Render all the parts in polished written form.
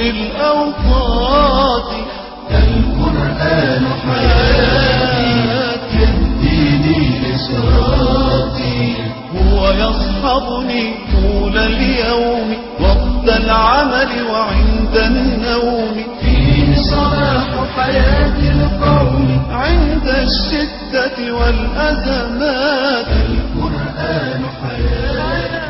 الأوقات. القرآن حياتي يهديني لصراطي، هو يصحبني طول اليوم وقت العمل وعند النوم، فيه صلاح حياة القوم عند الشدة والأزمات. القرآن حياتي.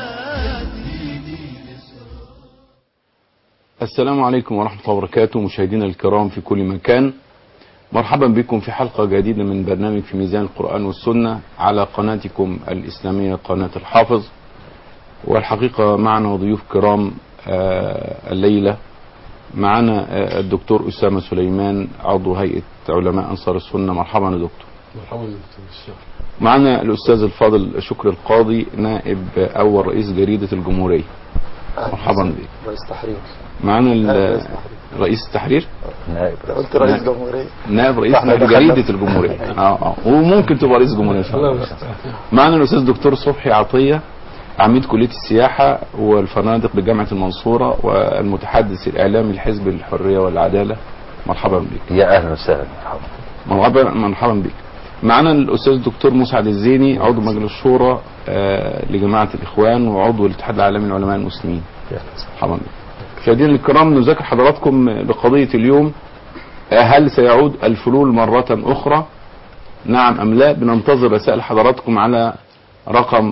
السلام عليكم ورحمة الله وبركاته، مشاهدينا الكرام في كل مكان، مرحبا بكم في حلقة جديدة من برنامج في ميزان القرآن والسنة على قناتكم الإسلامية قناة الحافظ. والحقيقة معنا ضيوف كرام الليلة. معنا الدكتور أسامة سليمان عضو هيئة علماء أنصار السنة. مرحبا يا دكتور. مرحبا دكتور. معنا الأستاذ الفاضل شكر القاضي نائب أول رئيس جريدة الجمهورية. مرحبا بك. رئيس تحرير. معنا رئيس التحرير. نائب. قلت رئيس جمهورية. نائب رئيس جريدة الجمهورية. وممكن تبقى رئيس جمهورية ان شاء الله. معنا الأستاذ دكتور صبحي عطية عميد كلية السياحة والفنادق بجامعة المنصورة والمتحدث الإعلامي لحزب الحرية والعدالة. مرحبا بك. يا أهلا وسهلا. مرحبا بك. معنا الأستاذ الدكتور مسعد الزيني عضو مجلس الشورى لجماعة الإخوان وعضو الاتحاد العالمي للعلماء المسلمين. مرحبا بك. مشاهدينا الكرام، نذكر حضراتكم بقضية اليوم: هل سيعود الفلول مرة أخرى؟ نعم أم لا؟ بننتظر رسائل حضراتكم على رقم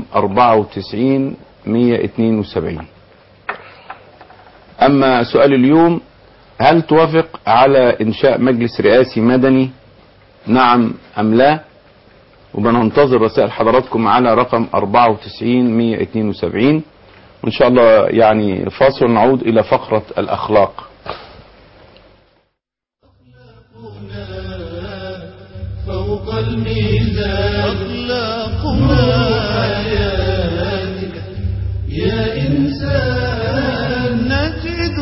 94-172. أما سؤال اليوم: هل توافق على إنشاء مجلس رئاسي مدني؟ نعم أم لا؟ وبننتظر رسائل حضراتكم على رقم 94-172. وإن شاء الله يعني فاصل نعود إلى فقرة الأخلاق. فوق الميزان أخلاقنا حياتك يا إنسان، نجد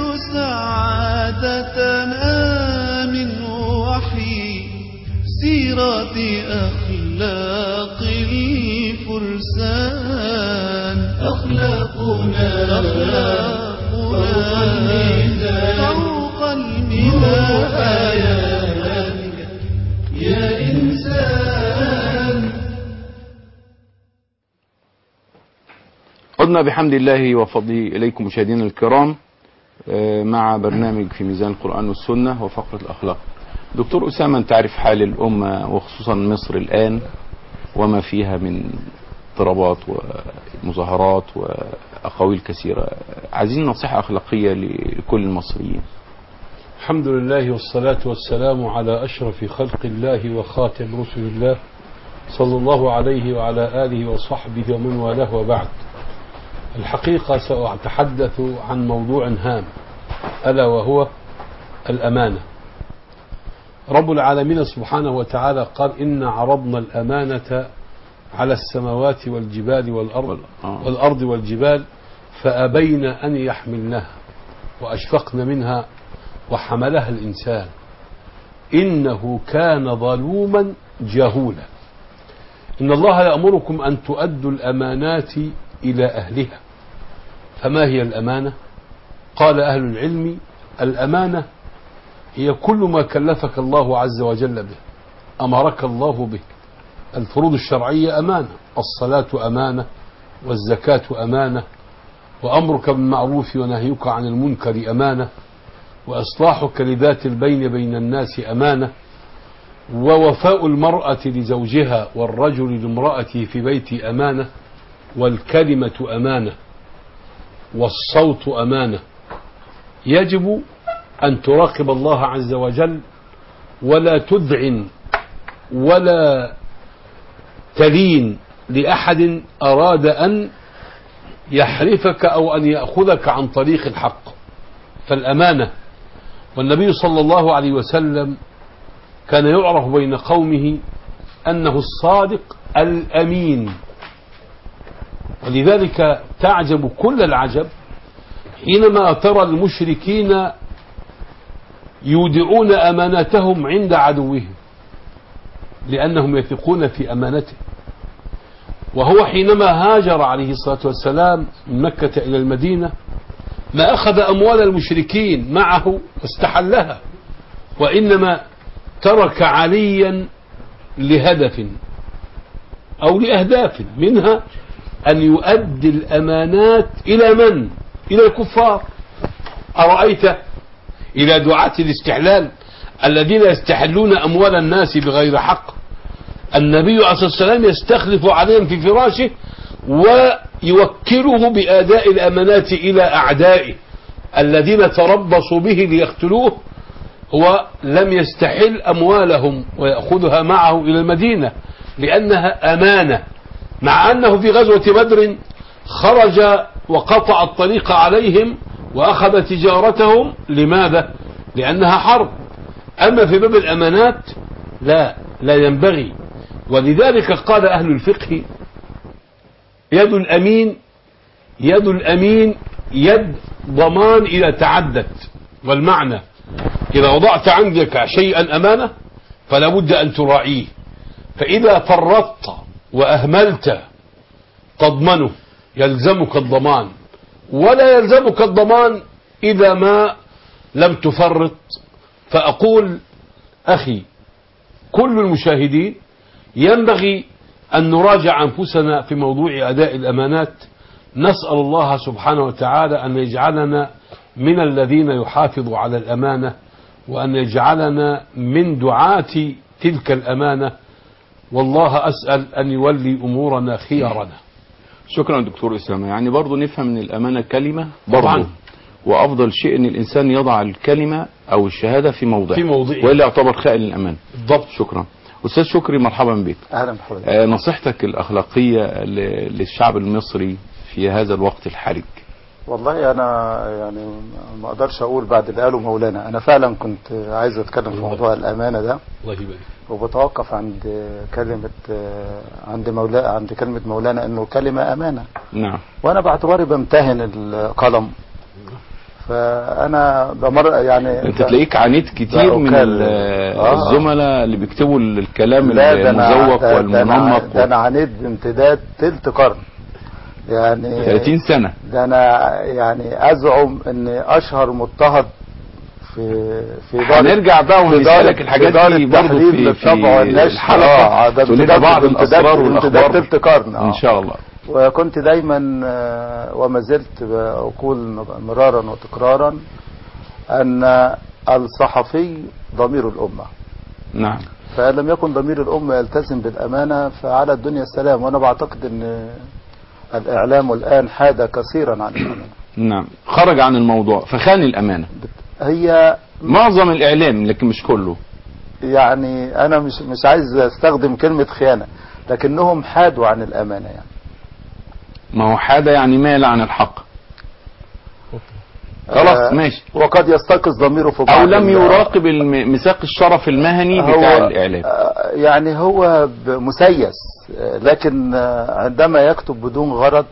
سعادتنا من وحي سيرة أخلاق الفرسان. أخلاقنا فوق الميزان حياتك يا إنسان. عدنا بحمد الله وفضله إليكم مشاهدينا الكرام مع برنامج في ميزان القرآن والسنة وفقرة الأخلاق. دكتور أسامة، أنت تعرف حال الأمة وخصوصا مصر الآن وما فيها من اضطرابات ومظاهرات وأقاويل كثيرة. عايزين نصيحة أخلاقية لكل المصريين. الحمد لله والصلاة والسلام على أشرف خلق الله وخاتم رسل الله صلى الله عليه وعلى آله وصحبه ومن والاه، وبعد. الحقيقة سأتحدث عن موضوع هام ألا وهو الأمانة. رب العالمين سبحانه وتعالى قال: إنا عرضنا الأمانة على السماوات والجبال والأرض والجبال فأبين أن يحملنها وأشفقن منها وحملها الإنسان إنه كان ظلوما جهولا. إن الله يأمركم أن تؤدوا الأمانات إلى أهلها. فما هي الأمانة؟ قال أهل العلم: الأمانة هي كل ما كلفك الله عز وجل به، أمرك الله به. الفروض الشرعية أمانة، الصلاة أمانة، والزكاة أمانة، وأمرك بالمعروف ونهيك عن المنكر أمانة، وإصلاحك لذات البين بين الناس أمانة، ووفاء المرأة لزوجها والرجل لامرأته في بيت أمانة، والكلمة أمانة، والصوت أمانة. يجب أن تراقب الله عز وجل ولا تذعن ولا تلين لأحد أراد أن يحرفك أو أن يأخذك عن طريق الحق. فالأمانة، والنبي صلى الله عليه وسلم كان يعرف بين قومه أنه الصادق الأمين، ولذلك تعجب كل العجب حينما ترى المشركين يودعون أمانتهم عند عدوهم لأنهم يثقون في أمانته. وهو حينما هاجر عليه الصلاة والسلام من مكة إلى المدينة ما أخذ أموال المشركين معه واستحلها، وإنما ترك عليا لهدف أو لأهداف، منها أن يؤدي الأمانات إلى من؟ إلى الكفار. أرأيت إلى دعاة الاستحلال الذين يستحلون أموال الناس بغير حق، النبي عليه الصلاة والسلام يستخلف عليهم في فراشه ويوكله بأداء الأمانات إلى أعدائه الذين تربصوا به ليقتلوه. هو لم يستحل أموالهم ويأخذها معه إلى المدينة لأنها أمانة، مع أنه في غزوة بدر خرج وقطع الطريق عليهم وأخذ تجارتهم. لماذا؟ لأنها حرب. أما في باب الأمانات لا ينبغي. ولذلك قال أهل الفقه: يد الأمين يد ضمان إذا تعدت. والمعنى إذا وضعت عندك شيئا أمانة فلا بد أن تراعيه، فإذا فرطت وأهملت تضمنه، يلزمك الضمان. ولا يلزمك الضمان إذا ما لم تفرط. فأقول أخي كل المشاهدين ينبغي أن نراجع أنفسنا في موضوع أداء الأمانات. نسأل الله سبحانه وتعالى أن يجعلنا من الذين يحافظوا على الأمانة، وأن يجعلنا من دعاة تلك الأمانة. والله أسأل أن يولي أمورنا خيارنا. شكرا دكتور إسامة. يعني برضو نفهم من الأمانة كلمة برضو، وأفضل شيء أن الإنسان يضع الكلمة أو الشهادة في موضعه وإلا يعتبر خائن الأمان. بالضبط. شكرا أستاذ شكري، مرحبا بك. أهلا بحضرتك. نصيحتك الأخلاقية للشعب المصري في هذا الوقت الحرج. والله أنا يعني ما أقدرش أقول بعد اللي قاله مولانا. أنا فعلا كنت عايز أتكلم في موضوع الأمانة ده، الله يبارك، وبتوقف عند كلمة عند كلمة مولانا إنه كلمة أمانة. نعم. وأنا باعتباري بمتهن القلم، فأنا بمر يعني أنت تلاقيك عانيت كتير من الزملاء اللي بيكتبوا الكلام المزوق والمنمق. ده أنا عانيت بامتداد تلت قرن، يعني 30 سنة. ده أنا يعني أزعم إن أشهر مضطهد في دار، هنرجع بقى ونسألك الحاجات دي برضه في الحلقة، تقول لنا بعض الأسرار والأخبار تلت قرن إن شاء الله. وكنت دايما وما زلت بقول مرارا وتكرارا أن الصحفي ضمير الأمة. نعم. فلم يكن ضمير الأمة يلتزم بالأمانة فعلى الدنيا السلام. وأنا بعتقد أن الإعلام الآن حاد كثيرا عن الأمانة. نعم، خرج عن الموضوع فخان الأمانة. هي معظم الإعلام لكن مش كله. يعني أنا مش عايز أستخدم كلمة خيانة، لكنهم حادوا عن الأمانة. يعني ما هو حاد يعني مال عن الحق. خلاص ماشي. وقد يستيقظ ضميره في بعض، أو لم يراقب ميثاق الشرف المهني بتاع الإعلام. يعني هو مسيس، لكن عندما يكتب بدون غرض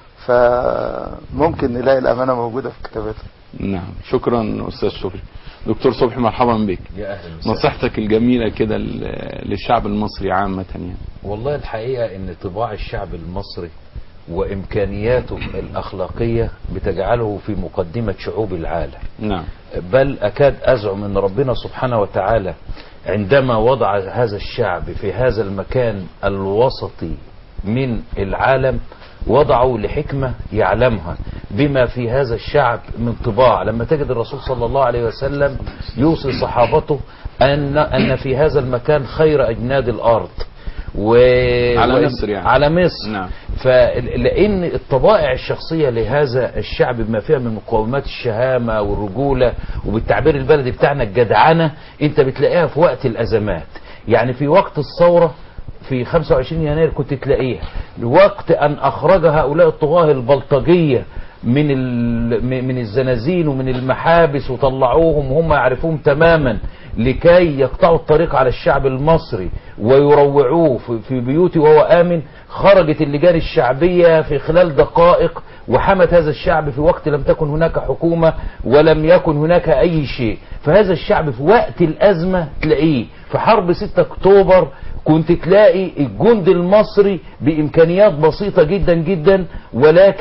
فممكن نلاقي الأمانة موجودة في كتاباته. نعم، شكرا أستاذ شكري. دكتور صبحي مرحبا بك. يا أهلا وسهلا. نصيحتك الجميلة كده للشعب المصري عامة يعني. والله الحقيقة ان طباع الشعب المصري وامكانياته الاخلاقية بتجعله في مقدمة شعوب العالم. نعم. بل اكاد ازعم ان ربنا سبحانه وتعالى عندما وضع هذا الشعب في هذا المكان الوسطي من العالم وضعوا لحكمة يعلمها بما في هذا الشعب من طباع. لما تجد الرسول صلى الله عليه وسلم يوصي صحابته أن في هذا المكان خير أجناد الأرض على مصر يعني. على مصر. نعم. فلأن الطبائع الشخصية لهذا الشعب بما فيها من مقومات الشهامة والرجولة وبالتعبير البلدي بتاعنا الجدعنة، انت بتلاقيها في وقت الأزمات. يعني في وقت الثورة في 25 يناير كنت تلاقيها، وقت أن أخرج هؤلاء الطغاة البلطجية من الزنازين ومن المحابس وطلعوهم وهم يعرفوهم تماما لكي يقطعوا الطريق على الشعب المصري ويروعوه في بيوته وهو آمن. خرجت اللجان الشعبية في خلال دقائق وحمت هذا الشعب في وقت لم تكن هناك حكومة ولم يكن هناك أي شيء. فهذا الشعب في وقت الأزمة تلاقيه. في حرب 6 أكتوبر كنت تلاقي الجند المصري بإمكانيات بسيطة جدا جدا، ولكن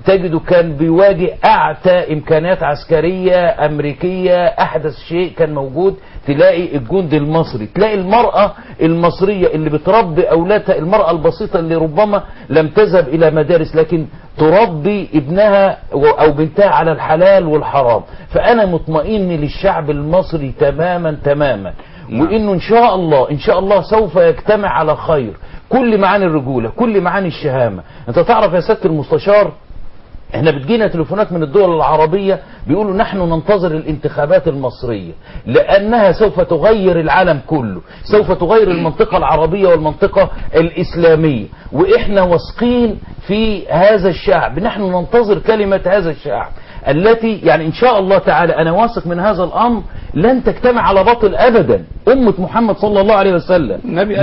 تجده كان بيواجه أعتى إمكانيات عسكرية أمريكية، أحدث شيء كان موجود. تلاقي الجندي المصري، تلاقي المرأة المصرية اللي بتربي أولادها، المرأة البسيطة اللي ربما لم تذهب إلى مدارس لكن تربي ابنها أو بنتها على الحلال والحرام. فأنا مطمئن للشعب المصري تماما تماما، وإنه إن شاء الله سوف يجتمع على خير. كل معاني الرجولة، كل معاني الشهامة. أنت تعرف يا سيادة المستشار، احنا بتجينا تليفونات من الدول العربية بيقولوا نحن ننتظر الانتخابات المصرية لأنها سوف تغير العالم كله، سوف تغير المنطقة العربية والمنطقة الإسلامية، وإحنا واثقين في هذا الشعب. نحن ننتظر كلمة هذا الشعب التي يعني إن شاء الله تعالى أنا واثق من هذا الأمر لن تجتمع على باطل أبدا. أمة محمد صلى الله عليه وسلم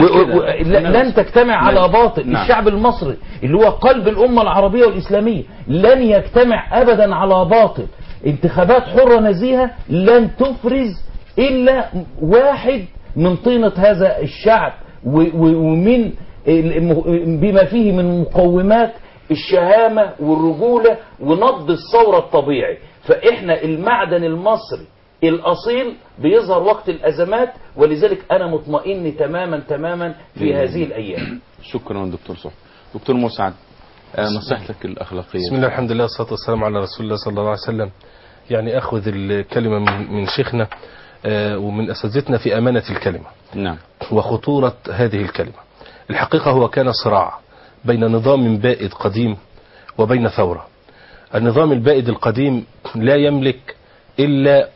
لن تجتمع على باطل. الشعب المصري اللي هو قلب الأمة العربية والإسلامية لن يجتمع أبدا على باطل. انتخابات حرة نزيهة لن تفرز إلا واحد من طينة هذا الشعب ومن بما فيه من مقومات الشهامة والرجولة ونبض الثورة الطبيعي. فإحنا المعدن المصري الأصيل بيظهر وقت الأزمات، ولذلك أنا مطمئن تماما تماما في هذه الأيام. شكرا دكتور صح. دكتور مسعد، نصيحتك الأخلاقية. بسم الله الحمد لله والصلاة والسلام على رسول الله صلى الله عليه وسلم. يعني أخذ الكلمة من شيخنا ومن أساتذتنا في أمانة الكلمة. نعم. وخطورة هذه الكلمة. الحقيقة هو كان صراع بين نظام بائد قديم وبين ثورة. النظام البائد القديم لا يملك إلا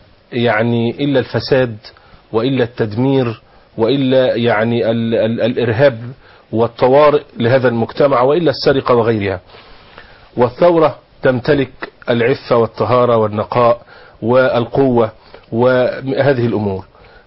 الفساد وإلا التدمير وإلا الإرهاب والطوارئ لهذا المجتمع وإلا السرقة وغيرها. والثورة تمتلك العفة والطهارة والنقاء والقوة وهذه الأمور.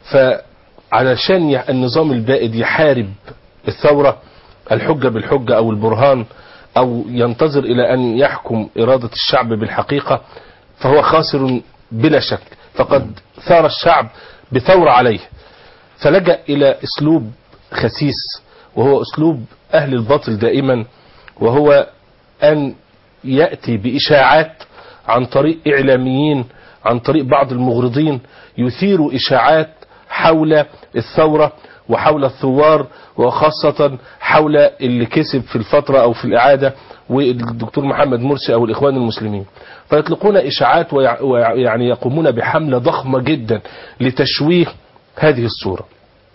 فعلشان النظام البائد يحارب الثورة الحجة بالحجة أو البرهان أو ينتظر إلى أن يحكم إرادة الشعب بالحقيقة، فهو خاسر بلا شك. فقد ثار الشعب بثورة عليه، فلجأ إلى أسلوب خسيس وهو أسلوب أهل الباطل دائما، وهو أن يأتي بإشاعات عن طريق إعلاميين، عن طريق بعض المغرضين يثيروا إشاعات حول الثورة وحول الثوار، وخاصة حول اللي كسب في الفترة أو في الإعادة والدكتور محمد مرسي أو الإخوان المسلمين. فيطلقون إشاعات ويعني يقومون بحملة ضخمة جدا لتشويه هذه الصورة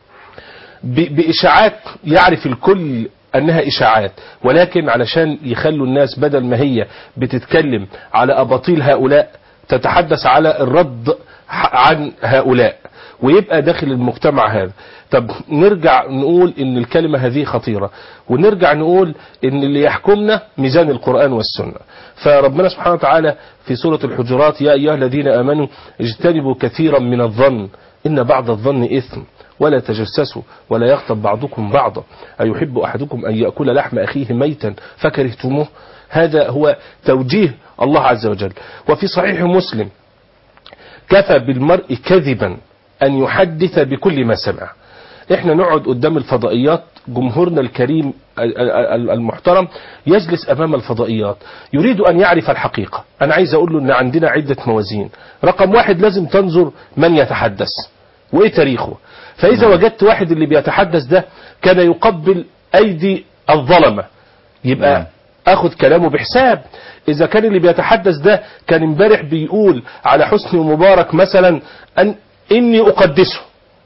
بإشاعات يعرف الكل أنها إشاعات، ولكن علشان يخلوا الناس بدل ما هي بتتكلم على أباطيل هؤلاء تتحدث على الرد عن هؤلاء ويبقى داخل المجتمع هذا. طب نرجع نقول ان الكلمة هذه خطيرة، ونرجع نقول ان اللي يحكمنا ميزان القرآن والسنة. فربنا سبحانه وتعالى في سورة الحجرات: يا أيها الذين آمنوا اجتنبوا كثيرا من الظن إن بعض الظن إثم ولا تجسسوا ولا يغتب بعضكم بعضا أيحب أحدكم أن يأكل لحم أخيه ميتا فكرهتموه. هذا هو توجيه الله عز وجل. وفي صحيح مسلم: كفى بالمرء كذبا أن يحدث بكل ما سمع. احنا نقعد قدام الفضائيات، جمهورنا الكريم المحترم يجلس امام الفضائيات يريد ان يعرف الحقيقة. انا عايز اقول له ان عندنا عدة موازين. رقم واحد: لازم تنظر من يتحدث وايه تاريخه. فاذا وجدت واحد اللي بيتحدث ده كان يقبل ايدي الظلمة، يبقى اخذ كلامه بحساب. اذا كان اللي بيتحدث ده كان امبارح بيقول على حسني ومبارك مثلا اني اقدسه،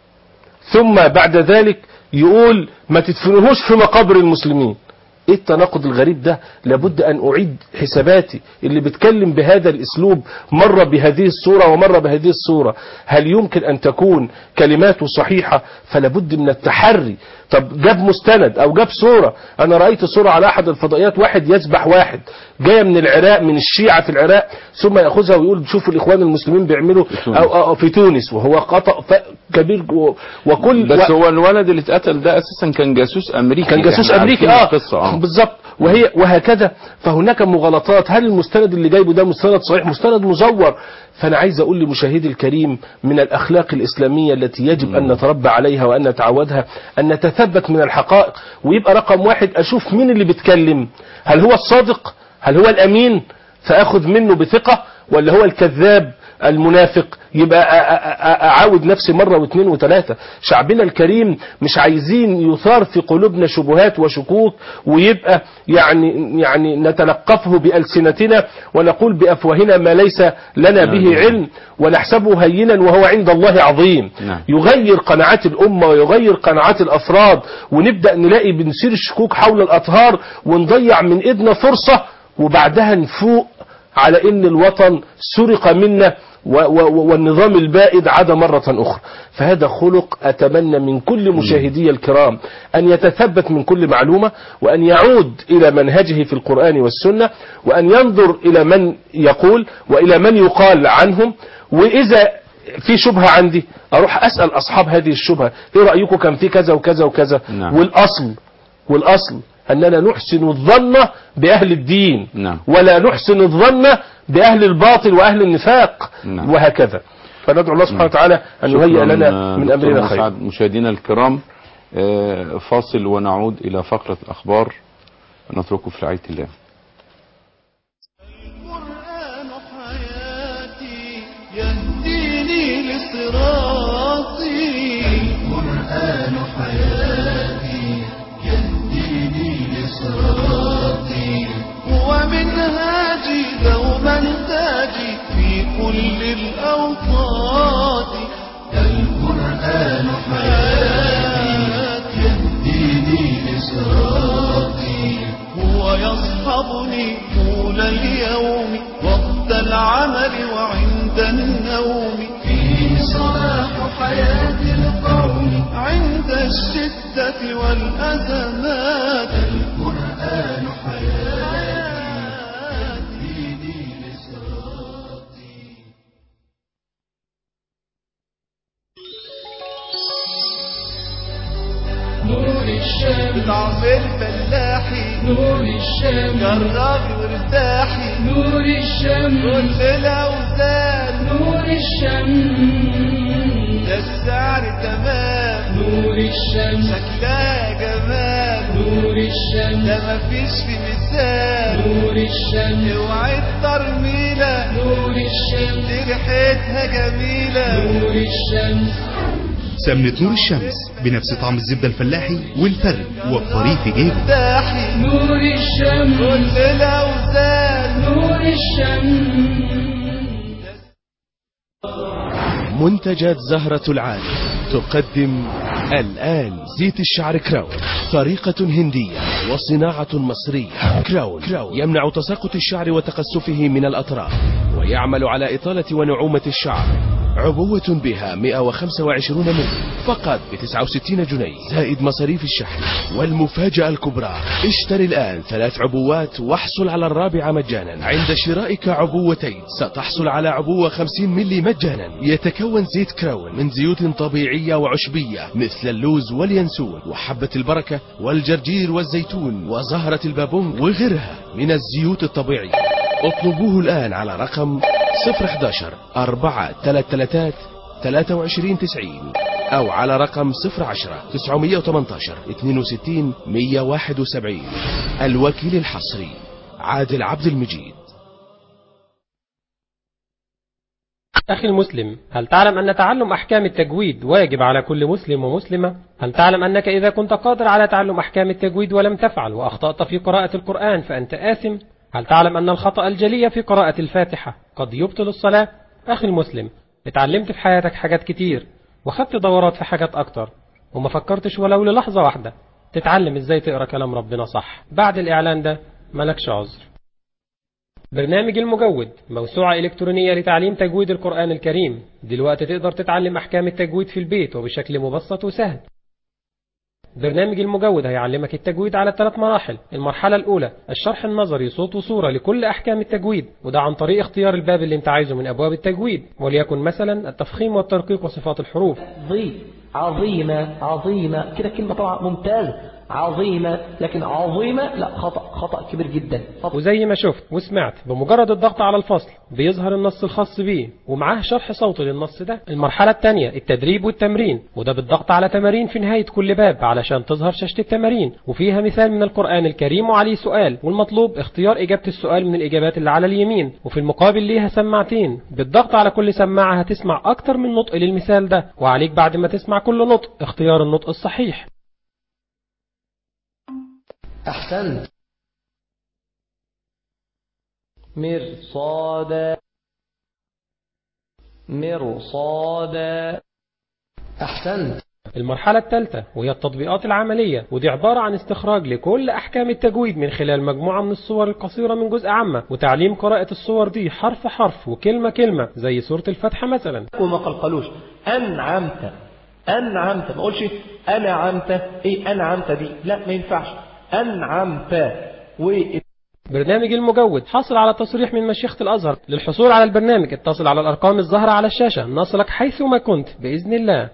ثم بعد ذلك يقول ما تدفنوهوش في مقابر المسلمين، ايه التناقض الغريب ده؟ لابد ان اعيد حساباتي. اللي بيتكلم بهذا الاسلوب مرة بهذه الصورة ومرة بهذه الصورة، هل يمكن ان تكون كلماته صحيحة؟ فلابد من التحري. طب جاب مستند او جاب صورة. انا رأيت صورة على احد الفضائيات واحد يذبح واحد جاية من العراق، من الشيعة في العراق، ثم ياخذها ويقول شوفوا الاخوان المسلمين بيعملوا أو في تونس، وهو خطأ كبير. وكل بس هو الولد اللي اتقتل ده اساسا كان جاسوس امريكي، كان جاسوس امريكي. بالظبط. وهكذا. فهناك مغالطات. هل المستند اللي جايبه ده مستند صحيح؟ مستند مزور. فانا عايز اقول لمشاهدي الكريم من الاخلاق الاسلامية التي يجب ان نتربى عليها وان نتعودها ان نتثبت من الحقائق، ويبقى رقم واحد اشوف مين اللي بيتكلم، هل هو الصادق، هل هو الامين، فاخذ منه بثقة، ولا هو الكذاب المنافق؟ يبقى اعاود نفسي مرة واثنين وثلاثة. شعبنا الكريم مش عايزين يثار في قلوبنا شبهات وشكوك، ويبقى يعني نتلقفه بألسنتنا ونقول بأفواهنا ما ليس لنا به علم، ونحسبه هينا وهو عند الله عظيم. يغير قناعات الأمة ويغير قناعات الأفراد، ونبدأ نلاقي بنسير الشكوك حول الأطهار ونضيع من إيدنا فرصة، وبعدها نفوق على إن الوطن سرق منا والنظام البائد عاد مرة أخرى. فهذا خلق أتمنى من كل مشاهدي الكرام أن يتثبت من كل معلومة، وأن يعود إلى منهجه في القرآن والسنة، وأن ينظر إلى من يقول وإلى من يقال عنهم. وإذا في شبهة عندي أروح أسأل أصحاب هذه الشبهة، إيه رأيكم كان في كذا وكذا وكذا؟ والأصل أننا نحسن الظن بأهل الدين، ولا نحسن الظن بأهل الباطل وأهل النفاق، وهكذا. فندعو الله سبحانه وتعالى أن يهيئ لنا من أمرنا خير. مشاهدينا الكرام، فاصل ونعود إلى فقرة الأخبار، نتركه في رعاية الله. القرآن حياتي يهديني لصراطي، القرآن حياتي يهديني لصراطي، هو منهاجي دوما تاجي في كل الأوقات، القرآن حياتي يهديني لصراطي، هو يصحبني طول اليوم وقت العمل وعند النوم، فيه صلاح حياة القوم عند الشدة والأزمات، القرآن حياتي يهديني لصراطي. نور الشام طعم الفلاحي، نور الشام جربي وارتاحي، نور الشام كل الأوزان، نور الشام ده السعر تمام، نور الشام شكلها جمال، نور الشام ده مفيش في مثال، نور الشام اوعي الترميلة، نور الشام دي ريحتها جميلة، نور الشام. سمنة نور الشمس بنفس طعم الزبدة الفلاحي والفرق وفريه في جيبك. ارتاحي، نور الشام كل الأوزان، نور الشام. منتجات زهرة العالم تقدم الآن زيت الشعر كراون، طريقة هندية وصناعة مصرية. كراون يمنع تساقط الشعر وتقصفه من الأطراف، ويعمل على إطالة ونعومة الشعر. عبوة بها 125 ملي فقط ب69 جنيه زائد مصاريف الشحن. والمفاجأة الكبرى، اشتري الآن 3 عبوات واحصل على الرابعة مجانا. عند شرائك عبوتين ستحصل على عبوة 50 ملي مجانا. يتكون زيت كراون من زيوت طبيعية وعشبية مثل اللوز واليانسون وحبة البركة والجرجير والزيتون وزهرة البابونج وغيرها من الزيوت الطبيعية. اطلبوه الآن على رقم 011 433 2390 أو على رقم 010 918 62 171. الوكيل الحصري عادل عبد المجيد. أخي المسلم، هل تعلم أن تعلم أحكام التجويد واجب على كل مسلم ومسلمة؟ هل تعلم أنك إذا كنت قادر على تعلم أحكام التجويد ولم تفعل وأخطأت في قراءة القرآن فأنت آثم؟ هل تعلم أن الخطأ الجلي في قراءة الفاتحة قد يبطل الصلاة؟ أخي المسلم، اتعلمت في حياتك حاجات كتير وخدت دورات في حاجات أكتر، وما فكرتش ولو للحظة واحدة تتعلم إزاي تقرأ كلام ربنا صح. بعد الإعلان ده ملكش عذر. برنامج المجود موسوعة إلكترونية لتعليم تجويد القرآن الكريم. دلوقتي تقدر تتعلم أحكام التجويد في البيت وبشكل مبسط وسهل. برنامج المجود هيعلمك التجويد على 3 مراحل. المرحلة الأولى الشرح النظري صوت وصورة لكل أحكام التجويد، وده عن طريق اختيار الباب اللي انت عايزه من أبواب التجويد، وليكن مثلا التفخيم والترقيق وصفات الحروف. عظيمة كده كلمة طبعا ممتازة. عظيمة، لكن عظيمة لا، خطأ كبير جدا. وزي ما شفت وسمعت، بمجرد الضغط على الفصل بيظهر النص الخاص بيه ومعاه شرح صوتي للنص ده. المرحلة الثانية التدريب والتمرين، وده بالضغط على تمارين في نهاية كل باب علشان تظهر شاشة التمارين وفيها مثال من القرآن الكريم وعليه سؤال، والمطلوب اختيار إجابة السؤال من الإجابات اللي على اليمين، وفي المقابل ليها سماعتين. بالضغط على كل سماعة هتسمع أكتر من نطق للمثال ده، وعليك بعد ما تسمع كل نطق اختيار النطق الصحيح. أحسنت. مرصادا، مرصادا. أحسنت. المرحلة الثالثة وهي التطبيقات العملية، ودي عبارة عن استخراج لكل أحكام التجويد من خلال مجموعة من الصور القصيرة من جزء عامة، وتعليم قراءة الصور دي حرف حرف وكلمة كلمة زي سورة الفاتحة مثلا. وما قلقلوش أنعمت، أنعمت، ما أقولش أنعمت. إيه أنعمت دي؟ لا ما ينفعش. أنعمت. برنامج المجود حصل على تصريح من مشيخة الأزهر. للحصول على البرنامج اتصل على الأرقام الظاهرة على الشاشة، نصلك حيثما كنت بإذن الله.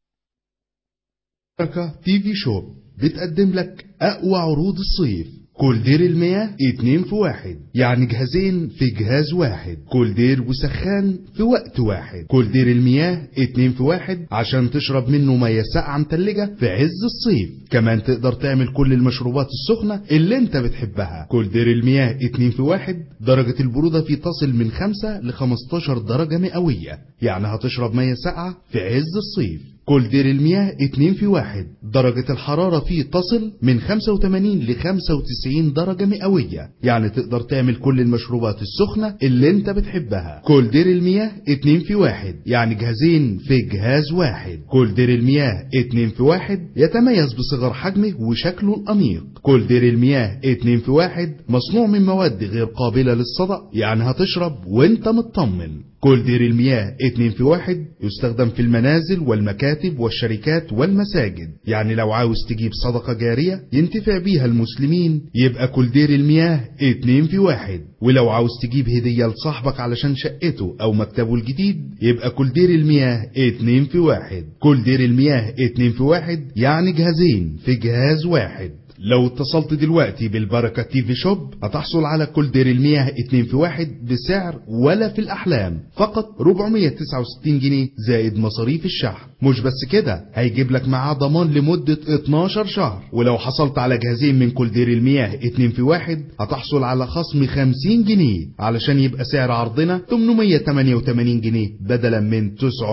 بركة تي في شوب بتقدم لك أقوى عروض الصيف. كولدير المياه 2 في 1، يعني جهازين في جهاز واحد. كولدير وسخان في وقت واحد. كولدير المياه 2 في 1 عشان تشرب منه مياه ساقعة متلجة في عز الصيف. كمان تقدر تعمل كل المشروبات السخنة اللي انت بتحبها. كولدير المياه 2 في 1 درجة البرودة فيه تصل من 5 ل 15 درجة مئوية، يعني هتشرب مياه ساقعة في عز الصيف. كولدير المياه 2 في 1 درجة الحرارة فيه تصل من 85 ل 95 درجة مئوية، يعني تقدر تعمل كل المشروبات السخنة اللي انت بتحبها. كولدير المياه 2 في 1 يعني جهازين في جهاز واحد. كولدير المياه 2 في 1 يتميز بصغر حجمه وشكله الأنيق. كولدير المياه 2 في 1 مصنوع من مواد غير قابلة للصدأ، يعني هتشرب وانت مطمن. كولدير المياه 2 في 1 يستخدم في المنازل والمكاتب والشركات والمساجد، يعني لو عاوز تجيب صدقة جارية ينتفع بيها المسلمين يبقى كولدير المياه 2 في 1. ولو عاوز تجيب هدية لصاحبك علشان شقته أو مكتبه الجديد يبقى كولدير المياه 2 في 1. كولدير المياه 2 في 1 يعني جهازين في جهاز واحد. لو اتصلت دلوقتي بالبركة تي في شوب هتحصل على كولدير المياه 2 في 1 بسعر ولا في الأحلام، فقط 469 جنيه زائد مصاريف الشحن. مش بس كده، هيجيب لك معاه ضمان لمدة 12 شهر. ولو حصلت على جهازين من كولدير المياه 2 في 1 هتحصل على خصم 50 جنيه علشان يبقى سعر عرضنا 888 جنيه بدلا من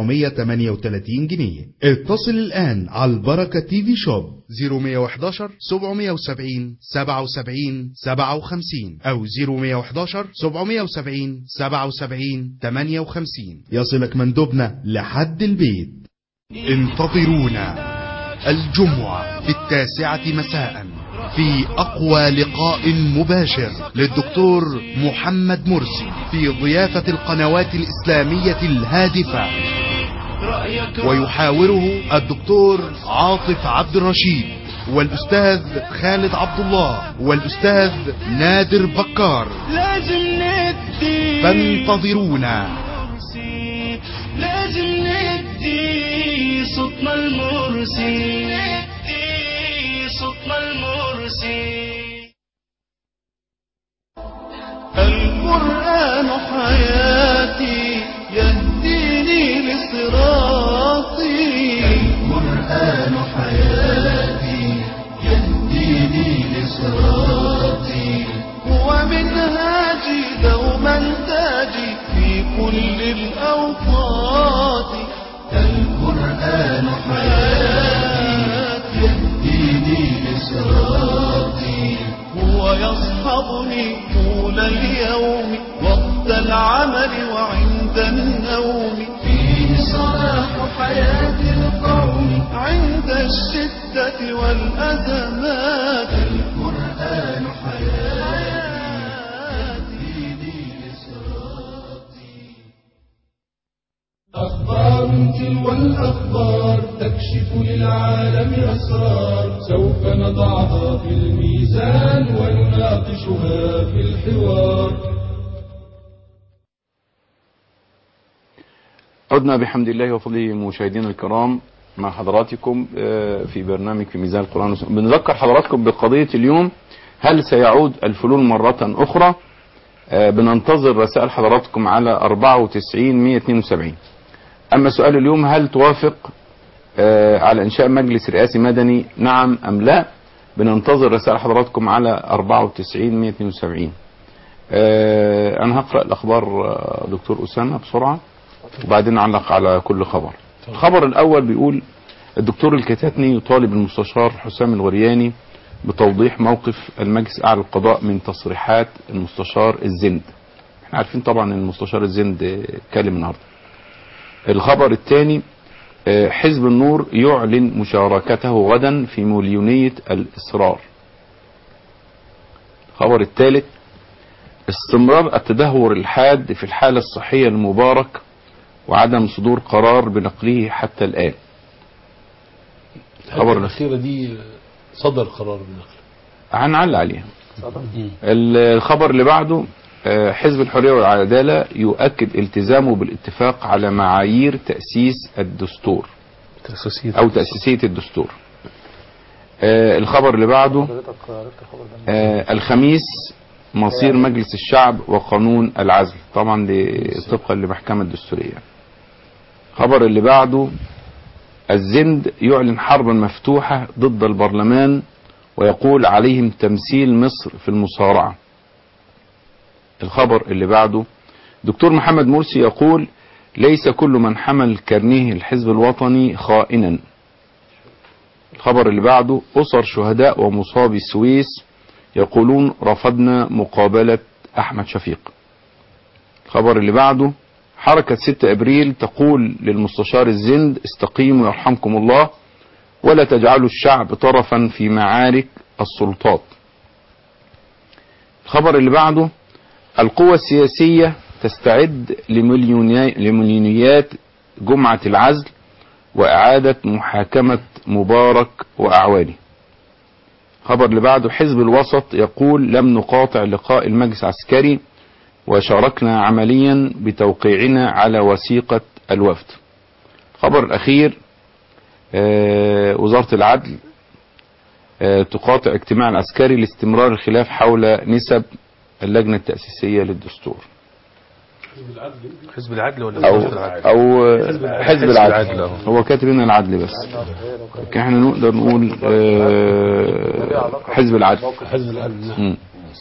938 جنيه. اتصل الآن على البركة تي في شوب 0111 770 77 57 أو 0111 770 77 58. يصلك مندوبنا لحد البيت. انتظرونا الجمعة في 9 مساء في أقوى لقاء مباشر للدكتور محمد مرسي في ضيافة القنوات الإسلامية الهادفة، ويحاوره الدكتور عاطف عبد الرشيد والأستاذ خالد عبد الله والأستاذ نادر بكار. لازم ندي فانتظرونا. لازم ندي صوتنا المرسي، ندي صوتنا المرسي. القرآن حياتي يهديني لصراطي. القرآن حياتي يهديني لصراطي. هو منهاجي دوما تاجي في كل الأوقات. القرآن حياتي يهديني لصراطي. هو يصحبني طول اليوم وقت العمل وعند النوم. فيه صلاح حياة القوم عند الشدة والأزمات. القرآن حياتي لصراطي. أخبار تلو الأخبار تكشف للعالم أسرار، سوف نضعها في الميزان ونناقشها في الحوار. عدنا بحمد الله وفضله مشاهدينا الكرام مع حضراتكم في برنامج في ميزان القرآن والسنة. بنذكر حضراتكم بقضية اليوم: هل سيعود الفلول مرة أخرى؟ بننتظر رسائل حضراتكم على 94-172. أما سؤال اليوم: هل توافق على إنشاء مجلس رئاسي مدني، نعم أم لا؟ بننتظر رسائل حضراتكم على 94-172. أنا هقرأ الأخبار دكتور أسامة بسرعة وبعدين نعلق على كل خبر. الخبر الأول بيقول: الدكتور الكتاتني يطالب المستشار حسام الغرياني بتوضيح موقف المجلس الأعلى للقضاء من تصريحات المستشار الزند. احنا عارفين طبعا ان المستشار الزند اتكلم النهارده. الخبر الثاني: حزب النور يعلن مشاركته غدا في مليونية الإصرار. الخبر الثالث: استمرار التدهور الحاد في الحالة الصحية لمبارك وعدم صدور قرار بنقله حتى الآن. الخبر الأخيرة دي صدر قرار بنقله، هنعلق عليها. الخبر اللي بعده: حزب الحرية والعدالة يؤكد التزامه بالاتفاق على معايير تأسيس الدستور أو تأسيسية الدستور. الخبر اللي بعده: الخميس مصير مجلس الشعب وقانون العزل، طبعا طبقا لمحكمة الدستورية. الخبر اللي بعده: الزند يعلن حربا مفتوحة ضد البرلمان ويقول عليهم تمثيل مصر في المصارعة. الخبر اللي بعده: دكتور محمد مرسي يقول ليس كل من حمل كارنيه الحزب الوطني خائنا. الخبر اللي بعده: أسر شهداء ومصابي السويس يقولون رفضنا مقابلة أحمد شفيق. الخبر اللي بعده: حركة 6 أبريل تقول للمستشار الزند استقيموا يرحمكم الله ولا تجعلوا الشعب طرفا في معارك السلطات. الخبر اللي بعده: القوى السياسية تستعد لمليونيات جمعة العزل وإعادة محاكمة مبارك وأعوانه. الخبر اللي بعده: حزب الوسط يقول لم نقاطع لقاء المجلس العسكري وشاركنا عمليا بتوقيعنا على وثيقة الوفد. الخبر الأخير: وزارة العدل تقاطع اجتماع العسكري لاستمرار الخلاف حول نسب اللجنة التأسيسية للدستور. حزب العدل ولا أو حزب العدل. هو كاتب لنا العدل بس، لكن احنا نقدر نقول حزب العدل. حزب العدل نعم.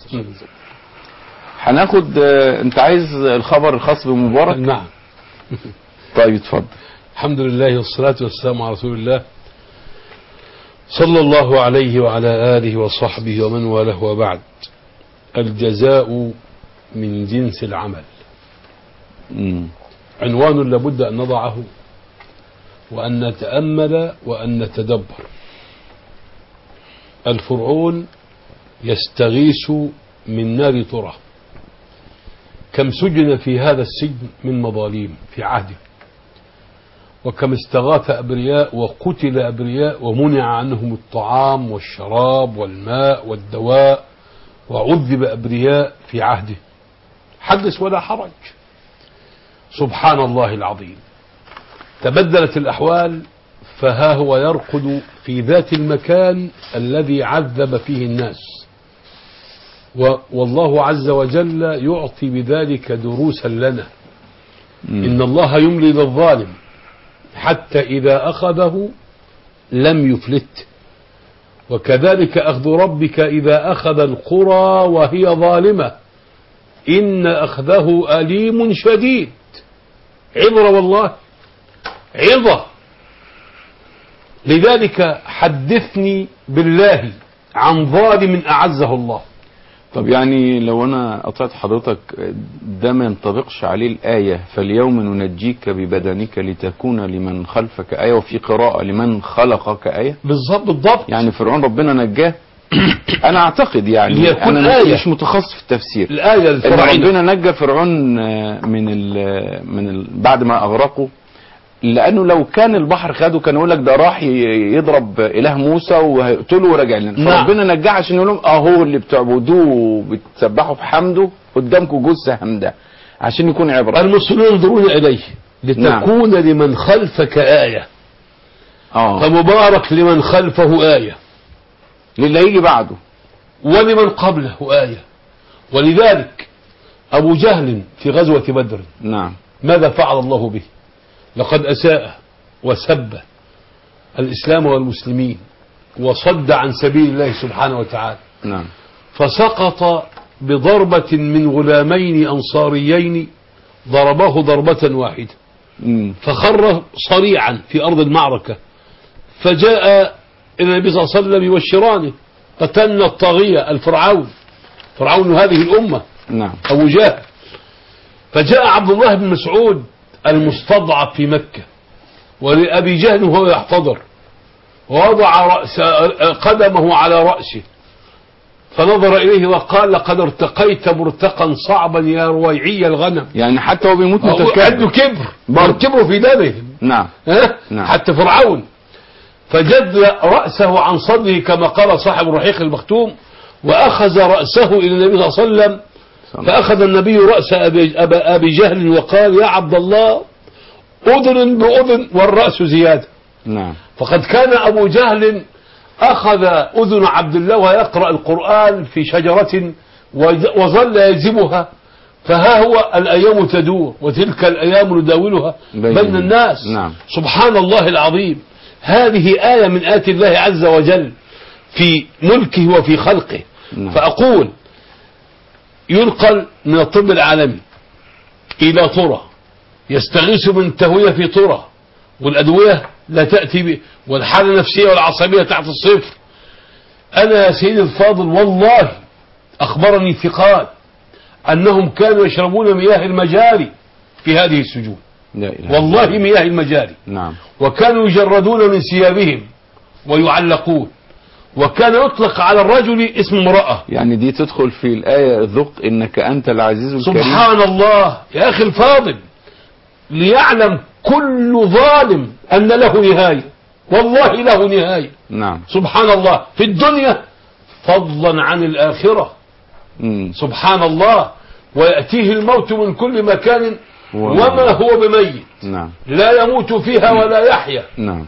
هناخد انت عايز الخبر الخاص بمبارك؟ نعم. طيب اتفضل. الحمد لله والصلاة والسلام على رسول الله صلى الله عليه وعلى آله وصحبه ومن والاه، وبعد. الجزاء من جنس العمل. عنوان لابد أن نضعه وأن نتأمل وأن نتدبر. الفرعون يستغيث من نار طرى. كم سجن في هذا السجن من مظاليم في عهده، وكم استغاث أبرياء وقتل أبرياء ومنع عنهم الطعام والشراب والماء والدواء، وعذب أبرياء في عهده. حدث ولا حرج. سبحان الله العظيم. تبدلت الأحوال، فها هو يرقد في ذات المكان الذي عذب فيه الناس، والله عز وجل يعطي بذلك دروسا لنا. إن الله يملي للظالم حتى إذا أخذه لم يفلت، وكذلك أخذ ربك إذا أخذ القرى وهي ظالمة إن أخذه أليم شديد. عبرة والله، عظة. لذلك حدثني بالله عن ظالم أعزه الله. طب يعني لو أنا قطعت حضرتك، ده ما ينطبقش عليه الآية فاليوم ننجيك ببدنك لتكون لمن خلفك آية، وفي قراءة لمن خلقك آية؟ بالضبط. يعني فرعون ربنا نجاه. أنا أعتقد يعني أنا مش متخصص في التفسير. الآية الفرعونية ربنا نجى فرعون من بعد ما أغرقه، لأنه لو كان البحر خده كان يقول لك ده راح يضرب إله موسى وهيقتله ورجع لنا. فربنا نجاه عشان يقول لهم أهو اللي بتعبدوه وبتسبحوا بحمده قدامكم جثة همدة، عشان يكون عبرة. المسلمون ينظرون إليه لتكون لمن خلفك آية. فمبارك لمن خلفه آية، للي هيجي بعده ولمن قبله آية. ولذلك أبو جهل في غزوة بدر نعم ماذا فعل الله به؟ لقد أساء وسب الإسلام والمسلمين وصد عن سبيل الله سبحانه وتعالى. نعم. فسقط بضربة من غلامين أنصاريين ضرباه ضربة واحدة فخر صريعا في أرض المعركة، فجاء إلى النبي صلى الله عليه وسلم يبشرانه قتلنا الطاغية فرعون هذه الأمة نعم أبو جهل. فجاء عبد الله بن مسعود المستضعف في مكة ولأبي جهل وهو يحتضر ووضع قدمه على رأسه فنظر إليه وقال لقد ارتقيت مرتقا صعبا يا رويعي الغنم. يعني حتى هو بيموت متكبر، عنده كبر في دمه. نعم. نعم. حتى فرعون فجد رأسه عن صدره كما قال صاحب الرحيق المختوم وأخذ رأسه إلى النبي صلى الله عليه وسلم، فأخذ النبي رأس أبي جهل وقال يا عبد الله أذن بأذن والرأس زيادة. نعم. فقد كان أبو جهل أخذ أذن عبد الله ويقرأ القرآن في شجرة وظل يجذبها، فها هو الأيام تدور وتلك الأيام نداولها بين الناس. نعم. سبحان الله العظيم. هذه آية من آيات الله عز وجل في ملكه وفي خلقه. نعم. فأقول ينقل من الطب العالمي إلى طرى يستغيث من تهوية في طرى والأدوية لا تأتي به والحالة النفسية والعصبية تحت الصفر. أنا يا سيدي الفاضل والله أخبرني ثقات أنهم كانوا يشربون مياه المجاري في هذه السجون، والله مياه المجاري. نعم. وكانوا يجردون من ثيابهم ويعلقون، وكان يطلق على الرجل اسم امرأة. يعني دي تدخل في الآية ذق إنك أنت العزيز الكريم. سبحان الله يا أخي الفاضل، ليعلم كل ظالم أن له نهاية، والله له نهاية. نعم. سبحان الله في الدنيا فضلا عن الآخرة. سبحان الله. ويأتيه الموت من كل مكان وما هو بميت. نعم. لا يموت فيها ولا يحيا. نعم.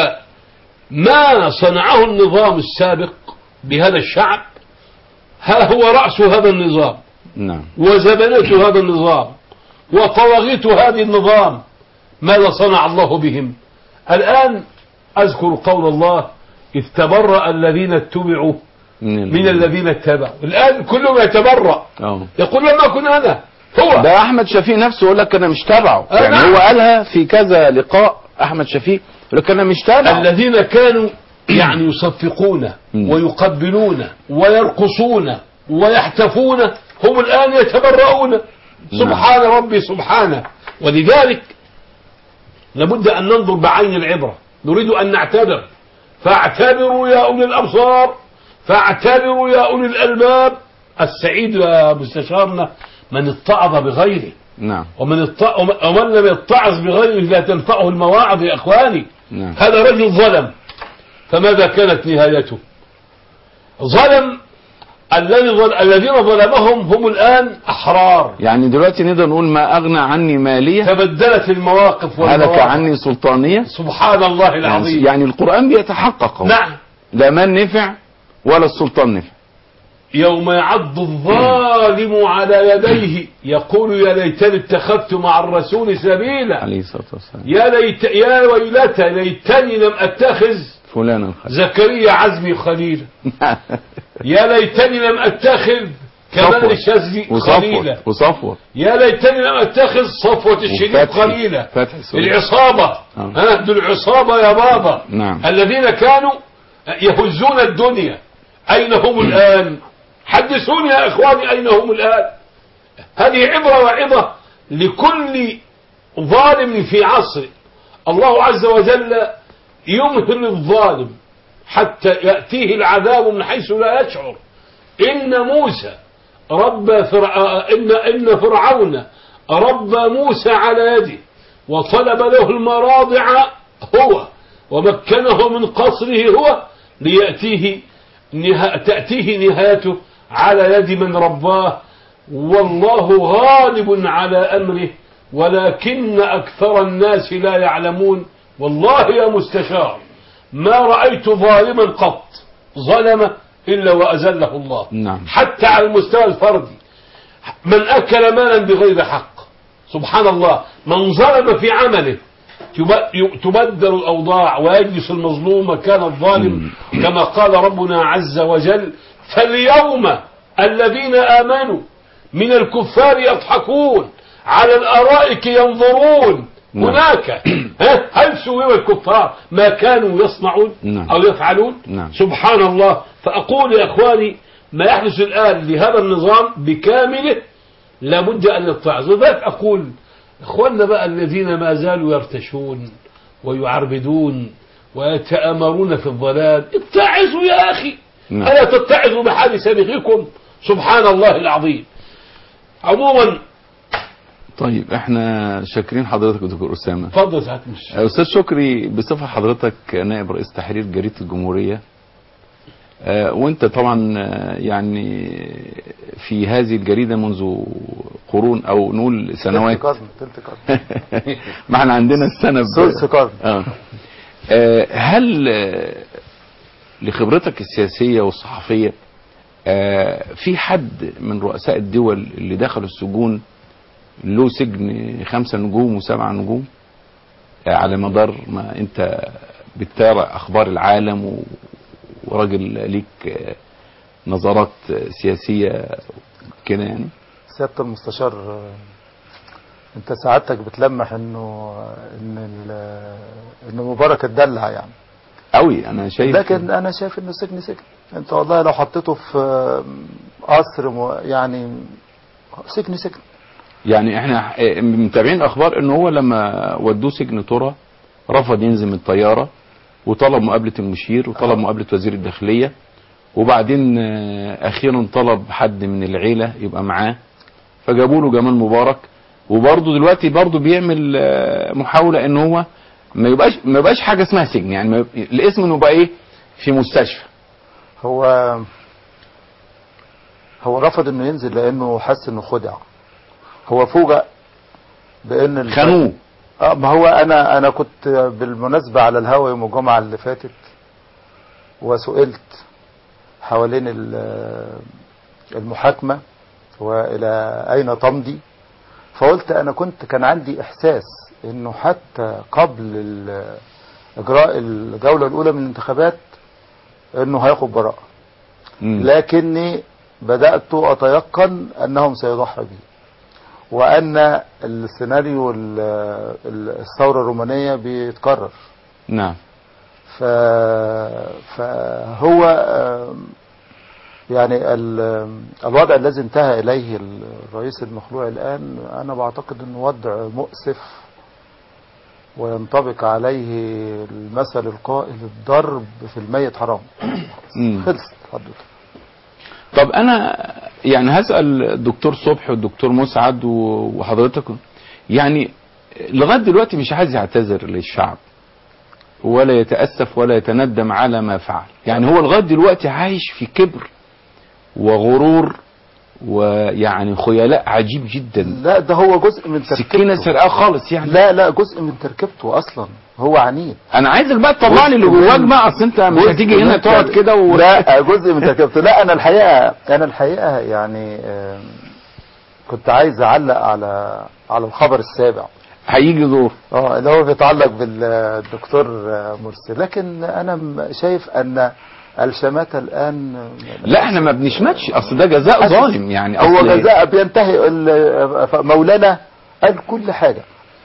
فما صنعه النظام السابق بهذا الشعب ها هو رأس هذا النظام. نعم. وزبنة هذا النظام وطواغيت هذه النظام. ماذا صنع الله بهم؟ الآن أذكر قول الله إذ تبرأ الذين اتبعوا من الذين اتبعوا. الآن كلهم يتبرأ. يقول لما أكون أنا هو ده أحمد شفيق نفسه يقول لك أنا مش تبعه. يعني هو قالها في كذا لقاء أحمد شفيق يقول لك أنا مش تبعه. الذين كانوا يعني يصفقون ويقبلون ويرقصون ويحتفون هم الآن يتبرؤون. سبحان ربي سبحانه. ولذلك لابد أن ننظر بعين العبرة. نريد أن نعتبر، فاعتبروا يا أولي الأبصار، فاعتبروا يا أولي الألباب. السعيد يا مستشارنا من اتعظ بغيره. نعم. ومن لم يتعظ بغيره لا تنفعه المواعظ يا إخواني. نعم. هذا رجل ظلم، فماذا كانت نهايته؟ ظلم. الذين ظلمهم هم الآن أحرار. يعني دلوقتي نقدر نقول ما أغنى عني مالية، تبدلت المواقف هلك عني سلطانية. سبحان الله العظيم. يعني القرآن بيتحقق. نعم. لا من نفع ولا السلطان نفع. يوم يعض الظالم على يديه يقول يا ليتني اتخذت مع الرسول سبيلا. عليه الصلاة والسلام. يا ويلتى ليتني لم اتخذ فلانا زكريا عزمي خليلا. يا ليتني لم اتخذ كمال الشاذلي خليلا. وصفوة. يا ليتني لم اتخذ صفوة الشريف خليلا. العصابة. دول العصابة يا بابا. نعم. الذين كانوا يهزون الدنيا أين هم الآن؟ حدثوني يا إخواني أين هم الآن؟ هذه عبرة وعظة لكل ظالم في عصره. الله عز وجل يمهل الظالم حتى يأتيه العذاب من حيث لا يشعر. إن فرعون ربى موسى على يده وطلب له المراضع هو ومكنه من قصره هو تأتيه نهايته على يد من رباه. والله غالب على أمره ولكن أكثر الناس لا يعلمون. والله يا مستشار ما رأيت ظالما قط ظلم إلا وأذله الله. نعم. حتى على المستوى الفردي، من أكل مالا بغير حق، سبحان الله، من ظلم في عمله تبدل الأوضاع ويجلس المظلوم مكان الظالم، كما قال ربنا عز وجل: فاليوم الذين آمنوا من الكفار يضحكون على الأرائك ينظرون. هناك هل سوى الكفار ما كانوا يصنعون أو يفعلون؟ سبحان الله. فأقول يا أخواني، ما يحدث الآن لهذا النظام بكامله لابد أن يتعظ. لذلك أقول إخواننا بقى الذين ما زالوا يرتشون ويعربدون ويتآمرون في الضلال، اتعظوا يا أخي. ألا تتعظوا بحال سابقكم؟ سبحان الله العظيم. عموما طيب احنا شاكرين حضرتك يا دكتور أسامة. اتفضل سعادة أستاذ شكري، بصفة حضرتك نائب رئيس تحرير جريدة الجمهورية، وانت طبعا يعني في هذه الجريدة منذ قرون او نقول سنوات. تلت قرن ما احنا عندنا السنة ثلث قرن. هل لخبرتك السياسية والصحفية في حد من رؤساء الدول اللي دخلوا السجون له سجن 5 نجوم و7 نجوم على مدار ما انت بتتابع اخبار العالم وراجل ليك نظرات سياسية كده يعني؟ سيادة المستشار، انت سعادتك بتلمح ان مبارك اتدلع يعني قوي. انا شايف، لكن انا شايف انه سجن انت والله لو حطيته في قصر يعني سجن يعني احنا متابعين اخبار انه هو لما ودوه سجن ترى رفض ينزل من الطيارة وطلب مقابلة المشير وطلب مقابلة وزير الداخلية، وبعدين اخيرا طلب حد من العيلة يبقى معاه فجابوا له جمال مبارك. وبرضه دلوقتي برضه بيعمل محاولة ان هو ما يبقاش حاجة اسمها سجن، يعني الاسم انه بقى ايه، في مستشفى. هو رفض انه ينزل لانه حس انه خدع. هو فوجئ بان خانوه. ما هو انا كنت بالمناسبة على الهوا يوم الجمعة اللي فاتت وسئلت حوالين المحاكمة والى اين تمضي، فقلت انا كان عندي احساس انه حتى قبل اجراء الجولة الاولى من الانتخابات انه هياخد براءة، لكني بدأت اتيقن انهم سيضحى به، وان السيناريو الثورة الرومانية بيتكرر. نعم. فهو يعني الوضع الذي انتهى اليه الرئيس المخلوع الان، انا بعتقد انه وضع مؤسف وينطبق عليه المثل القائل: الضرب في الميت حرام. خلصت حضرتك. طب انا يعني هسأل الدكتور صبحي والدكتور مسعد وحضرتك، يعني لغاية دلوقتي مش عايز يعتذر للشعب ولا يتأسف ولا يتندم على ما فعل، يعني هو لغاية دلوقتي عايش في كبر وغرور ويعني خيلاء عجيب جدا. لا ده هو جزء من تركيبته. سكينة سرقة خالص يعني. لا جزء من تركيبته اصلا، هو عنيد. انا عايزك بقى تطلع لي اللي جواك بقى، اصل انت مش هتيجي هنا تقعد كده لا جزء من تركيبته. لا انا الحقيقة يعني كنت عايز اعلق على الخبر السابع هيجي دور اللي هو بيتعلق بالدكتور مرسي، لكن انا شايف ان الشماتة الان لا احنا ما بنشمتش، اصل ده جزاء ظالم يعني. هو جزاء بينتهي. مولانا قال كل حاجة،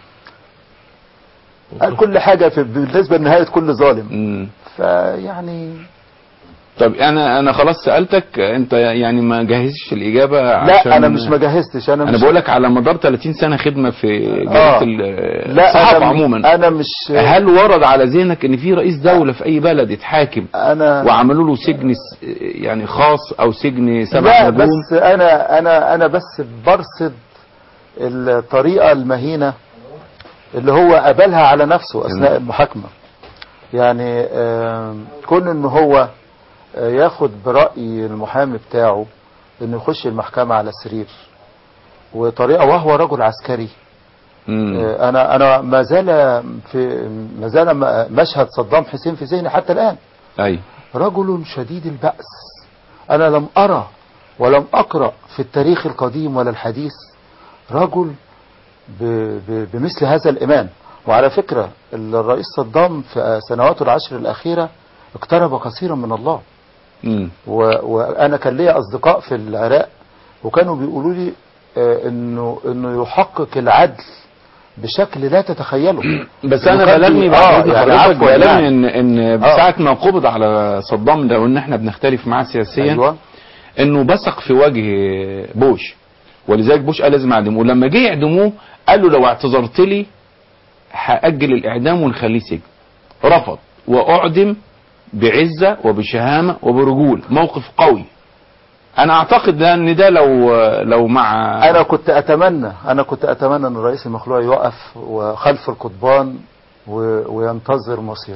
بالنسبة لنهاية كل ظالم. فيعني طب انا خلاص سألتك انت، يعني ما جهزتش الإجابة؟ لا انا مش مجهزتش. انا بقول لك على مدار 30 سنة خدمة في جريدة الصحافة عموما، انا مش هل ورد على ذهنك ان في رئيس دولة في اي بلد اتحاكم وعملوا له سجن يعني خاص او سجن 7 لا نجوم؟ بس انا بس برصد الطريقة المهينة اللي هو قبلها على نفسه اثناء المحاكمة. يعني كون ان هو ياخد برأي المحامي بتاعه انه يخش المحكمة على سرير وطريقة، وهو رجل عسكري انا ما زال مشهد صدام حسين في ذهني حتى الان. اي رجل شديد البأس. انا لم ارى ولم اقرأ في التاريخ القديم ولا الحديث رجل بمثل هذا الإيمان. وعلى فكرة الرئيس صدام في سنواته العشر الأخيرة اقترب كثيرا من الله. وأنا كان لي أصدقاء في العراق وكانوا بيقولوا لي إنه يحقق العدل بشكل لا تتخيله. بس أنا بلغني بلغني إن ساعة ما قبض على صدام، لو إن إحنا بنختلف معاه سياسيا، أيوة. إنه بصق في وجه بوش، ولذلك بوش قال لازم اعدموه. لما جه يعدموه قال له لو اعتذرت لي هأجل الإعدام ونخليه سجن. رفض وأعدم بعزة وبشهامة وبرجول. موقف قوي. أنا أعتقد إن ده لو مع أنا كنت أتمنى أن الرئيس المخلوع يوقف وخلف القضبان وينتظر مصيره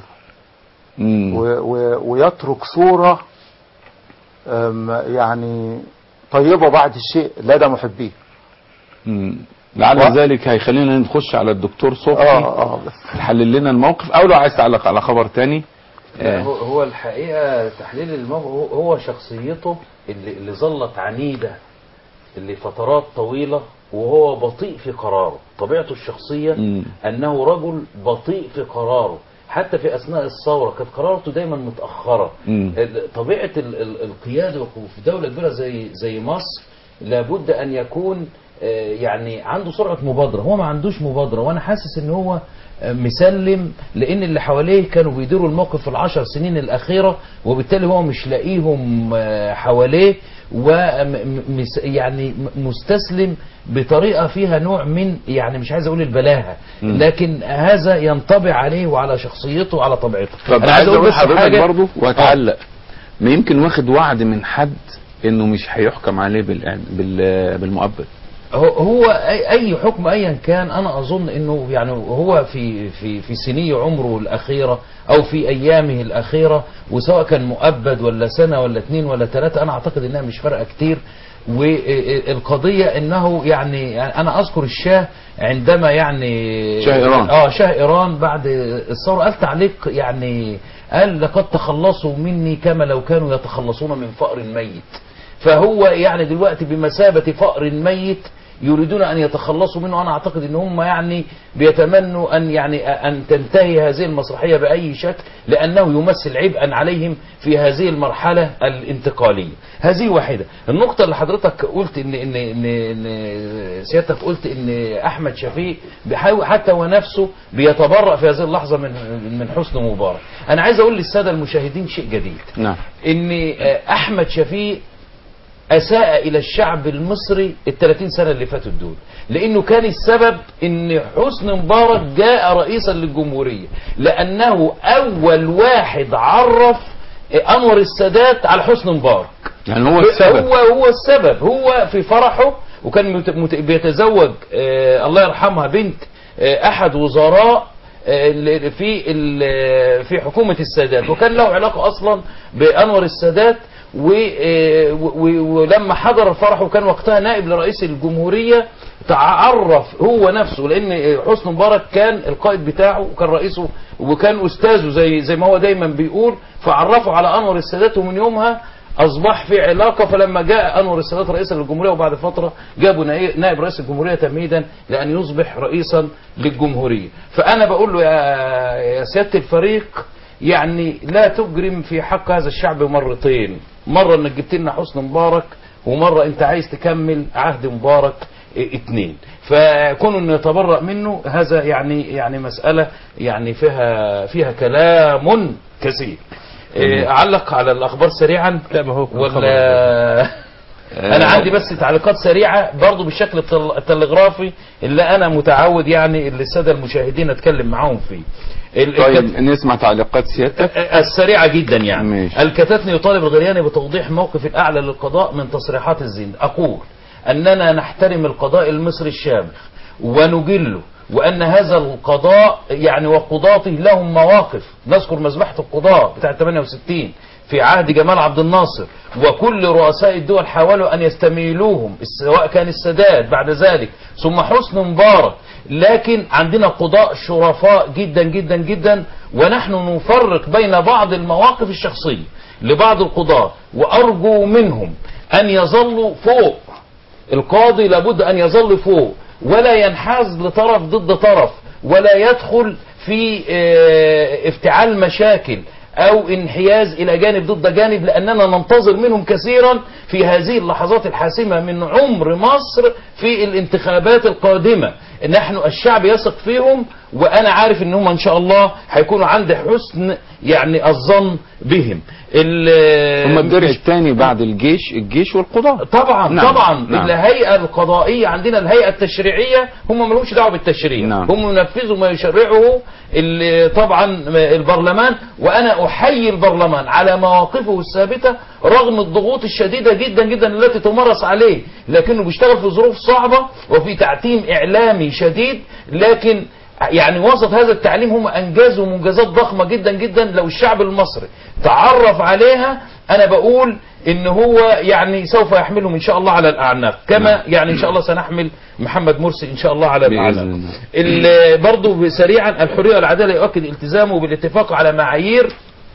ويترك صورة يعني طيبة بعد الشيء لدى محبيه. لعل ذلك هيخلينا نخش على الدكتور صبحي يحلل لنا الموقف، او لو عايز تعلق على خبر تاني. هو الحقيقة تحليل الموقف هو شخصيته اللي ظلت عنيدة لفترات طويلة، وهو بطيء في قراره. طبيعته الشخصية أنه رجل بطيء في قراره، حتى في أثناء الثورة كانت قراراته دايما متأخرة. طبيعة القيادة في دولة كبيرة زي مصر لابد أن يكون يعني عنده سرعة مبادرة. هو ما عندوش مبادرة، وأنا حاسس أن هو مسلم، لأن اللي حواليه كانوا بيديروا الموقف في ال10 سنين الأخيرة، وبالتالي هو مش لاقيهم حواليه، يعني مستسلم بطريقة فيها نوع من، يعني مش عايز أقول البلاهة، لكن هذا ينطبع عليه وعلى شخصيته وعلى طبيعته. طب أنا عايز أقول حضرتك برضه وأتعلق، ما يمكن واخد وعد من حد إنه مش هيحكم عليه بالمؤبد. هو اي حكم ايا كان، انا اظن انه يعني هو في سني عمره الاخيره او في ايامه الاخيره، وسواء كان مؤبد ولا سنه ولا 2 ولا 3، انا اعتقد انها مش فارقه كتير. والقضيه انه يعني انا اذكر الشاه عندما يعني شاه ايران شاه ايران بعد الثوره قال تعليق، يعني قال لقد تخلصوا مني كما لو كانوا يتخلصون من فأر ميت. فهو يعني دلوقتي بمثابة فأر ميت يريدون أن يتخلصوا منه. أنا أعتقد أن هم يعني بيتمنوا أن تنتهي هذه المسرحية بأي شكل، لأنه يمثل عبئا عليهم في هذه المرحلة الانتقالية. هذه واحدة. النقطة اللي حضرتك قلت إن سيادتك قلت إن أحمد شفيق بيحاول حتى ونفسه بيتبرأ في هذه اللحظة من حسني مبارك. أنا عايز أقول للسادة المشاهدين شيء جديد. نعم. إن أحمد شفيق أساء إلى الشعب المصري ال30 سنة اللي فاتوا دول، لأنه كان السبب إن حسني مبارك جاء رئيسا للجمهورية، لأنه أول واحد عرف أنور السادات على حسني مبارك. يعني هو السبب. هو السبب. هو في فرحه، وكان بيتزوج الله يرحمها بنت أحد وزراء في حكومة السادات، وكان له علاقة أصلا بأنور السادات. ولما حضر الفرح وكان وقتها نائب لرئيس الجمهورية، تعرف هو نفسه، لأن حسني مبارك كان القائد بتاعه وكان رئيسه وكان أستاذه زي ما هو دايما بيقول، فعرفه على أنور السادات، ومن يومها أصبح في علاقة. فلما جاء أنور السادات رئيسا للجمهورية وبعد فترة جابوا نائب رئيس الجمهورية تمهيدا لأن يصبح رئيسا للجمهورية. فأنا بقول له يا سيادة الفريق، يعني لا تجرم في حق هذا الشعب مرتين، مرة انك جبت لنا حسني مبارك، ومرة انت عايز تكمل عهد مبارك 2. فكون انه يتبرأ منه هذا يعني مسألة يعني فيها كلام كثير. اعلق على الاخبار سريعا ولا انا عندي بس تعليقات سريعة برضو بالشكل التلغرافي اللي انا متعود يعني اللي السادة المشاهدين اتكلم معاهم فيه. طيب نسمع تعليقات سيادتك السريعة جدا. يعني ماشي. الكتاتني يطالب الغرياني بتوضيح موقف الأعلى للقضاء من تصريحات الزند. أقول أننا نحترم القضاء المصري الشامخ ونجله، وأن هذا القضاء يعني وقضاته لهم مواقف. نذكر مذبحة القضاء بتاع 68 في عهد جمال عبد الناصر، وكل رؤساء الدول حاولوا أن يستميلوهم، سواء كان السادات بعد ذلك ثم حسني مبارك. لكن عندنا قضاء شرفاء جدا جدا جدا، ونحن نفرق بين بعض المواقف الشخصية لبعض القضاة، وأرجو منهم أن يظلوا فوق. القاضي لابد أن يظل فوق ولا ينحاز لطرف ضد طرف، ولا يدخل في افتعال مشاكل أو انحياز إلى جانب ضد جانب، لأننا ننتظر منهم كثيرا في هذه اللحظات الحاسمة من عمر مصر في الانتخابات القادمة. نحن الشعب يثق فيهم، وأنا عارف إنهم إن شاء الله هيكونوا عند حسن يعني الظن بهم. هم الدرع الثاني بعد الجيش والقضاء. طبعا نعم. طبعا نعم. الهيئة القضائية عندنا، الهيئة التشريعية هم ملهمش دعوة بالتشريع. نعم. هم ينفذوا ما يشرعه طبعا البرلمان، وأنا أحيي البرلمان على مواقفه الثابتة رغم الضغوط الشديدة جدا جدا التي تمارس عليه، لكنه بيشتغل في ظروف صعبة وفي تعتيم إعلامي شديد. لكن يعني وسط هذا التعليم هم أنجزوا منجزات ضخمة جدا جدا، لو الشعب المصري تعرف عليها أنا بقول إن هو يعني سوف يحملهم إن شاء الله على الأعناق، كما يعني إن شاء الله سنحمل محمد مرسي إن شاء الله على الأعناق. برضو سريعا، الحرية والعدالة يؤكد التزامه بالاتفاق على معايير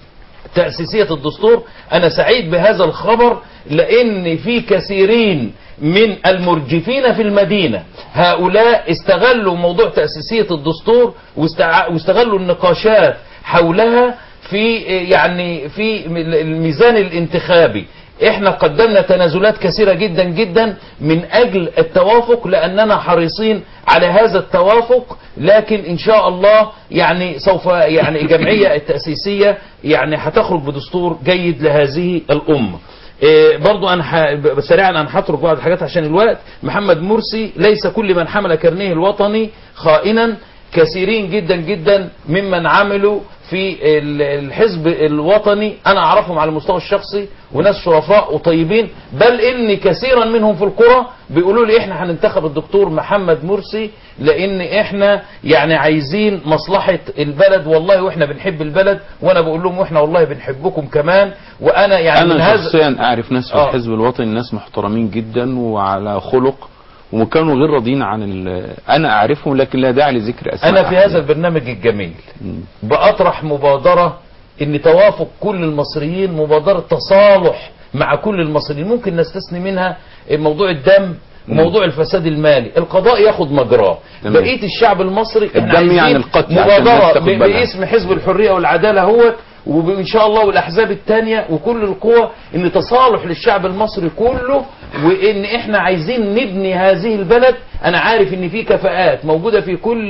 تأسيسية الدستور. أنا سعيد بهذا الخبر، لأن في كثيرين من المرجفين في المدينة هؤلاء استغلوا موضوع تأسيسية الدستور واستغلوا النقاشات حولها في يعني في الميزان الانتخابي. احنا قدمنا تنازلات كثيرة جدا جدا من اجل التوافق، لاننا حريصين على هذا التوافق. لكن ان شاء الله يعني سوف يعني الجمعية التأسيسية يعني هتخرج بدستور جيد لهذه الامة. برضو انا سريعا انا هترك بعض الحاجات عشان الوقت. محمد مرسي ليس كل من حمل كرنيه الوطني خائنا، كثيرين جدا جدا ممن عملوا في الحزب الوطني انا اعرفهم على المستوى الشخصي، وناس شرفاء وطيبين، بل ان كثيرا منهم في القرى بيقولوا لي احنا هننتخب الدكتور محمد مرسي لان احنا يعني عايزين مصلحة البلد والله، واحنا بنحب البلد. وانا بقول لهم واحنا والله بنحبكم كمان. وانا يعني انا شخصيا اعرف ناس في الحزب الوطني ناس محترمين جدا وعلى خلق، وكانوا غير راضيين عن انا اعرفهم، لكن لا داعي لذكر اسماء. انا في هذا البرنامج الجميل باطرح مبادرة ان توافق كل المصريين، مبادرة تصالح مع كل المصريين، ممكن نستثني منها موضوع الدم وموضوع الفساد المالي. القضاء ياخد مجراه، بقية الشعب المصري احنا الدم يعني القتل. مبادرة باسم حزب الحرية والعدالة هو وإن شاء الله والأحزاب التانية وكل القوى، إن تصالح للشعب المصري كله، وإن إحنا عايزين نبني هذه البلد. أنا عارف إن في كفاءات موجودة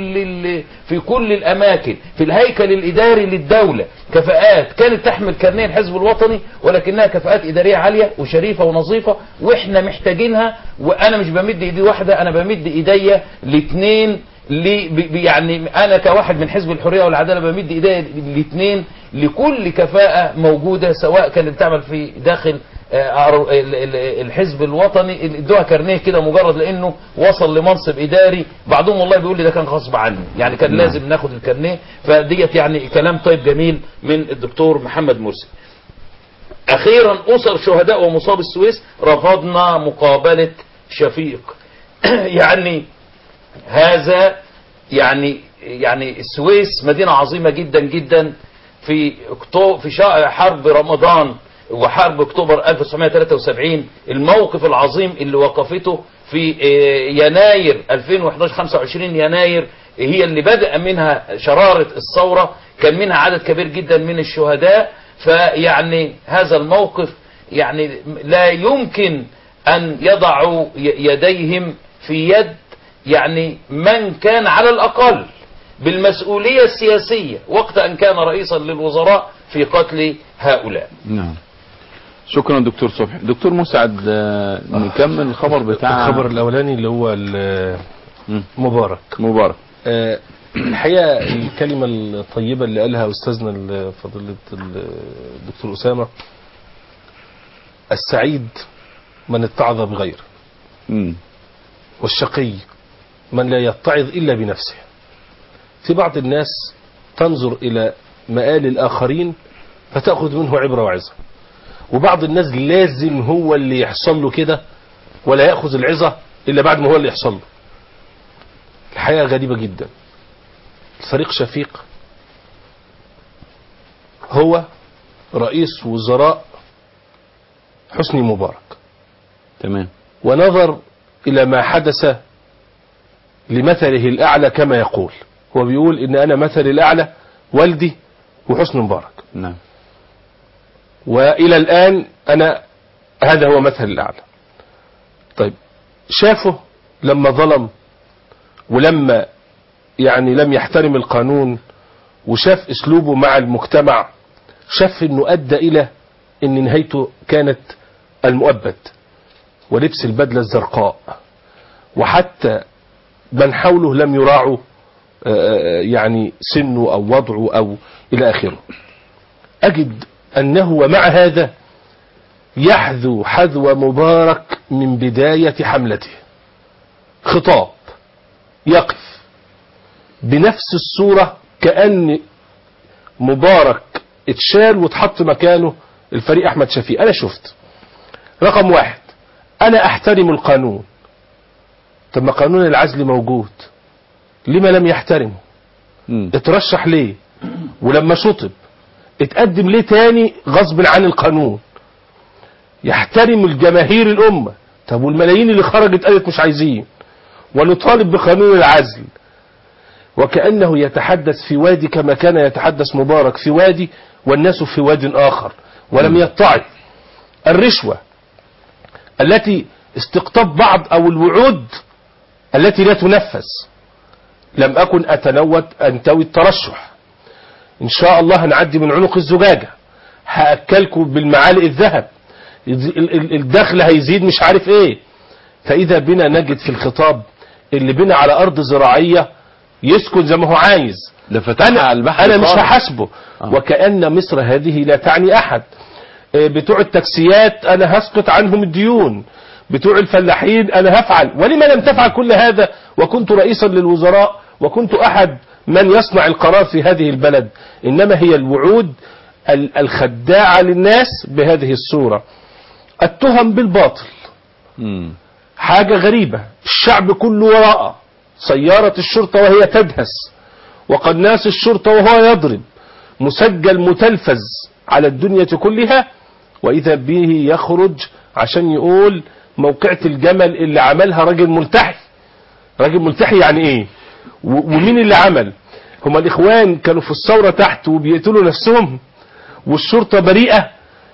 في كل الأماكن، في الهيكل الإداري للدولة كفاءات كانت تحمل كارنيه الحزب الوطني، ولكنها كفاءات إدارية عالية وشريفة ونظيفة، وإحنا محتاجينها. وأنا مش بمد إيدي واحدة، أنا بمد إيديا الاثنين. يعني أنا كواحد من حزب الحرية والعدالة بمد إيديا الاثنين لكل كفاءة موجودة، سواء كانت بتعمل في داخل الحزب الوطني ادوها كارنيه كده مجرد لانه وصل لمنصب اداري. بعضهم والله بيقول لي ده كان غصب عني، يعني كان لازم ناخد الكارنيه. فديت يعني كلام طيب جميل من الدكتور محمد مرسي. اخيرا، اسر شهداء ومصاب السويس رفضنا مقابلة شفيق. يعني هذا يعني السويس مدينة عظيمة جدا جدا. في حرب رمضان وحرب اكتوبر 1973 الموقف العظيم اللي وقفته في يناير 2011 25 يناير هي اللي بدأ منها شرارة الثورة، كان منها عدد كبير جدا من الشهداء. فيعني هذا الموقف يعني لا يمكن أن يضعوا يديهم في يد يعني من كان على الأقل بالمسؤولية السياسية وقت أن كان رئيسا للوزراء في قتل هؤلاء. نعم، شكرا دكتور صبحي. دكتور مسعد، نكمل الخبر بتاع الخبر الأولاني اللي هو مبارك. الحقيقة الكلمة الطيبة اللي قالها أستاذنا فضيلة الدكتور أسامة، السعيد من اتعظ بغيره، والشقي من لا يتعظ إلا بنفسه. في بعض الناس تنظر إلى مآل الآخرين فتأخذ منه عبرة وعظة، وبعض الناس لازم هو اللي يحصل له كده ولا يأخذ العظة إلا بعد ما هو اللي يحصل له. الحقيقة غريبة جدا. فريق شفيق هو رئيس وزراء حسني مبارك، تمام، ونظر إلى ما حدث لمثله الأعلى كما يقول. هو بيقول إن أنا مثلي الأعلى والدي وحسني مبارك. نعم. وإلى الآن أنا هذا هو مثل الأعلى. طيب شافه لما ظلم ولما يعني لم يحترم القانون، وشاف اسلوبه مع المجتمع، شاف انه ادى الى ان نهايته كانت المؤبد ولبس البدلة الزرقاء، وحتى من حوله لم يراعوا يعني سنه او وضعه او الى اخره. اجد انه ومع هذا يحذو حذو مبارك من بداية حملته. خطاب يقف بنفس الصورة كأن مبارك اتشال واتحط مكانه الفريق احمد شفيق. انا شفت رقم 1، انا احترم القانون. طب ما قانون العزل موجود، لما لم يحترمه؟ اترشح ليه؟ ولما شطب اتقدم ليه تاني غصب عن القانون؟ يحترم الجماهير الامة. طب والملايين اللي خرجت قالت مش عايزين، ونطالب بقانون العزل. وكأنه يتحدث في وادي كما كان يتحدث مبارك في وادي والناس في واد آخر، ولم يتعظ. الرشوة التي استقطاب بعض أو الوعود التي لا تنفذ. لم أكن أنتوي الترشح، إن شاء الله هنعدي من عنق الزجاجة، هأكلكم بالمعالق الذهب، الدخل هيزيد مش عارف ايه. فإذا بنا نجد في الخطاب اللي بنا على أرض زراعية يسكن زي ما هو عايز. أنا مش هحاسبه. وكأن مصر هذه لا تعني أحد. بتوع التاكسيات أنا هسقط عنهم الديون، بتوع الفلاحين أنا هفعل. ولما لم تفعل كل هذا وكنت رئيسا للوزراء وكنت أحد من يصنع القرار في هذه البلد؟ إنما هي الوعود الخداعة للناس بهذه الصورة. التهم بالباطل حاجة غريبة. الشعب كله وراءه، سيارة الشرطة وهي تدهس، وقناص الشرطة وهو يضرب، مسجل متلفز على الدنيا كلها، وإذا به يخرج عشان يقول موقعة الجمل اللي عملها راجل ملتحي. راجل ملتحي يعني ايه؟ ومين اللي عمل؟ هما الإخوان كانوا في الثورة تحت وبيقتلوا نفسهم والشرطة بريئة.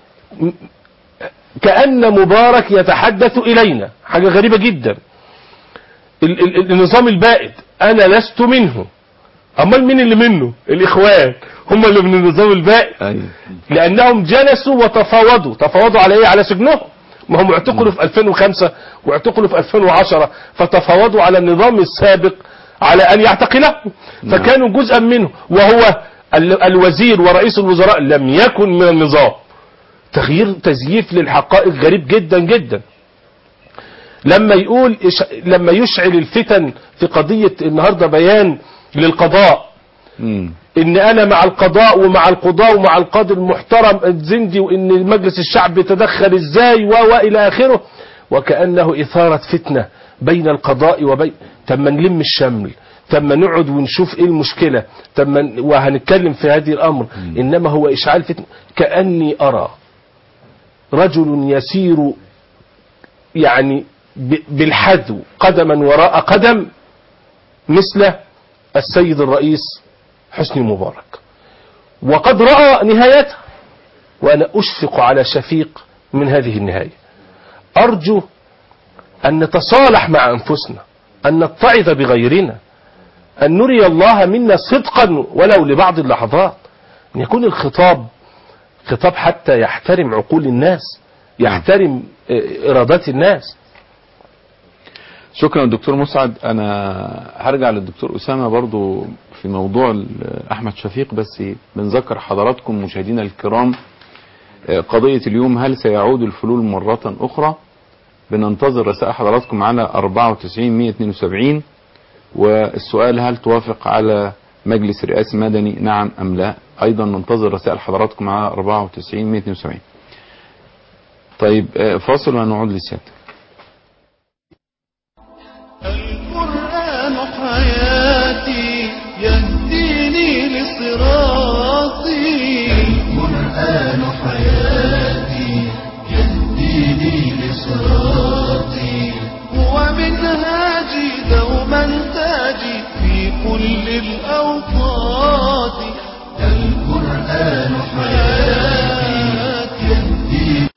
كأن مبارك يتحدث إلينا. حاجة غريبة جدا. النظام البائد أنا لست منه. أمال مين اللي منه؟ الإخوان هم اللي من النظام البائد. لأنهم جلسوا وتفاوضوا. تفاوضوا على إيه؟ على سجنهم. ما هم اعتقلوا في 2005 واعتقلوا في 2010، فتفاوضوا على النظام السابق على أن يعتقله، فكانوا جزءا منه. وهو الوزير ورئيس الوزراء لم يكن من النظام. تغيير تزييف للحقائق غريب جدا جدا. لما يقول لما يشعل الفتن في قضية النهاردة بيان للقضاء، ان انا مع القضاء ومع القضاء ومع القاضي المحترم الزندي، وان مجلس الشعب يتدخل ازاي والى اخره، وكأنه اثارة فتنة بين القضاء وبين. تم نلم الشمل، تم نقعد ونشوف ايه المشكلة، تم وهنتكلم في هذه الامر. انما هو اشعال فتنة. كأني ارى رجل يسير يعني بالحذو قدما وراء قدم مثل السيد الرئيس حسني مبارك، وقد رأى نهايتها. وأنا أشفق على شفيق من هذه النهاية. أرجو أن نتصالح مع أنفسنا، أن نتعظ بغيرنا، أن نري الله منا صدقا ولو لبعض اللحظات، أن يكون الخطاب خطاب حتى يحترم عقول الناس، يحترم إرادات الناس. شكرا دكتور مسعد. أنا هرجع للدكتور أسامة برضو في موضوع أحمد شفيق، بس بنذكر حضراتكم مشاهدينا الكرام قضية اليوم: هل سيعود الفلول مرة أخرى؟ بننتظر رسائل حضراتكم على 94-172. والسؤال: هل توافق على مجلس رئاسي مدني، نعم أم لا؟ أيضا ننتظر رسائل حضراتكم على 94-172. طيب فاصل ونعود لسيادتك. القرآن حياتي يهديني لصراطي. القرآن حياتي يهديني لصراطي. هو منهاجي دوما تاجي في كل الأوقات. القرآن حياتي يهديني.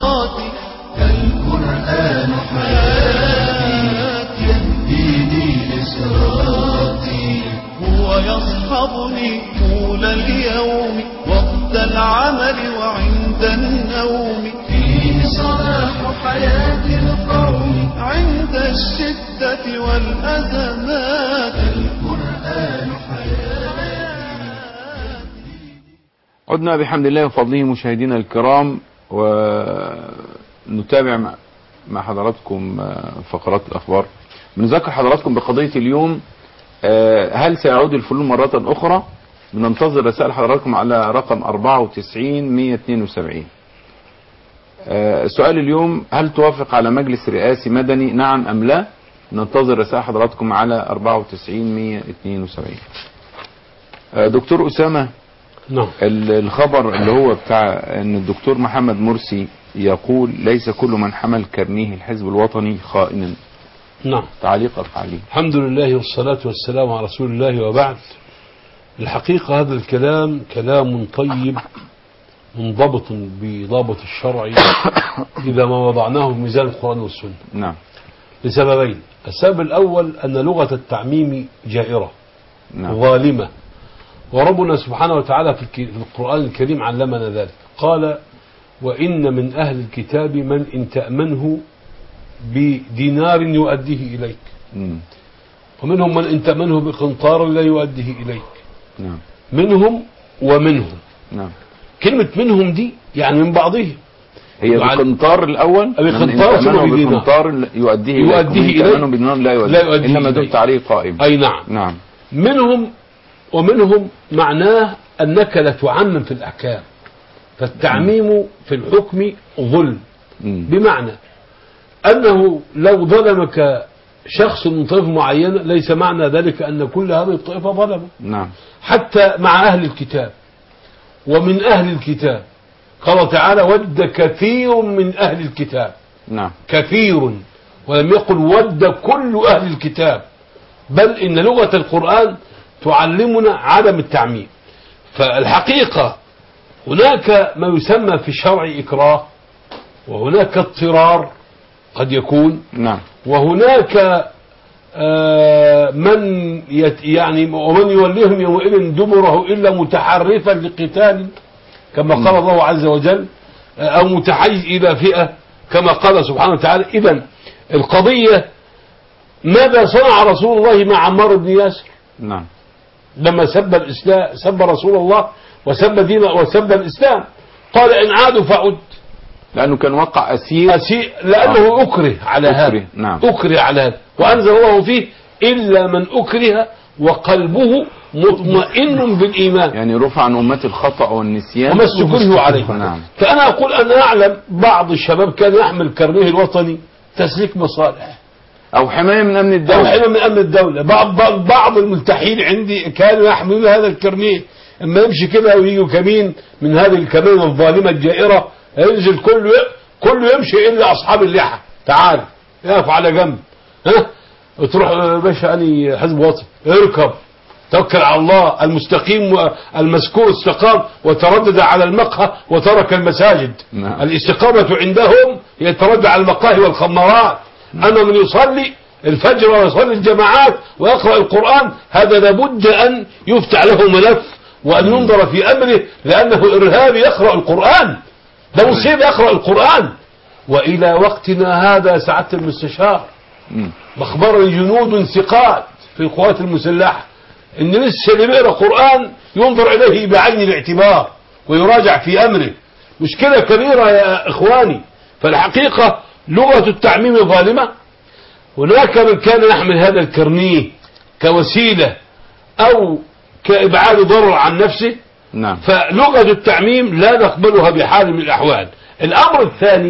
القرآن حياتي يهديني لصراطي. هو يصحبني طول اليوم وقت العمل وعند النوم. فيه صلاح حياة القوم عند الشدة والأزمات. القرآن حياتي. عدنا بحمد الله وفضله مشاهدينا الكرام، ونتابع مع حضراتكم فقرات الأخبار. بنذكر حضراتكم بقضية اليوم، هل سيعود الفلول مرة أخرى؟ بننتظر رسائل حضراتكم على رقم 94-172. سؤال اليوم، هل توافق على مجلس رئاسي مدني نعم أم لا؟ ننتظر رسائل حضراتكم على 94-172. دكتور أسامة، نعم. الخبر اللي هو بتاع ان الدكتور محمد مرسي يقول ليس كل من حمل كرنيه الحزب الوطني خائنا. نعم. تعليقك عليه؟ الحمد لله والصلاة والسلام على رسول الله، وبعد. الحقيقة هذا الكلام كلام طيب منضبط بضابط الشرع إذا ما وضعناه في ميزان القرآن والسنة. نعم. لسببين. السبب الأول أن لغة التعميم جائرة. نعم. ظالمة، وربنا سبحانه وتعالى في القرآن الكريم علمنا ذلك. قال: وإن من أهل الكتاب من إن تأمنه بدينار يؤديه إليك، ومنهم من إن تأمنه بقنطار لا يؤديه إليك. نعم. منهم ومنهم. نعم. كلمة منهم دي يعني من بعضهم. هي بقنطار الأول، بقنطار ثم بقنطار يؤديه إليك، بدينار لا يؤديه، إنما دمت عليه قائم. أي نعم. نعم. منهم ومنهم معناه أنك لا تعمم في الأحكام، فالتعميم في الحكم ظلم. بمعنى أنه لو ظلمك شخص من طائفة معينة ليس معنى ذلك أن كل هذه الطائفة ظلموا. نعم. حتى مع أهل الكتاب ومن أهل الكتاب قال تعالى: ود كثير من أهل الكتاب. نعم. كثير، ولم يقل ود كل أهل الكتاب، بل إن لغة القرآن تعلمنا عدم التعميم. فالحقيقة هناك ما يسمى في الشرع إكراه، وهناك اضطرار قد يكون. نعم. وهناك من يعني ومن يوليهم يومئذ دبره إلا متحرفا لقتال كما قال الله عز وجل، أو متحيز إلى فئة كما قال سبحانه وتعالى. إذن القضية ماذا صنع رسول الله مع عمار بن ياسر؟ نعم. لما سب الإسلام، سب رسول الله وسب دينه وسب الإسلام، قال: إن عادوا فعد. لأنه كان وقع أسير لأنه أكره على هذا. نعم. أكره على هذا، وأنزل الله فيه: إلا من أكره وقلبه مطمئن بالإيمان. يعني رفع عن أمة الخطأ والنسيان وما استكره عليه. نعم. فأنا أقول أنا أعلم بعض الشباب كان يحمل كرنيه الوطني تسليك مصالح أو حماية من أمن الدولة، أو حماية من أمن الدولة. بعض الملتحين عندي كانوا يحملون هذا الكرنيه، اما يمشي كده ويجوا كمين من هذه الكمين الظالمة الجائرة، ينزل كله يمشي إلا أصحاب اللحى. تعال يقف على جنب، وتروح باشا أني حزب وطني، اركب توكل على الله. المستقيم المذكور استقام وتردد على المقهى وترك المساجد. نعم. الاستقامة عندهم يتردد على المقاهي والخمارات. أما من يصلي الفجر ويصلي الجماعات ويقرأ القرآن، هذا لابد أن يفتح له ملف وأن ينظر في أمره، لأنه إرهابي يقرأ القرآن، ده مصيبة يقرأ القرآن. وإلى وقتنا هذا سعادة المستشار مخبرني جنود ثقات في القوات المسلحة إن لسه اللي بيقرأ قرآن ينظر إليه بعين الاعتبار ويراجع في أمره. مشكلة كبيرة يا إخواني. فالحقيقة لغة التعميم ظالمة. هناك من كان يحمل هذا الكرنيه كوسيلة أو كإبعاد ضرر عن نفسه. نعم. فلغة التعميم لا نقبلها بحال من الأحوال. الأمر الثاني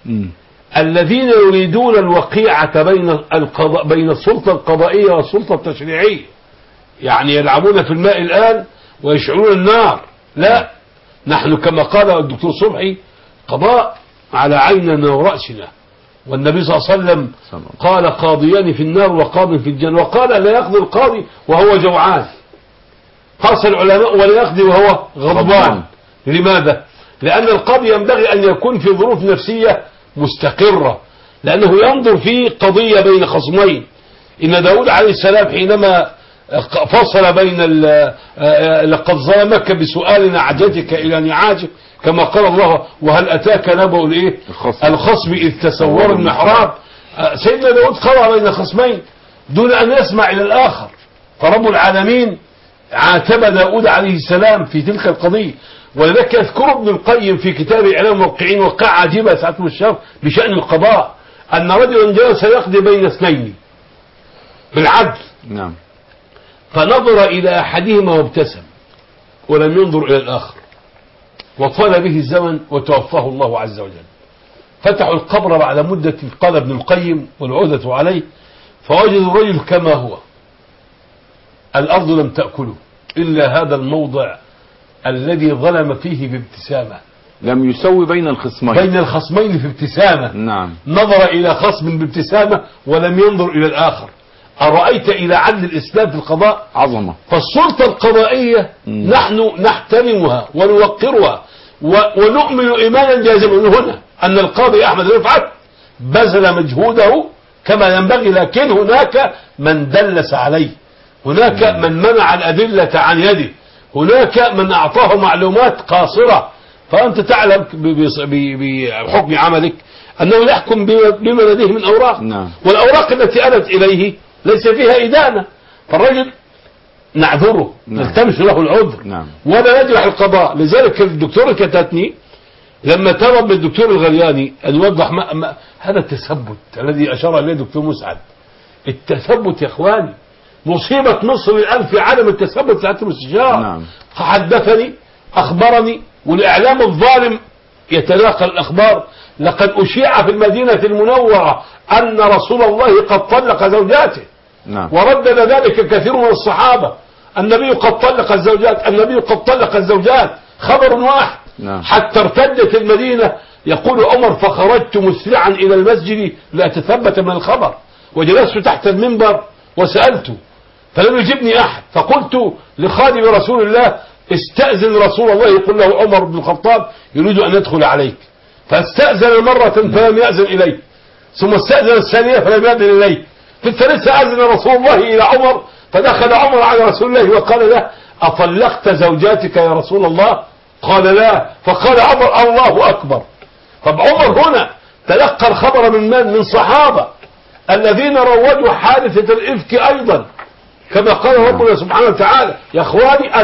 الذين يريدون الوقيعة بين السلطة القضائية والسلطة التشريعية، يعني يلعبون في الماء الآن ويشعلون النار. لا، نحن كما قال الدكتور صبحي قضاء على عيننا ورأسنا، والنبي صلى الله عليه وسلم قال قاضيان في النار وقاض في الجنة، وقال لا يقضي القاضي وهو جوعان، خاص العلماء ولا يقضي وهو غضبان. لماذا؟ لأن القاضي ينبغي أن يكون في ظروف نفسية مستقرة، لأنه ينظر في قضية بين خصمين. إن داود عليه السلام حينما فصل بين لقد ظلمك بسؤال نعجتك إلى نعاجك، كما قال الله وهل أتاك نبأ الإيه؟ الخصم إذ تسور المحراب. سيدنا داود قضى بين خصمين دون أن يسمع إلى الآخر، فرب العالمين عاتب داود عليه السلام في تلك القضية. ولذلك يذكر ابن القيم في كتاب إعلام الموقعين وقع عجيبة ساعته الشر بشأن القضاء، أن رجلا جلس يقضي بين اثنين بالعدل، نعم، فنظر إلى أحدهما وابتسم ولم ينظر إلى الآخر، وطال به الزمن وتوفاه الله عز وجل. فتحوا القبر بعد مدة، قال ابن القيم والعودة عليه، فوجدوا الرجل كما هو، الأرض لم تأكله إلا هذا الموضع الذي ظلم فيه بابتسامة، لم يسوي بين الخصمين في ابتسامة. نعم، نظر إلى خصم بابتسامة ولم ينظر إلى الآخر. أرأيت إلى عدل الإسلام في القضاء؟ عظمة. فالسلطة القضائية نحن نحترمها ونوقرها ونؤمن إيمانا جازما هنا أن القاضي أحمد رفعت بذل مجهوده كما ينبغي، لكن هناك من دلس عليه، هناك من منع الأدلة عن يده، هناك من أعطاه معلومات قاصرة. فأنت تعلم بحكم عملك أنه يحكم بما لديه من أوراق، نعم، والأوراق التي أتت إليه ليس فيها إدانة، فالرجل نعذره، نلتمس له العذر، نعم، ولا نجرح القضاء. لذلك الدكتور الكتاتني لما طلب من الدكتور الغلياني أن يوضح هذا التثبت الذي أشار إليه الدكتور مسعد، التثبت يا إخواني مصيبة مصر الآن في عالم التثبت ساعة المستشار. نعم. حدثني أخبرني، والإعلام الظالم يتلاقى الأخبار، لقد أشيع في المدينة المنورة أن رسول الله قد طلق زوجاته، نعم، وردد ذلك كثير من الصحابة، النبي قد طلق الزوجات، النبي قد طلق الزوجات، خبر واحد، نعم، حتى ارتدت المدينة. يقول عمر فخرجت مسرعا إلى المسجد لأتثبت من الخبر، وجلست تحت المنبر وسألت فلم يجبني أحد، فقلت لخادم رسول الله استأذن رسول الله، يقول له عمر بن الخطاب يريد أن يدخل عليك، فاستأذن مرة فلم يأذن إليه، ثم استأذن الثانية فلم يأذن إليه، في الثالثة أذن رسول الله إلى عمر، فدخل عمر على رسول الله وقال له أطلقت زوجاتك يا رسول الله؟ قال لا، فقال عمر الله أكبر. طب عمر هنا تلقى الخبر من صحابة الذين روجوا حادثة الإفك أيضا، كما قال ربنا سبحانه وتعالى. يا اخواني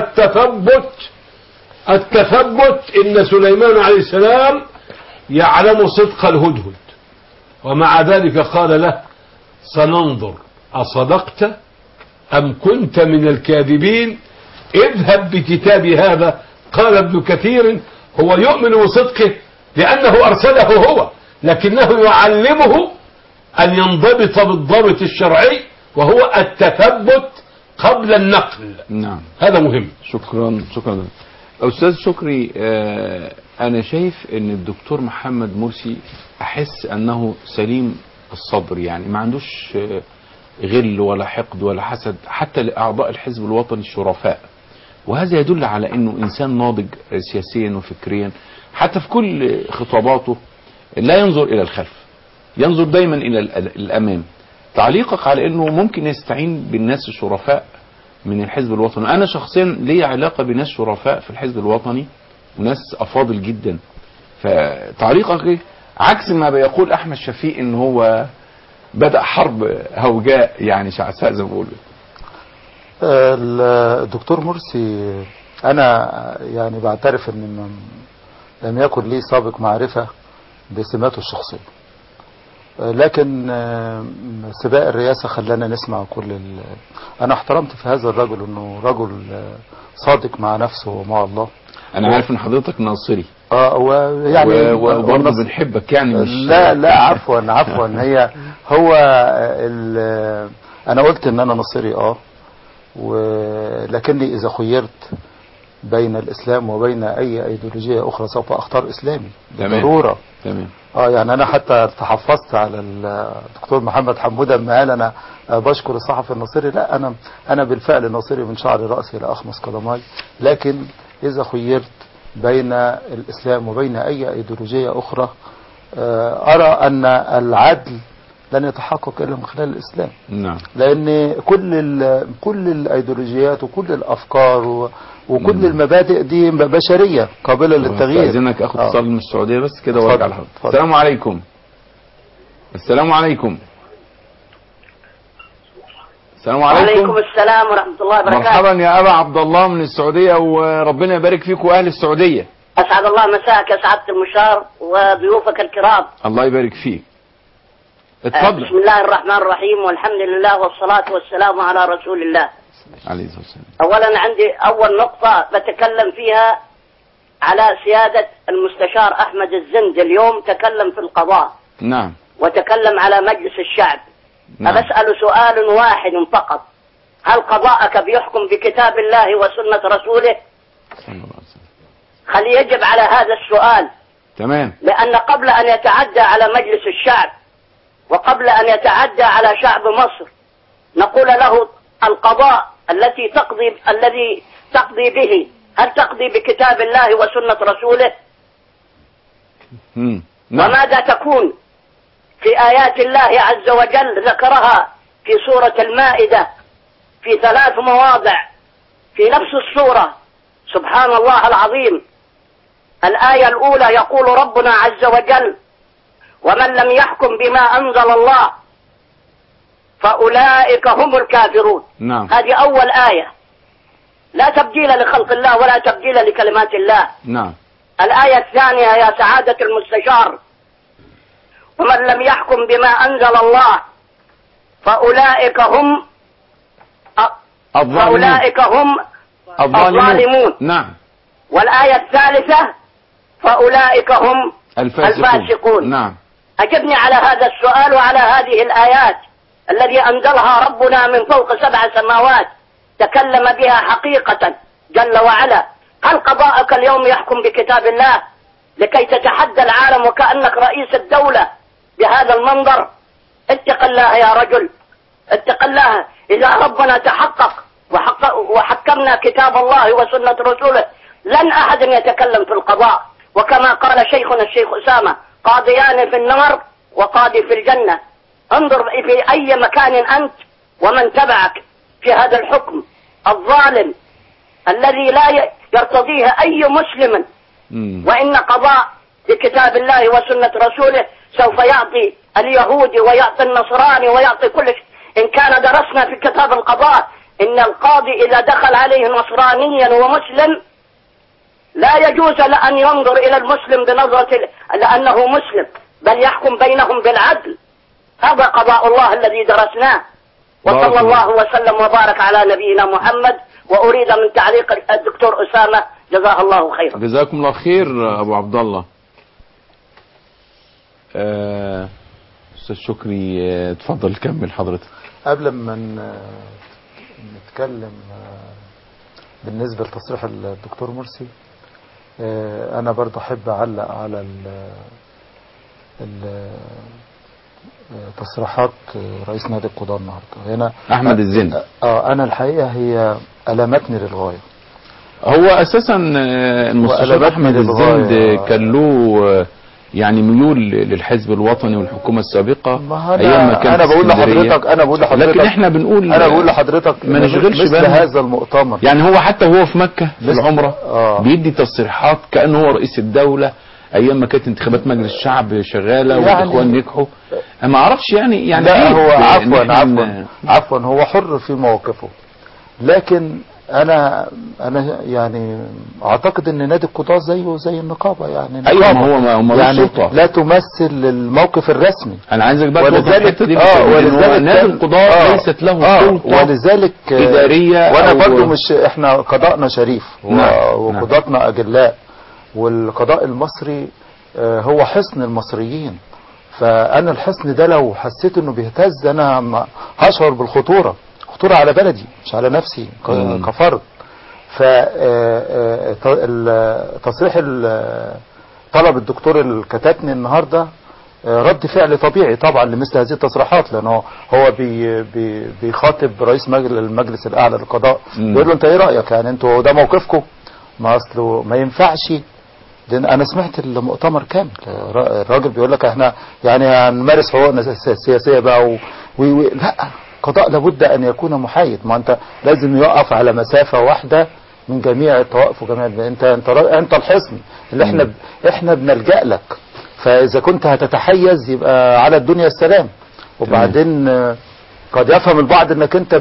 التثبت إن سليمان عليه السلام يعلم صدق الهدهد، ومع ذلك قال له سننظر أصدقت أم كنت من الكاذبين، اذهب بكتابي هذا. قال ابن كثير هو يؤمن بصدقه لأنه أرسله هو، لكنه يعلمه أن ينضبط بالضبط الشرعي، وهو التثبت قبل النقل. نعم، هذا مهم. شكرا. أستاذ شكري، أنا شايف أن الدكتور محمد مرسي أحس أنه سليم الصدر، يعني ما عندوش غل ولا حقد ولا حسد حتى لأعضاء الحزب الوطني الشرفاء، وهذا يدل على أنه إنسان ناضج سياسيا وفكريا، حتى في كل خطاباته لا ينظر إلى الخلف، ينظر دايما إلى الأمام. تعليقك على أنه ممكن يستعين بالناس الشرفاء من الحزب الوطني؟ أنا شخصيا لي علاقة بناس شرفاء في الحزب الوطني وناس أفاضل جدا، فتعليقك إيه؟ عكس ما بيقول أحمد شفيق إن هو بدأ حرب هوجاء، يعني شعساء زي ما بيقولوا. الدكتور مرسي أنا يعني بعترف أن لم يكن لي سابق معرفة بسماته الشخصية، لكن سباق الرئاسة خلانا نسمع أنا احترمت في هذا الرجل أنه رجل صادق مع نفسه ومع الله. أنا عارف أن حضرتك ناصري. ويعني وبرضه بنحبك يعني مش لا عفوا هو انا قلت ان انا نصيري ولكني اذا خيرت بين الاسلام وبين اي ايديولوجيه اخرى سوف اختار اسلامي بالضروره. تمام. يعني انا حتى تحفظت على الدكتور محمد حمودة لما قال انا بشكر الصحفي النصيري. لا، انا بالفعل نصيري من شعر راسي الى اخمص قدماي، لكن اذا خيرت بين الاسلام وبين اي ايديولوجيه اخرى ارى ان العدل لن يتحقق الا من خلال الاسلام. نعم. لان كل الايديولوجيات وكل الافكار وكل المبادئ دي بشريه قابله للتغيير. عايزينك اخد اتصال من السعوديه بس كده وارجع لحضرتك. السلام عليكم. السلام عليكم. السلام عليكم. وعليكم السلام ورحمه الله وبركاته. مرحبا يا ابا عبد الله من السعوديه، وربنا يبارك فيك واهل السعوديه. اسعد الله مساك يا سعاده المشار وضيوفك الكرام. الله يبارك فيك. اتفضل. بسم الله الرحمن الرحيم، والحمد لله والصلاة والسلام على رسول الله عليه الصلاة والسلام. أولا عندي أول نقطة بتكلم فيها على سيادة المستشار أحمد الزند. اليوم تكلم في القضاء. نعم. وتكلم على مجلس الشعب. نعم. أسأل سؤال واحد فقط: هل قضاءك بيحكم بكتاب الله وسنة رسوله؟ صلى الله عليه وسلم. هل يجب على هذا السؤال؟ تمام. لأن قبل أن يتعدى على مجلس الشعب وقبل أن يتعدى على شعب مصر نقول له القضاء الذي تقضي به هل تقضي بكتاب الله وسنة رسوله؟ نعم. وماذا تكون في آيات الله عز وجل ذكرها في سورة المائدة في 3 مواضع في نفس السورة. سبحان الله العظيم. الآية الأولى يقول ربنا عز وجل: ومن لم يحكم بما أنزل الله فأولئك هم الكافرون. نعم. هذه أول آية، لا تبديل لخلق الله ولا تبديل لكلمات الله. نعم. الآية الثانية يا سعادة المستشار: ومن لم يحكم بما أنزل الله فأولئك هم الظالمون. نعم. والآية الثالثة: فأولئك هم الفاسقون. نعم. أجبني على هذا السؤال وعلى هذه الآيات الذي أنزلها ربنا من فوق 7 سماوات تكلم بها حقيقة جل وعلا. هل قضاءك اليوم يحكم بكتاب الله لكي تتحدى العالم وكأنك رئيس الدولة بهذا المنظر؟ اتق الله يا رجل، اتق الله. إذا ربنا تحقق وحكمنا كتاب الله وسنة رسوله لن أحد يتكلم في القضاء. وكما قال شيخنا الشيخ أسامة: قاضيان في النار وقاضي في الجنة. انظر في أي مكان أنت ومن تبعك في هذا الحكم الظالم الذي لا يرتضيه أي مسلم. وإن قضاء بكتاب الله وسنة رسوله سوف يعطي اليهودي ويعطي النصراني ويعطي كل شيء. إن كان درسنا في كتاب القضاء إن القاضي إذا دخل عليه نصرانيا ومسلم لا يجوز لأن ينظر إلى المسلم بنظرة لأنه مسلم، بل يحكم بينهم بالعدل. هذا قضاء الله الذي درسناه. وصلى الله وسلم وبارك على نبينا محمد. وأريد من تعليق الدكتور أسامة جزاه الله خيرا. جزاكم الله خير أبو عبد الله. أستاذ شكري تفضل كمل حضرتك. قبل ما نتكلم بالنسبة لتصريح الدكتور مرسي، أنا برضه أحب أعلق على تصريحات رئيس نادي القضاء النهارده هنا أحمد الزند. أنا الحقيقة هي ألمتني للغاية. هو أساسا المستشار أحمد الزند كان له يعني ميول للحزب الوطني والحكومة السابقة أيام ما كان أنا بقول لحضرتك لكن احنا بنقول أنا بقول لحضرتك ما نشغلش بالنا هذا المؤتمر. يعني هو حتى هو في مكة في العمرة بيدي تصريحات كأنه هو رئيس الدولة أيام ما كانت انتخابات مجلس الشعب شغالة والإخوان نجحوا. ما أعرفش يعني لا هو عفوا هو حر في مواقفه، لكن أنا يعني أعتقد إن نادي القضاء زيه زي النقابة. يعني أيوة ما هو يعني لا تمثل الموقف الرسمي. أنا عايزك بقى ولذلك نادي القضاء ليست له سلطة ولذلك إدارية. وأنا برضو مش إحنا قضاءنا شريف وقضاتنا أجلاء، والقضاء المصري هو حصن المصريين. فانا الحصن ده لو حسيت انه بيهتز انا هشعر بالخطورة، خطورة على بلدي مش على نفسي كفرد. فتصريح طلب الدكتور الكتاتني النهاردة رد فعل طبيعي طبعا لمثل هذه التصريحات، لانه هو بيخاطب رئيس المجلس الاعلى للقضاء، بيقول له انت ايه رايك؟ يعني انتوا ده موقفكم؟ ما اصله ما ينفعش. انا سمعت المؤتمر كامل، الراجل بيقول لك احنا يعني هنمارس حقوقنا السياسيه بقى لا، قضاء لابد ان يكون محايد. ما انت لازم يقف على مسافه واحده من جميع الطوائف وجميع انت الحصن اللي احنا بنلجأ لك. فاذا كنت هتتحيز يبقى على الدنيا السلام. وبعدين قد يفهم البعض انك انت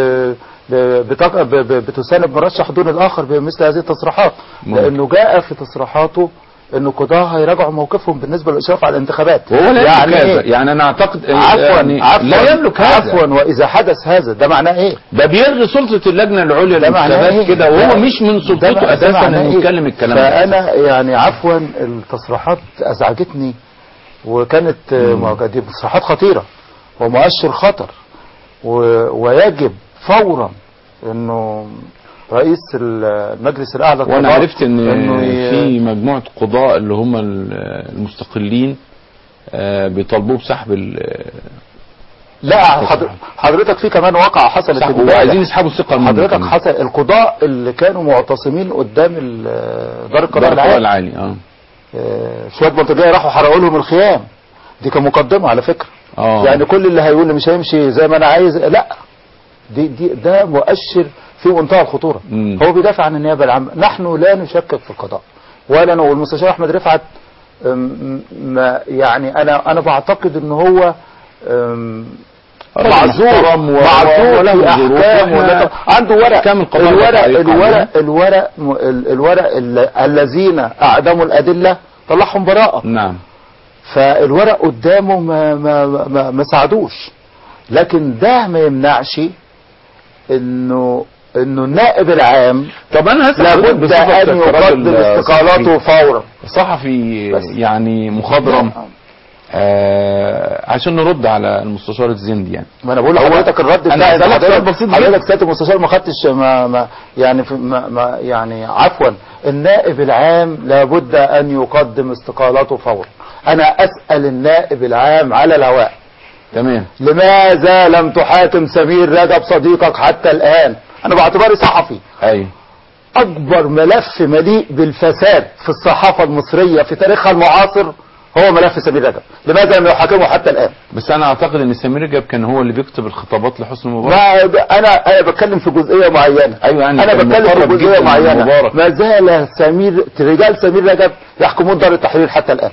بتساند مرشح دون الاخر بمثل هذه التصريحات، لانه جاء في تصريحاته انه قضاة هيراجعوا موقفهم بالنسبه للاشراف على الانتخابات. وهو لا يعني يملك هذا، يعني انا اعتقد لا يملك هذا. عفوا، واذا حدث هذا ده معناه ايه؟ ده بيلغي سلطه اللجنه العليا للانتخابات كده، وهو مش من سلطته اساسا انه يتكلم الكلام ده. فانا يعني عفوا التصريحات ازعجتني، وكانت دي تصريحات خطيره ومؤشر خطر، ويجب فورا انه رئيس المجلس الاعلى للقضاء. وانا عرفت ان في مجموعه قضاء اللي هم المستقلين بيطالبوه بسحب لا حضرتك في كمان واقعه حصلت وعايزين يسحبوا الثقه. حضرتك حصل القضاء اللي كانوا معتصمين قدام دار القضاء العالي شويه بلطجيه راحوا حرقوا لهم الخيام. دي كمقدمه على فكره. يعني كل اللي هيقول مش هيمشي زي ما انا عايز، لا، ده مؤشر في منتهى الخطوره. هو بيدافع عن النيابه العامه، نحن لا نشكك في القضاء ولا انا والمستشار احمد رفعت. يعني انا بعتقد ان هو معذور في احكام، عنده الورق الذين اعدموا الادله طلعهم براءه. نعم. فالورق قدامه ما ساعدوش، لكن ده ما يمنعش انه النائب العام طب انا لابد ان يقدم استقالته فورا. صحفي يعني مخضرم عشان نرد على المستشار الزندي. يعني ما انا بقول لحضرتك الرد بتاعي حضرتك سيادة المستشار ما خدتش يعني عفوا النائب العام لابد ان يقدم استقالته فورا. انا اسأل النائب العام على الهواء، تمام، لماذا لم تحاكم سمير رجب صديقك حتى الان؟ انا باعتباري صحفي. ايوه. اكبر ملف مليء بالفساد في الصحافة المصرية في تاريخها المعاصر هو ملف سمير رجب، لماذا لم يحاكمه حتى الان؟ بس انا اعتقد ان سمير رجب كان هو اللي بيكتب الخطابات لحسني مبارك. انا بتكلم في جزئية معينة. ايوه، يعني انا بتكلم في جزئية معينة. ما زال رجال سمير رجب يحكمون دار التحرير حتى الان.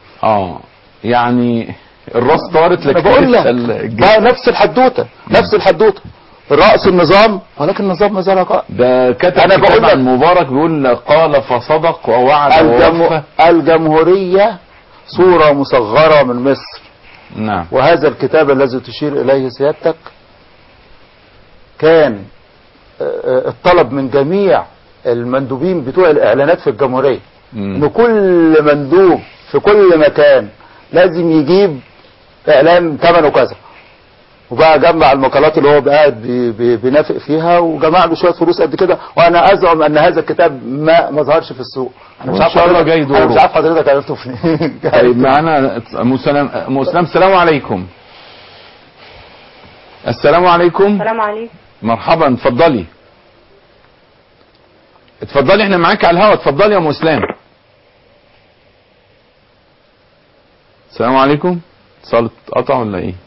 يعني الراس طارت لك. بقول لك نفس الحدوته رأس النظام، ولكن النظام ما زال قائم. ده كتب انا بقول لك مبارك بيقول قال فصدق ووعد ووفى. الجمهورية صورة مصغرة من مصر. نعم. وهذا الكتاب الذي تشير إليه سيادتك كان الطلب من جميع المندوبين بتوع الإعلانات في الجمهورية إن كل مندوب في كل مكان لازم يجيب إعلان ثمنه كذا، وبقى جمع المقالات اللي هو قاعد بينافق فيها وجمع له شويه فلوس قد كده. وانا ازعم ان هذا الكتاب ما ظهرش في السوق. انا مش عارف حضرتك جاي دوره. انا مش عارف حضرتك عرفته فين. طيب معانا ام اسلام. السلام عليكم. السلام عليكم. السلام عليكم. مرحبا، اتفضلي احنا معاك على الهواء. اتفضلي يا ام اسلام. السلام عليكم. اتصال اتقطع ولا ايه؟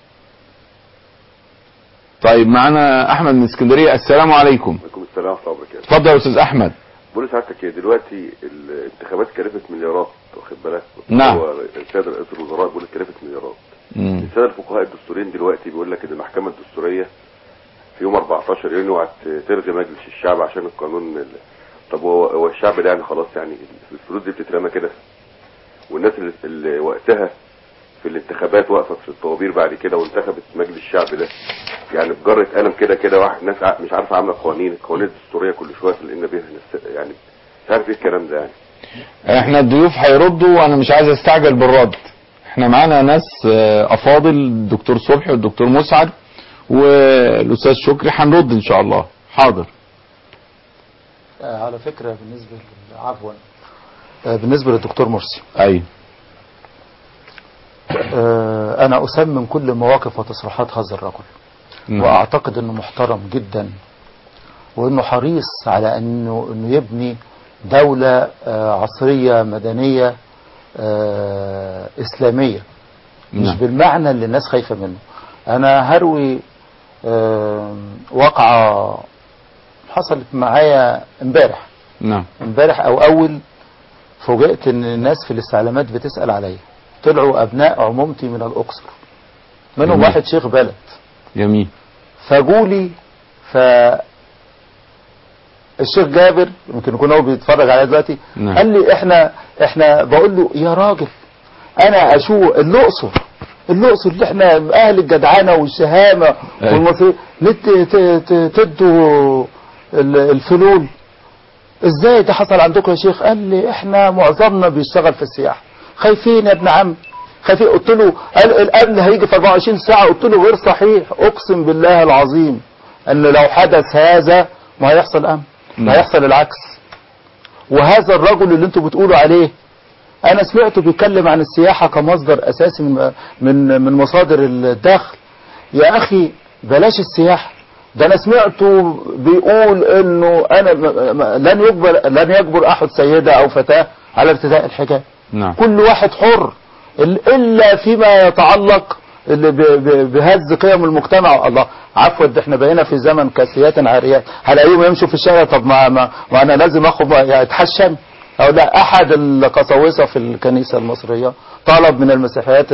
طيب معانا احمد من اسكندريه. السلام عليكم. وعليكم السلام ورحمه الله وبركاته. اتفضل يا استاذ احمد. بقول لسعادتك دلوقتي الانتخابات كلفت مليارات، واخد بالك؟ نعم. هو السيد رئيس الوزراء بيقول لك كلفت مليارات. الساده الفقهاء الدستوريين دلوقتي بيقول لك ان المحكمه الدستوريه في يوم 14 يونيو هتلغي مجلس الشعب عشان القانون. طب هو الشعب ده يعني خلاص، يعني الفلوس دي بتترمى كده، والناس اللي وقتها في الانتخابات واقفه في الطوابير بعد كده وانتخبت مجلس الشعب ده، يعني بجرة قلم كده واحد ناس مش عارفه عامله القوانين الدستوريه كل شويه تلاقينا بيها يعني مش عارف ايه الكلام ده يعني. احنا الضيوف هيردوا وانا مش عايز استعجل بالرد. احنا معانا ناس افاضل، الدكتور صبحي والدكتور مسعد والاستاذ شكري، هنرد ان شاء الله. حاضر. على فكرة بالنسبة للدكتور مرسي، ايوه، انا اسمم كل مواقف وتصريحات هذا الرجل. واعتقد انه محترم جدا، وانه حريص على انه يبني دولة عصرية مدنية اسلامية، مش بالمعنى اللي الناس خايفة منه. انا هروي واقعة حصلت معايا امبارح. نعم. امبارح او اول فوجئت ان الناس في الاستعلامات بتسأل عليا. طلعوا ابناء عمومتي من الاقصر، منهم جميل. واحد شيخ بلد. جميل. فجولي الشيخ جابر، يمكن يكون هو بيتفرج عليا دلوقتي. نعم. قال لي احنا بقول له يا راجل، انا اشوف الاقصر اللي احنا اهل الجدعانه والشهامه والمصري تدوا الفلول، ازاي ده حصل عندكم يا شيخ؟ قال لي احنا معظمنا بيشتغل في السياحه، خايفين يا ابن عم، خايفين. قلت له الامن هيجي في 24 ساعه. قلت له غير صحيح، اقسم بالله العظيم ان لو حدث هذا ما هيحصل امن، ما هيحصل العكس. وهذا الرجل اللي انتوا بتقولوا عليه انا سمعته بيتكلم عن السياحه كمصدر اساسي من مصادر الدخل. يا اخي بلاش السياحه، ده انا سمعته بيقول انه انا لن يجبر احد سيده او فتاه على ارتداء الحجاب. نعم. كل واحد حر الا فيما يتعلق بهز قيم المجتمع. الله عفوا، ده احنا بقينا في زمن كاسيات عاريات، هلاقيهم يمشوا في الشارع. طب ما انا لازم اخد اتحشم او لا؟ احد القساوسه في الكنيسه المصريه طلب من المسيحيات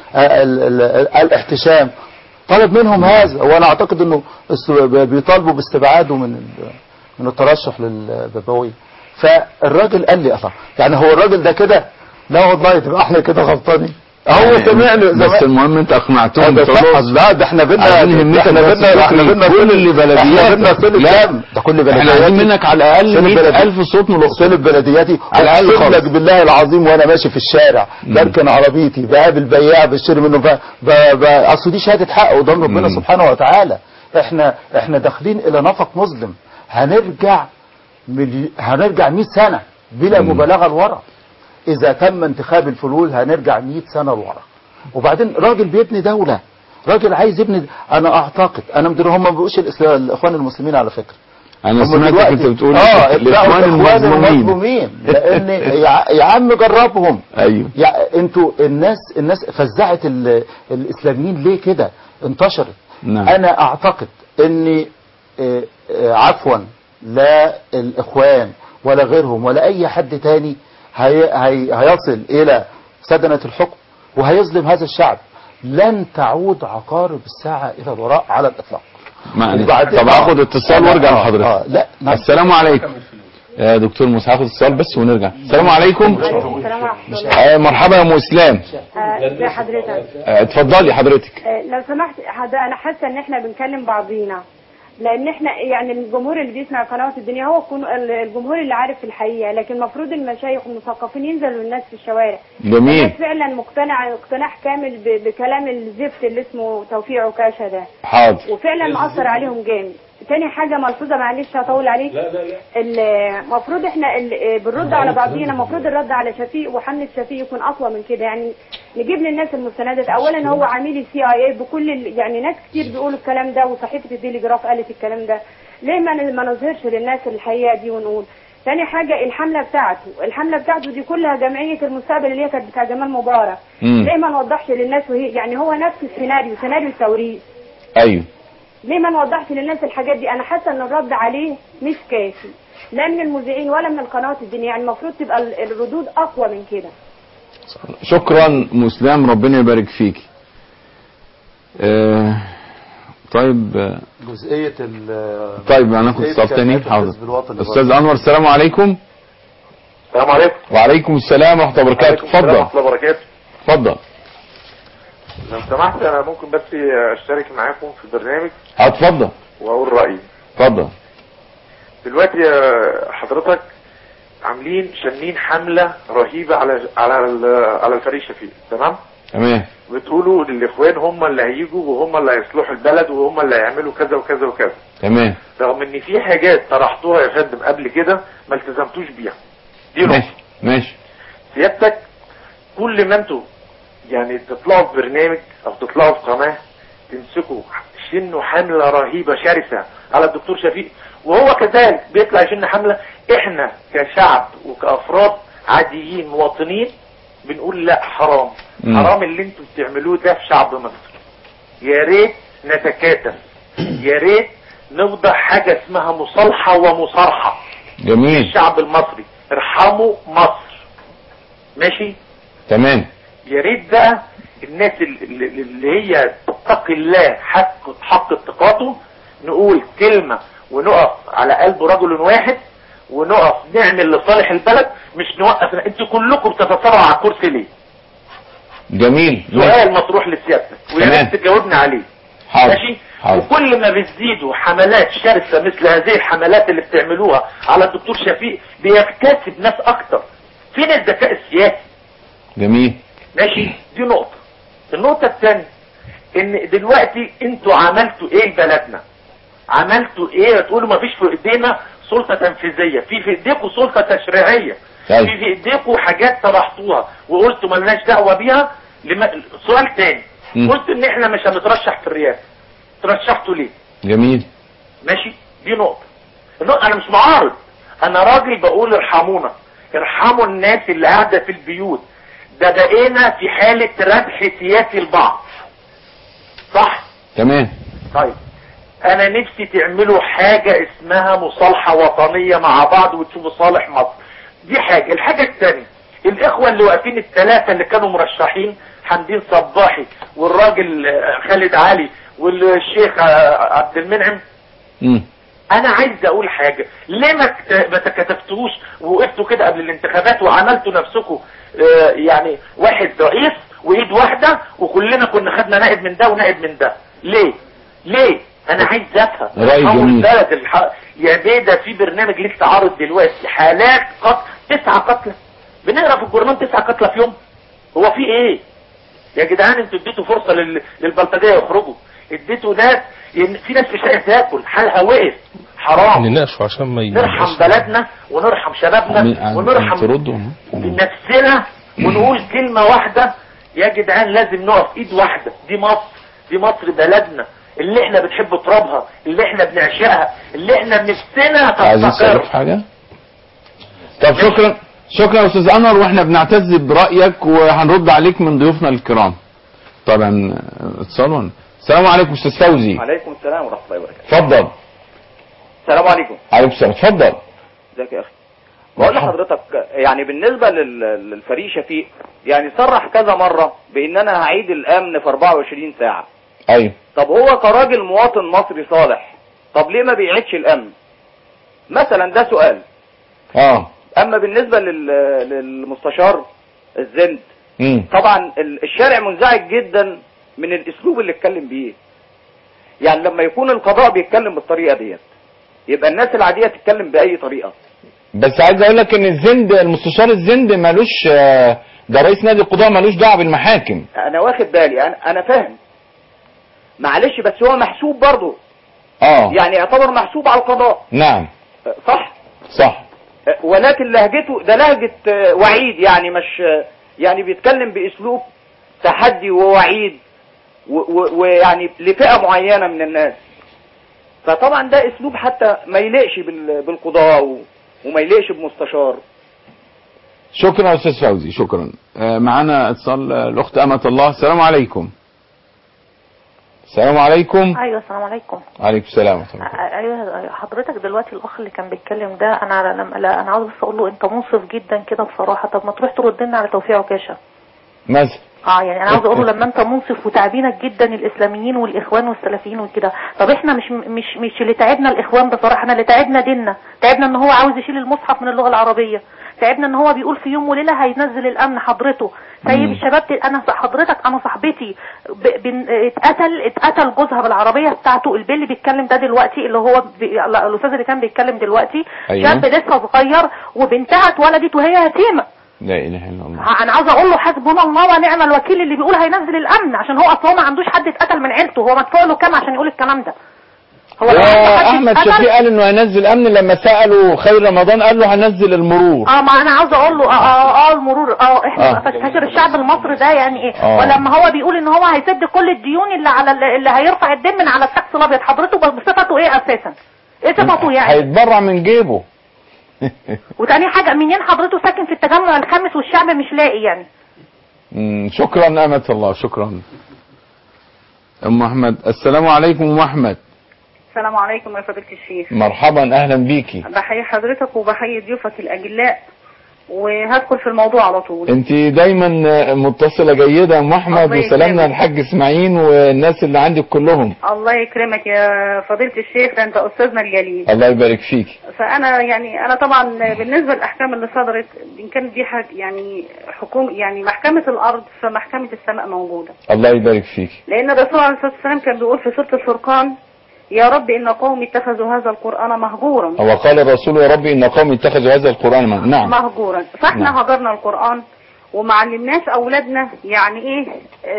الاحتشام، طلب منهم هذا، وانا اعتقد انه بيطالبوا باستبعاده من الترشح للبابويه. فالراجل قال لي الله، يعني هو الراجل ده كده؟ لا والله، تبقى احنا كده غلطانين. هو سمعني بس المهم انت اقنعتهم خلاص. لا ده احنا بدنا كل اللي بلديات، ده كل بلدياتي احنا عايزين منك على الاقل 100,000 صوت من الاقصر. سلب بلدياتي على الاقل خالص. لك بالله العظيم، وانا ماشي في الشارع بركن عربيتي بقابل بياع بشتري منه اصل دي شهاده حق قدام ربنا سبحانه وتعالى. احنا داخلين الى نفق مظلم، هنرجع 100 سنه بلا مبالغه لورا. إذا تم انتخاب الفلول هنرجع 100 سنة لورا. وبعدين راجل بيبني دولة، راجل عايز يبني. أنا أعتقد أنا مدير، هم ما بيقولش الإخوان المسلمين على فكرة. أنا سمعتك أنت بتقول الإخوان المظلومين، لأن يا عم جربهم. أيوه. أنتوا الناس فزعت الإسلاميين ليه كده؟ انتشرت. نعم. أنا أعتقد إن عفوا لا الإخوان ولا غيرهم ولا أي حد تاني هيصل إلى سدنة الحكم وهيظلم هذا الشعب. لن تعود عقارب الساعة إلى الوراء على الإطلاق. طب هاخد اتصال وارجع لحضرتك. لا. السلام عليكم يا دكتور موسى، هاخد اتصال بس ونرجع. السلام عليكم. مرحبا يا ام اسلام. ازي حضرتك؟ اتفضلي حضرتك. لو سمحت، انا حاسه ان احنا بنكلم بعضينا، لان احنا يعني الجمهور اللي بيسمع قنوات الدنيا هو الجمهور اللي عارف الحقيقه، لكن المفروض المشايخ والمثقفين ينزلوا للناس في الشوارع. جميل. الناس فعلا مقتنعه اقتناع كامل بكلام الزفت اللي اسمه توفيق عكاشه ده. حاضر. وفعلا مأثر عليهم جامد. تاني حاجه ملحوظه، معلش هطول عليك. لا. المفروض احنا بنرد على بعضينا، المفروض الرد على شفيق وحمله شفيق يكون اقوى من كده. يعني نجيب للناس المستندات. اولا هو عميل CIA بكل يعني ناس كتير بيقولوا الكلام ده، وصحيفه الديلي جراف قالت الكلام ده. ليه ما نظهرش للناس الحقيقه دي ونقول؟ ثاني حاجه الحمله بتاعته دي كلها جمعيه المستقبل اللي هي كانت بتاع جمال مبارك. ليه ما نوضحش للناس؟ وهي يعني هو نفس سيناريو التوريث. ايوه. ليه ما نوضحش للناس الحاجات دي؟ انا حاسه ان الرد عليه مش كافي، لا من المذيعين ولا من القنوات الدينيه. يعني المفروض تبقى الردود اقوى من كده. شكرا مسلم، ربنا يبارك فيك. طيب جزئيه طيب هناخد اتصال تاني. حاضر. استاذ انور، السلام عليكم. السلام عليكم. وعليكم السلام ورحمه الله وبركاته. اتفضل. ورحمه الله وبركاته. اتفضل. لو سمحت انا ممكن بس اشترك معاكم في البرنامج؟ اتفضل. واقول رايي. اتفضل. دلوقتي حضرتك عاملين شنين حملة رهيبة على الفريق شفيق، تمام؟ تمام. بتقولوا للاخوان هم اللي هيجوا وهم اللي هيصلحوا البلد وهم اللي هيعملوا كذا وكذا وكذا. تمام. رغم ان في حاجات طرحتوها يا فندم قبل كده ما التزمتوش بيها. دي ماشي ماشي. سيادتك كل ما انتوا يعني تطلعوا في برنامج او تطلعوا في قناة تمسكوا شنوا حملة رهيبة شرسة على الدكتور شفيق، وهو كذلك بيطلع يشن حملة. احنا كشعب وكأفراد عاديين مواطنين بنقول لا، حرام. حرام اللي انتوا بتعملوه ده في شعب مصر. يا ريت نتكاتف، يا ريت نوضع حاجة اسمها مصالحة ومصارحة. جميل. الشعب المصري ارحموا مصر. ماشي. تمام. يا ريت بقى الناس اللي هي تتقي الله حق اتقاته نقول كلمة ونقف على قلب رجل واحد ونقف نعمل لصالح البلد، مش نوقف. انتوا كلكم بتتصارعوا على الكرسي ليه؟ جميل. سؤال مطروح لسيادتك ويا ريت تجاوبنا عليه. حاضر. ماشي. وكل ما بتزيدوا حملات شرسة مثل هذه الحملات اللي بتعملوها على الدكتور شفيق بيكتسب ناس اكتر. فين الذكاء السياسي؟ جميل. ماشي. دي نقطة. النقطة الثانية ان دلوقتي انتوا عملتوا ايه بلدنا؟ عملتوا ايه؟ تقولوا ما فيش في ايدينا سلطة تنفيذية، في ايديكم سلطة تشريعية، في ايديكم حاجات طرحتوها وقلتوا مالناش دعوة بيها. سؤال تاني، قلت ان احنا مش هنترشح في الرئاسة، ترشحتوا ليه؟ جميل. ماشي. دي نقطة. انا مش معارض، انا راجل بقول ارحمونا، ارحموا الناس اللي قاعدة في البيوت. ده بقينا في حالة ردح سياسي البعض. صح؟ تمام. طيب انا نفسي تعملوا حاجة اسمها مصالحة وطنية مع بعض وتشوفوا صالح مصر. دي حاجة. الحاجة الثانية، الاخوة اللي واقفين الثلاثة اللي كانوا مرشحين، حمدين صباحي والراجل خالد علي والشيخ عبد المنعم، انا عايز اقول حاجة. ليه ما تكتفتوش ووقفتوا كده قبل الانتخابات وعملتوا نفسكم يعني واحد رئيس وايد واحدة وكلنا كنا خدنا نائب من ده ونائب من ده؟ ليه انا عايز افهم. رأي جميل. يا بيه في برنامج لسه عارض دلوقتي حالات قتل 9 قتلى، بنقرا في الجورنال 9 قتلى في يوم. هو في ايه يا جدعان؟ انتوا اديتوا فرصة للبلطجية يخرجوا، اديتوا ناس، في ناس مش لاقيه تاكل، حالها وقف. حرام. نناقشوا عشان ما نرحم بلدنا ونرحم شبابنا ونرحم نفسنا ونقول كلمة واحدة يا جدعان، لازم نقف ايد واحدة. دي مصر بلدنا اللي احنا بنحب ترابها، اللي احنا بنعشقها، اللي احنا نفسنا تستقر. حاجة؟ طب شكرا يا استاذ انور، واحنا بنعتز برأيك وهنرد عليك من ضيوفنا الكرام. طبعا اتصالون. السلام عليكم استاذ فوزي. وعليكم السلام ورحمة الله وبركاته. اتفضل. السلام عليكم. عليكم السلام. اتفضل. ازيك يا اخي؟ بقول لحضرتك يعني بالنسبة للفريق شفيق، يعني صرح كذا مرة بان انا هعيد الامن في 24 ساعة. ايوه. طب هو كراجل مواطن مصري صالح، طب ليه ما بيعيدش الامن مثلا؟ ده سؤال. اما بالنسبة للمستشار الزند، طبعا الشارع منزعج جدا من الاسلوب اللي اتكلم بيه. يعني لما يكون القضاء بيتكلم بالطريقة ديت، يبقى الناس العادية تتكلم بأي طريقة. بس عايز اقول لك ان المستشار الزند مالوش، ده رئيس نادي القضاء، مالوش دعوه بالمحاكم. انا واخد بالي، انا فاهم، معلش، بس هو محسوب برضه. يعني يعتبر محسوب على القضاء. نعم. صح. ولكن لهجته ده لهجة وعيد، يعني مش يعني بيتكلم باسلوب تحدي ووعيد ويعني لفئة معينة من الناس. فطبعا ده اسلوب حتى ما يليقش بالقضاء وما يليقش بمستشار. شكرا استاذ فوزي، شكرا. معانا اتصال الاخت امة الله. السلام عليكم. السلام عليكم. ايوه السلام عليكم. عليكم السلام. ايوه حضرتك دلوقتي الاخ اللي كان بيتكلم ده، انا عاوز بس اقول له انت منصف جدا كده بصراحه. طب ما تروح ترد لنا على توفيق عكاشه مثلا. يعني انا عاوز اقول له لما انت منصف وتعبينك جدا الاسلاميين والاخوان والسلفيين وكده، طب احنا مش اللي تعبنا الاخوان بصراحه، احنا اللي تعبنا ديننا، تعبنا ان هو عاوز يشيل المصحف من اللغه العربيه، تعبنا ان هو بيقول في يوم وليله هينزل الامن حضرته سايب الشباب. انا حضرتك انا صاحبتي اتقتل جوزها بالعربيه بتاعته. البيل اللي بيتكلم ده دلوقتي اللي هو الاستاذ اللي كان بيتكلم دلوقتي شاب لسه صغير وبنتها اتولدت وهي يتيمه. لا اله الا الله. انا عاوز اقول له حسبنا الله ونعم الوكيل اللي بيقول هينزل الامن، عشان هو اصلا ما عندوش حد اتقتل من عيلته. هو مدفوع له كام عشان يقول الكلام ده؟ هو احمد شفيق قال انه هينزل امن لما سالوا خير رمضان قال له هنزل المرور. ما انا عاوز اقول له المرور احنا فاكر الشعب المصري ده يعني ايه. ولما هو بيقول ان هو هيسد كل الديون اللي على اللي هيرفع الدين من على التاكس الابيض، حضرته بصفته ايه اساسا؟ ايه صفته يعني؟ هيتبرع من جيبه. وتاني حاجه منين حضرته ساكن في التجمع الخامس والشعب مش لاقي يعني؟ شكرا أمة الله، شكرا. ام احمد. السلام عليكم ام احمد. السلام عليكم يا فضيلة الشيخ. مرحبا، اهلا بيكي. بحيي حضرتك وبحيي ضيوفك الاجلاء، وهدخل في الموضوع على طول. انت دايما متصلة جيدة يا ام احمد، وسلامنا الحاج اسماعيل والناس اللي عندك كلهم. الله يكرمك يا فضيلة الشيخ، ده انت استاذنا الجليل. الله يبارك فيك. فانا يعني انا طبعا بالنسبة للاحكام اللي صدرت ان كانت دي حاجة يعني حكومة يعني محكمة الارض فمحكمة السماء موجودة. الله يبارك فيك. لان الرسول عليه الصلاة والسلام كان بيقول في سورة الفرقان: يا رب إن قومي اتخذوا هذا القرآن مهجورا. هو قال الرسول: يا رب إن قومي اتخذوا هذا القرآن مهجورا. فاحنا هجرنا القرآن وما علمناش أولادنا يعني إيه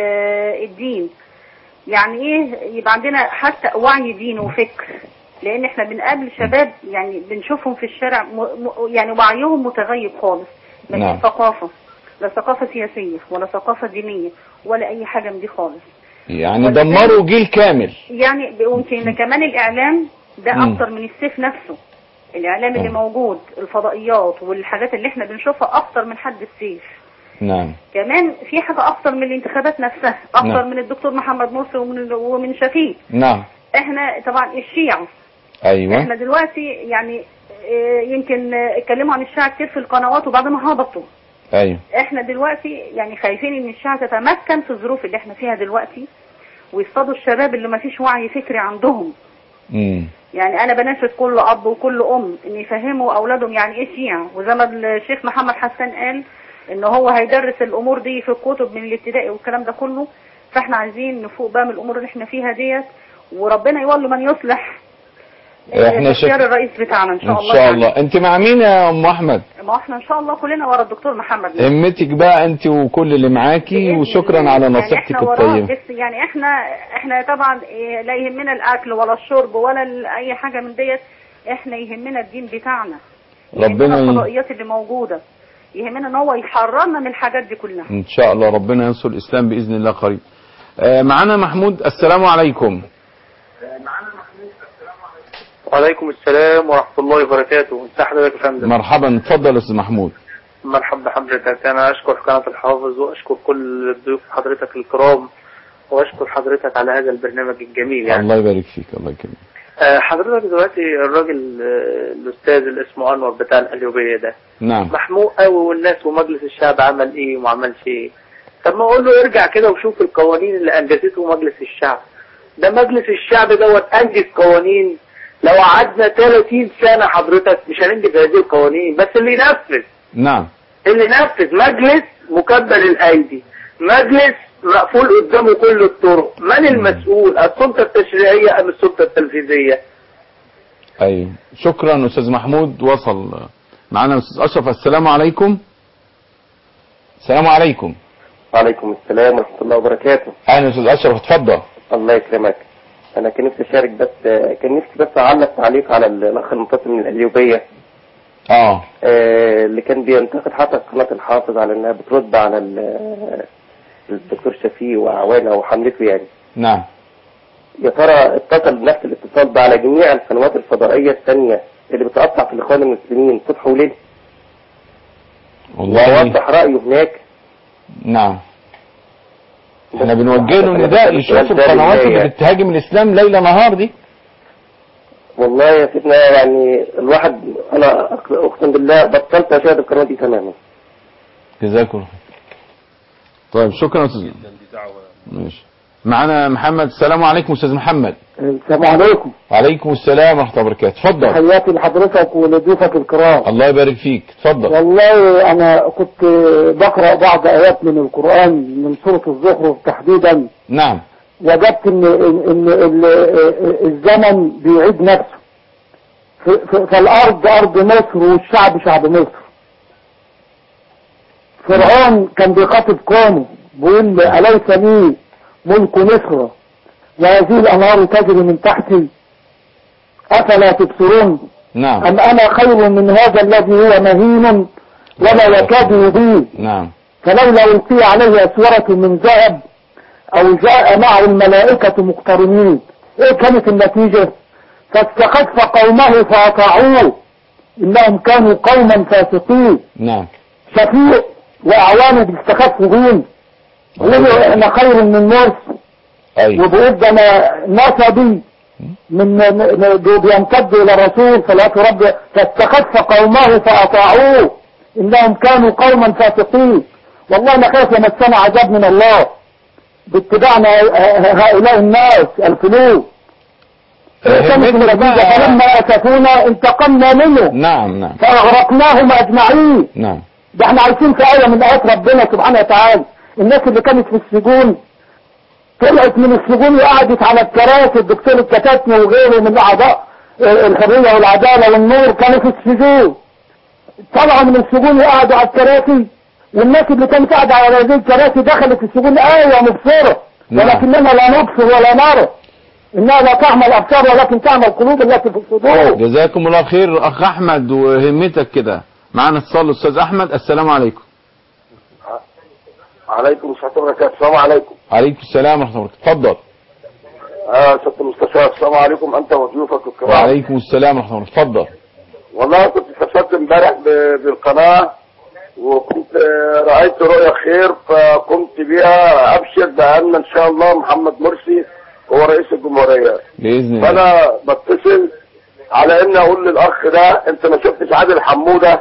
الدين، يعني إيه يبقى عندنا حتى وعي دين وفكر. لأن إحنا بنقابل شباب يعني بنشوفهم في الشارع يعني وعيهم متغيب خالص. مفيش ثقافة، لا ثقافة سياسية ولا ثقافة دينية ولا أي حاجة من دي خالص. يعني دمروا جيل كامل. يعني يمكن كمان الإعلام ده أكتر من السيف نفسه. الإعلام اللي موجود، الفضائيات والحاجات اللي احنا بنشوفها أكتر من حد السيف. نعم. كمان في حاجة أكتر من الانتخابات نفسها، أكتر من الدكتور محمد مرسي ومن شفيق. نعم. احنا طبعا الشيعة. أيوة. احنا دلوقتي يعني يمكن اتكلموا عن الشيعة كتير في القنوات وبعد ما هبطوا. أيوة. احنا دلوقتي يعني خايفين ان الشيعة تتمكن في الظروف اللي احنا فيها دلوقتي ويصطادوا الشباب اللي ما فيش وعي فكري عندهم. يعني انا بناشد كل اب وكل ام ان يفهموا اولادهم يعني ايه شيعة، وزي ما الشيخ محمد حسان قال ان هو هيدرس الامور دي في الكتب من الابتدائي والكلام ده كله. فاحنا عايزين نفوق بقى من الامور اللي احنا فيها ديت، وربنا يولي من يصلح. احنا اختيار الرئيس بتاعنا ان شاء الله. ان شاء الله. انت مع مين يا ام احمد؟ ما احنا ان شاء الله كلنا ورا الدكتور محمد. همتك بقى انت وكل اللي معاكي، وشكرا على نصيحتك الطيبه. بس يعني احنا طبعا لا يهمنا الاكل ولا الشرب ولا اي حاجه من ديت. احنا يهمنا الدين بتاعنا، ربنا الفضائيات اللي موجوده، يهمنا ان هو يحررنا من الحاجات دي كلها ان شاء الله. ربنا ينصر الاسلام باذن الله قريب. معانا محمود. السلام عليكم. وعليكم السلام ورحمة الله وبركاته. ازي حضرتك يا فندم؟ مرحبا، اتفضل يا استاذ محمود. مرحبا بحضرتك. انا اشكر قناة الحافظ واشكر كل ضيوف حضرتك الكرام واشكر حضرتك على هذا البرنامج الجميل يعني. الله يبارك فيك. الله يكرمك. حضرتك دلوقتي الراجل الاستاذ اللي اسمه انور بتاع القليوبية ده نعم محموق قوي، والناس ومجلس الشعب عمل ايه وما عملش ايه. طب ما اقول له ارجع كده وشوف القوانين اللي انجزته مجلس الشعب ده. مجلس الشعب دوت انجز قوانين لو قعدنا 30 سنة حضرتك مش هننجز هذه القوانين. بس اللي ينفذ، نعم، اللي ينفذ مجلس مكبل الايدي، مجلس مقفول قدامه كل الطرق. من المسؤول؟ السلطة التشريعية ام السلطة التنفيذية؟ ايوه، شكرا استاذ محمود. وصل معنا استاذ اشرف. السلام عليكم. السلام عليكم. وعليكم السلام ورحمة الله وبركاته. اهلا استاذ اشرف، اتفضل. الله يكرمك. انا كان نفسي اشارك، بس كان نفسي بس اعلق تعليق على الاخ المتصل من القليوبية اللي كان بينتقد حتى قناة الحافظ على انها بترد على الدكتور شفيق واعوانه وحملته يعني. نعم. يا ترى اتصل بنفس الاتصال ده على جميع القنوات الفضائية الثانية اللي بتقطع في الاخوان المسلمين صبح وليل؟ والله ووضح رأيه هناك. نعم. احنا بنوجه له نداء يشوف القنوات اللي بتهاجم الاسلام ليل نهار دي. والله يا سيدنا يعني الواحد انا اقسم بالله بطلت اشاهد القنوات دي تماما. جزاك الله. طيب شكرا يا استاذ. ماشي. معنا محمد. السلام عليكم استاذ محمد. السلام عليكم. وعليكم السلام ورحمه الله وبركاته. اتفضل. تحياتي لحضرتك ولضيوفك الكرام. الله يبارك فيك. اتفضل. والله انا كنت بقرا بعض ايات من القران من سوره الزخرف تحديدا. نعم. وجدت ان الزمن بيعيد نفسه. فالارض ارض مصر والشعب شعب مصر. فرعون كان بيخاطب قومه بيقول اليس لي ملك مصر وهذه الانهار تجري من تحتي افلا تبصرون. نعم. ام انا خير من هذا الذي هو مهين ولا يكاد يبين. نعم. فلولا القي عليه اسوره من ذهب او جاء معه الملائكه مقترنين. ايه كانت النتيجه؟ فاستخف قومه فاطاعوه انهم كانوا قوما فاسقين. نعم. شفيع واعوانه بيستخفوا بين يقولوا احنا خير من مرسي. أيوة. وبيقول ده انا نسبي من بيمتد الى الرسول صلى ربي فاستخف قومه فاطاعوه انهم كانوا قوما فاسقين. والله انا خايف يمسنا عذاب من الله باتباعنا هؤلاء الناس الفلوس. كانت النتيجه فلما اسفونا انتقمنا منه. نعم. فاغرقناهم اجمعين. نعم. ده احنا عايشين في آية من آيات ربنا سبحانه وتعالى. الناس اللي كانت في السجون طلعت من السجون وقعدت على الكراسي. الدكتور الكتاتني وغيره من اعضاء الحرية والعدالة والنور كانوا في السجون. طلعوا من السجون وقعدوا على الكراسي. والناس اللي كانت قاعدة على هذه الكراسي دخلت السجون آية مبصرة. ولكننا لا نبصر ولا نرى. انها لا تعمل الابصار ولكن تعمل القلوب التي في الصدور. جزاكم الله خير اخ احمد وهمتك كده. معنا اتصال استاذ احمد. السلام عليكم. عليكم السلام وبركاته. السلام عليكم. عليكم السلام ورحمه الله. اتفضل. سيادة المستشار السلام عليكم انت وضيوفك الكرام. وعليكم السلام ورحمه الله. اتفضل. والله كنت استفدت امبارح بالقناه وكنت رايت رؤيا خير فقمت بها ابشر بان ان شاء الله محمد مرسي هو رئيس الجمهوريه باذن الله. فانا بتصل على ان اقول للاخ ده انت ما شفتش عادل حموده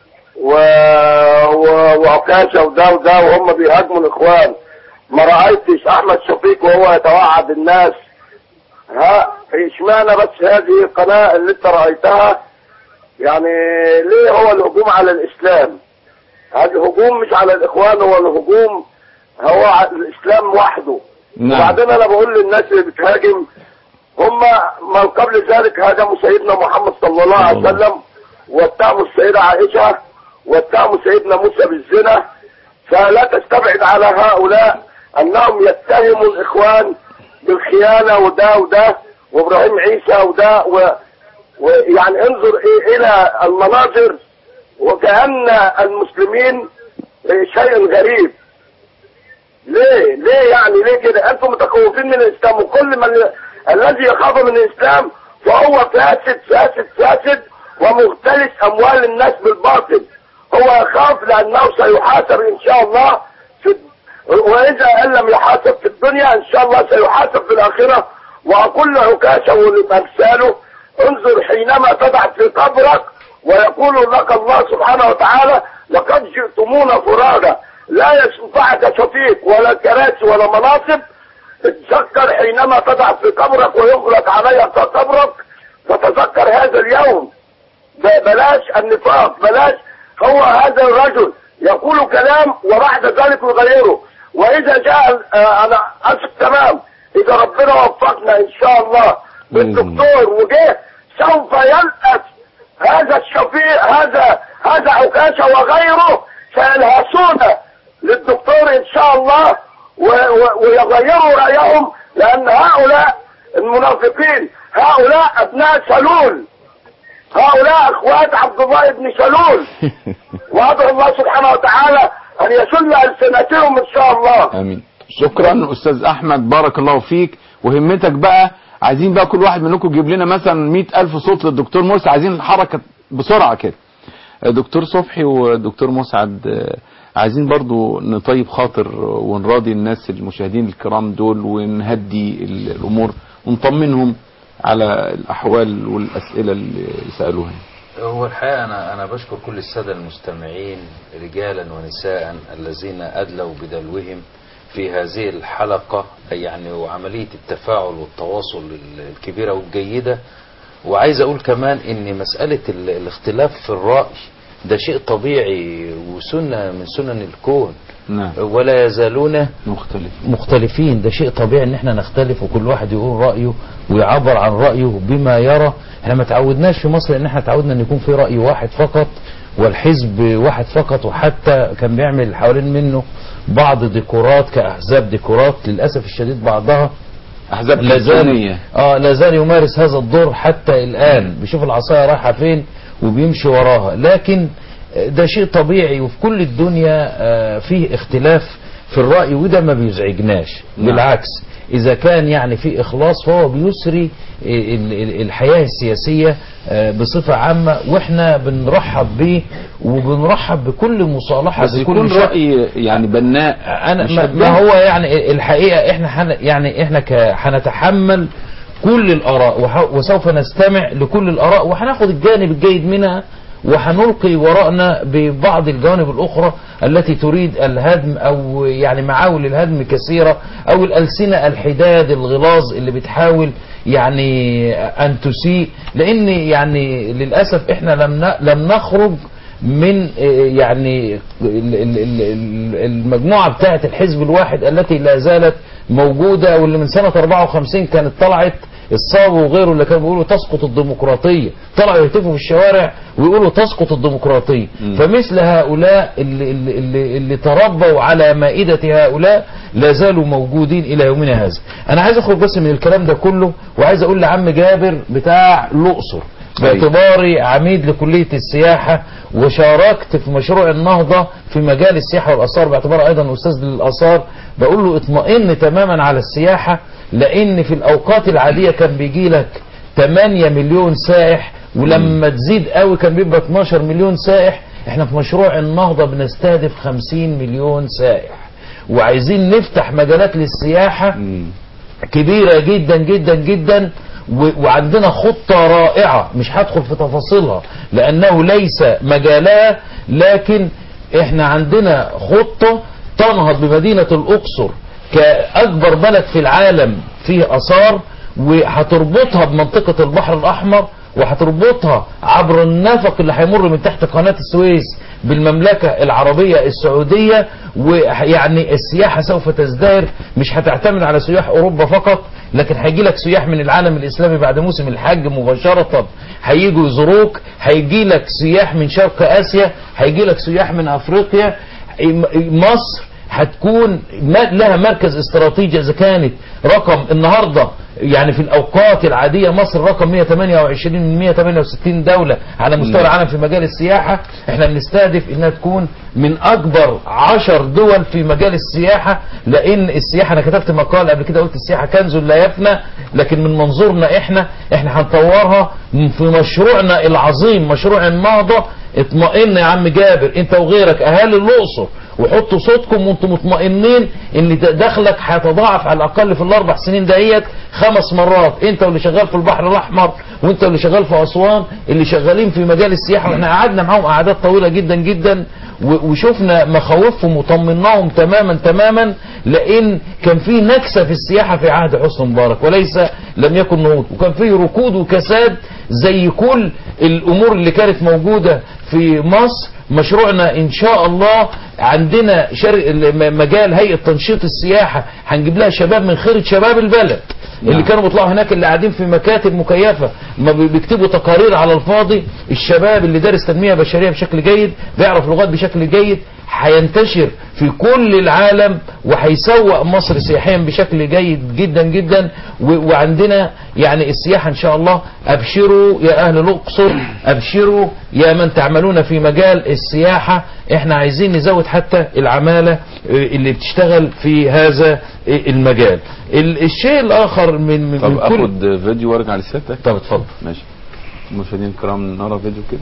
وعكاشه وده وهم بيهاجموا الاخوان. ما رايتش احمد شفيق وهو يتوعد الناس. اشمعنى بس هذه القناه اللي انت رايتها؟ يعني ليه هو الهجوم على الاسلام؟ هذا هجوم مش على الاخوان، هو الهجوم هو على الاسلام وحده. نعم. وبعدين انا بقول للناس اللي بتهاجم هم من قبل ذلك هاجموا سيدنا محمد صلى الله عليه وسلم واتهموا السيدة عائشة واتهموا سيدنا موسى بالزنا. فلا تستبعد على هؤلاء انهم يتهموا الاخوان بالخيانة وده وابراهيم عيسى وده ويعني انظر الى المناظر وكأن المسلمين شيء غريب. ليه يعني ليه كده؟ انتم متخوفين من الاسلام وكل من الذي يخاف من الاسلام فهو فاسد ومختلس اموال الناس بالباطل. هو يخاف لانه سيحاسب ان شاء الله واذا ان لم يحاسب في الدنيا ان شاء الله سيحاسب في الاخره. واقول لعكاشه ولامثاله انظر حينما تضع في قبرك ويقول لك الله سبحانه وتعالى لقد جئتمونا فرادا لا ينفعك شفيق ولا كراسي ولا مناصب. اتذكر حينما تضع في قبرك ويغلق عليك قبرك فتذكر هذا اليوم. بلاش النفاق، بلاش. هو هذا الرجل يقول كلام وبعد ذلك يغيره. واذا جاء انا اسف تمام اذا ربنا وفقنا ان شاء الله بالدكتور وجه سوف يلأس هذا الشفيع هذا عكاشه وغيره سيلهسون للدكتور ان شاء الله ويغيروا رايهم لان هؤلاء المنافقين هؤلاء ابناء سلول، هؤلاء اخوات عبد الله بن سلول. وادعو الله سبحانه وتعالى ان يشل السنتهم ان شاء الله. امين. شكرا استاذ احمد بارك الله فيك وهمتك بقى. عايزين بقى كل واحد منكم يجيب لنا مثلا 100,000 صوت للدكتور مرسي. عايزين الحركه بسرعه كده. دكتور صبحي ودكتور مسعد عايزين برضو نطيب خاطر ونراضي الناس المشاهدين الكرام دول ونهدي الامور ونطمنهم على الاحوال والاسئله اللي سالوها. هو الحقيقه انا بشكر كل الساده المستمعين رجالا ونساء الذين ادلوا بدلوهم في هذه الحلقة يعني وعملية التفاعل والتواصل الكبيرة والجيدة. وعايز أقول كمان إن مسألة الاختلاف في الرأي ده شيء طبيعي وسنة من سنن الكون. نعم. ولا يزالون مختلفين. ده شيء طبيعي ان احنا نختلف وكل واحد يقول رأيه ويعبر عن رأيه بما يرى. احنا ما تعودناش في مصر ان احنا تعودنا ان يكون في رأي واحد فقط والحزب واحد فقط، وحتى كان بيعمل حوالين منه بعض ديكورات كأحزاب ديكورات. للأسف الشديد بعضها أحزاب لازال يمارس هذا الدور حتى الآن، بيشوف العصاية رايحة فين وبيمشي وراها. لكن ده شيء طبيعي وفي كل الدنيا فيه اختلاف في الرأي وده ما بيزعجناش. بالعكس إذا كان يعني في إخلاص فهو بيسري الحياة السياسية بصفة عامة، وإحنا بنرحب به وبنرحب بكل مصالحة بس يكون رأي يعني بناء. ما هو يعني الحقيقة إحنا هنتحمل كل الآراء وسوف نستمع لكل الآراء وهناخد الجانب الجيد منها وهنلقي وراءنا ببعض الجوانب الأخرى التي تريد الهدم أو يعني معاول الهدم كثيرة، أو الألسنة الحداد الغلاظ اللي بتحاول يعني أن تسيء. لأن يعني للأسف إحنا لم نخرج من يعني المجموعة بتاعة الحزب الواحد التي لا زالت موجودة، واللي من سنة 54 كانت طلعت الصاب وغيره اللي كانوا بيقولوا تسقط الديمقراطية، طلعوا يهتفوا في الشوارع ويقولوا تسقط الديمقراطية. فمثل هؤلاء اللي تربوا على مائدة هؤلاء لا زالوا موجودين إلى يومنا هذا. أنا عايز أخرج بس من الكلام ده كله وعايز أقول لعم جابر بتاع الأقصر، باعتباري عميد لكلية السياحة وشاركت في مشروع النهضة في مجال السياحة والآثار باعتبار أيضا أستاذ للآثار، بقول له اطمئن تماما على السياحة، لأن في الأوقات العادية كان بيجي لك 8 مليون سائح، ولما تزيد قوي كان بيبقى 12 مليون سائح. احنا في مشروع النهضة بنستهدف 50 مليون سائح، وعايزين نفتح مجالات للسياحة كبيرة جدا جدا جدا، وعندنا خطة رائعة مش هدخل في تفاصيلها لأنه ليس مجالها، لكن احنا عندنا خطة تنهض بمدينة الأقصر كأكبر بلد في العالم فيه آثار، وهتربطها بمنطقة البحر الأحمر، وهتربطها عبر النفق اللي هيمر من تحت قناة السويس بالمملكة العربية السعودية. ويعني السياحة سوف تزدهر، مش هتعتمد على سياح أوروبا فقط، لكن هيجي لك سياح من العالم الإسلامي بعد موسم الحج مباشرة هيجوا يزوروك، هيجي لك سياح من شرق آسيا، هيجي لك سياح من أفريقيا. مصر هتكون لها مركز استراتيجي. إذا كانت رقم النهاردة يعني في الأوقات العادية مصر رقم 128 من 168 دولة على مستوى العالم في مجال السياحة، احنا بنستهدف انها تكون من أكبر 10 دول في مجال السياحة. لأن السياحة أنا كتبت مقال قبل كده قلت السياحة كنز لا يفنى، لكن من منظورنا احنا هنطورها في مشروعنا العظيم مشروع النهضة. اطمئن يا عم جابر انت وغيرك اهالي الأقصر، وحطوا صوتكم وانتم مطمئنين ان دخلك هيتضاعف على الاقل في الاربع سنين دهيت 5 مرات. انت واللي شغال في البحر الاحمر، وانت واللي شغال في اسوان، اللي شغالين في مجال السياحه، واحنا قعدنا معاهم قعدات طويله جدا جدا وشفنا مخاوفهم وطمناهم تماما، لان كان في نكسه في السياحه في عهد حسني مبارك وليس لم يكن نهوض، وكان في ركود وكساد زي كل الامور اللي كانت موجوده في مصر. مشروعنا ان شاء الله عندنا مجال هيئة تنشيط السياحة، هنجيب لها شباب من خيرة شباب البلد اللي كانوا بيطلعوا هناك، اللي قاعدين في مكاتب مكيفة ما بيكتبوا تقارير على الفاضي. الشباب اللي دارس تنمية بشرية بشكل جيد، بيعرف لغات بشكل جيد، هينتشر في كل العالم وهيسوق مصر سياحيا بشكل جيد جدا جدا. وعندنا يعني السياحة ان شاء الله. ابشروا يا اهل الاقصر، ابشروا يا من تعملون في مجال السياحة، احنا عايزين نزود حتى العمالة اللي بتشتغل في هذا المجال. الشيء الاخر من طب اخد فيديو وارجع لسيادتك. طب اتفضل. ماشي. المشاهدين الكرام نرى فيديو كده.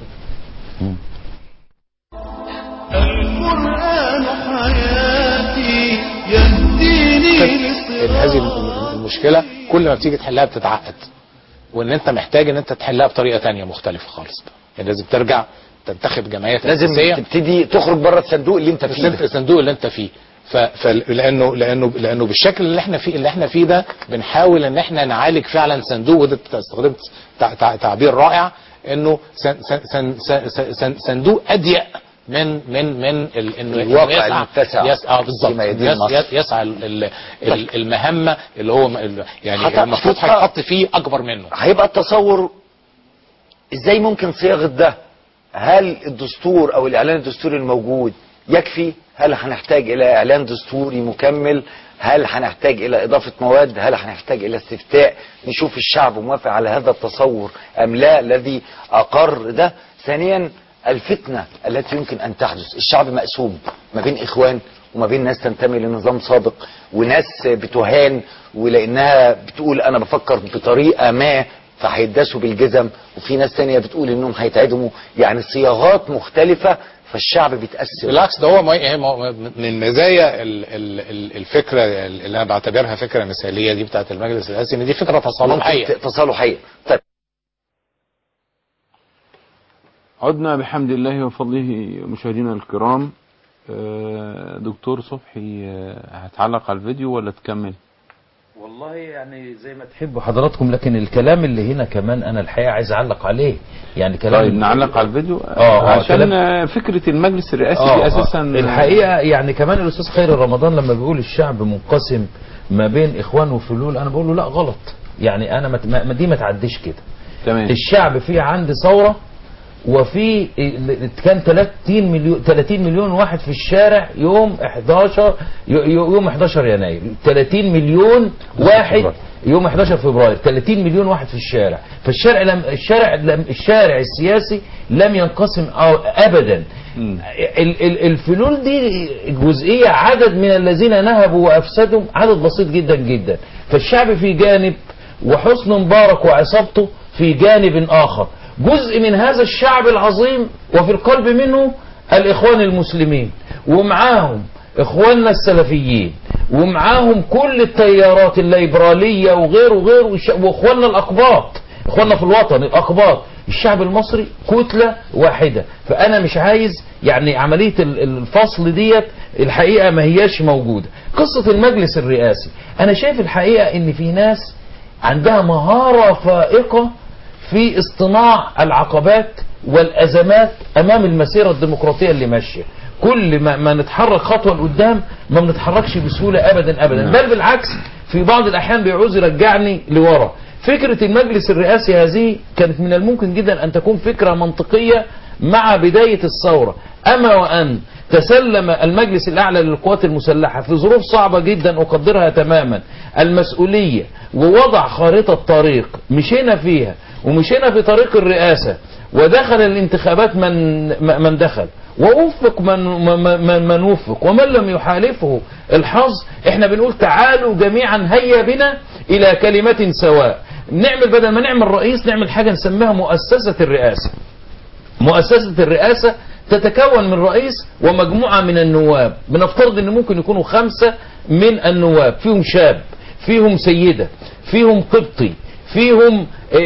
القرآن حياتي يهديني هذه المشكلة كل ما بتيجي تحلها بتتعقد، وان انت محتاج ان انت تحلها بطريقة تانية مختلفة خالص. يعني لازم ترجع تنتخب جمعية لازم تبتدي تخرج بره الصندوق اللي انت فيه، الصندوق اللي انت فيه. لانه بالشكل اللي احنا فيه ده بنحاول ان احنا نعالج فعلا صندوق، وده استخدمت تعبير رائع، انه صندوق اضيق من الواقع المتسع بالظبط يسعى المهمه اللي هو يعني المفروض هيحط فيه اكبر منه. هيبقى التصور ازاي ممكن صياغه ده؟ هل الدستور او الاعلان الدستوري الموجود يكفي؟ هل هنحتاج الى اعلان دستوري مكمل؟ هل هنحتاج الى اضافه مواد؟ هل هنحتاج الى استفتاء نشوف الشعب موافق على هذا التصور ام لا الذي اقر ده؟ ثانيا الفتنه التي يمكن ان تحدث، الشعب مقسوم ما بين اخوان وما بين ناس تنتمي لنظام سابق وناس بتهان ولانها بتقول انا بفكر بطريقه ما فهيداسوا بالجزم، وفي ناس تانية بتقول انهم هيتعدموا، يعني صياغات مختلفة فالشعب بيتأثر. بالعكس ده هو من مزايا الفكرة اللي انا بعتبرها فكرة مثالية دي بتاعت المجلس الرئاسي، ان دي فكرة تصالحية. طيب عدنا بحمد الله وفضله مشاهدينا الكرام. دكتور صبحي هتعلق على الفيديو ولا تكمل؟ والله يعني زي ما تحبوا حضراتكم، لكن الكلام اللي هنا كمان انا الحقيقه عايز اعلق عليه. يعني كلام طيب نعلق على الفيديو عشان فكره المجلس الرئاسي دي اساسا الحقيقه يعني كمان الاستاذ خير رمضان لما بيقول الشعب منقسم ما بين اخوان وفلول، انا بقول له لا غلط. يعني انا دي ما تعديش كده. تمام. الشعب فيه عندي ثوره، وفي كان 30 مليون واحد في الشارع يوم 11 يناير، 30 مليون واحد يوم 11 فبراير، 30 مليون واحد في الشارع. فالشارع السياسي لم ينقسم ابدا. الفلول دي جزئيه، عدد من الذين نهبوا وافسدوا عدد بسيط جدا جدا. فالشعب في جانب وحسن مبارك وعصابته في جانب اخر. جزء من هذا الشعب العظيم وفي القلب منه الإخوان المسلمين، ومعاهم إخواننا السلفيين، ومعاهم كل التيارات الليبرالية وغيره وإخواننا الأقباط، إخواننا في الوطن الأقباط. الشعب المصري كتلة واحدة. فأنا مش عايز يعني عملية الفصل ديت الحقيقة ما هياش موجودة. قصة المجلس الرئاسي أنا شايف الحقيقة إن في ناس عندها مهارة فائقة في اصطناع العقبات والأزمات أمام المسيرة الديمقراطية اللي ماشية. كل ما نتحرك خطوة لقدام ما بنتحركش بسهولة أبدا أبدا، بل بالعكس في بعض الأحيان بيعوز يرجعني لورا. فكرة المجلس الرئاسي هذه كانت من الممكن جدا أن تكون فكرة منطقية مع بداية الثورة. أما وأن تسلم المجلس الأعلى للقوات المسلحة في ظروف صعبة جدا أقدرها تماما المسؤولية ووضع خارطة طريق مشينا فيها، ومشينا في طريق الرئاسة، ودخل الانتخابات من دخل، ووفق من وفق، ومن لم يحالفه الحظ. احنا بنقول تعالوا جميعا هيا بنا إلى كلمة سواء. نعمل بدل ما نعمل رئيس نعمل حاجة نسميها مؤسسة الرئاسة. مؤسسة الرئاسة تتكون من رئيس ومجموعة من النواب. بنفترض ان ممكن يكونوا 5 من النواب، فيهم شاب، فيهم سيدة، فيهم قبطي، فيهم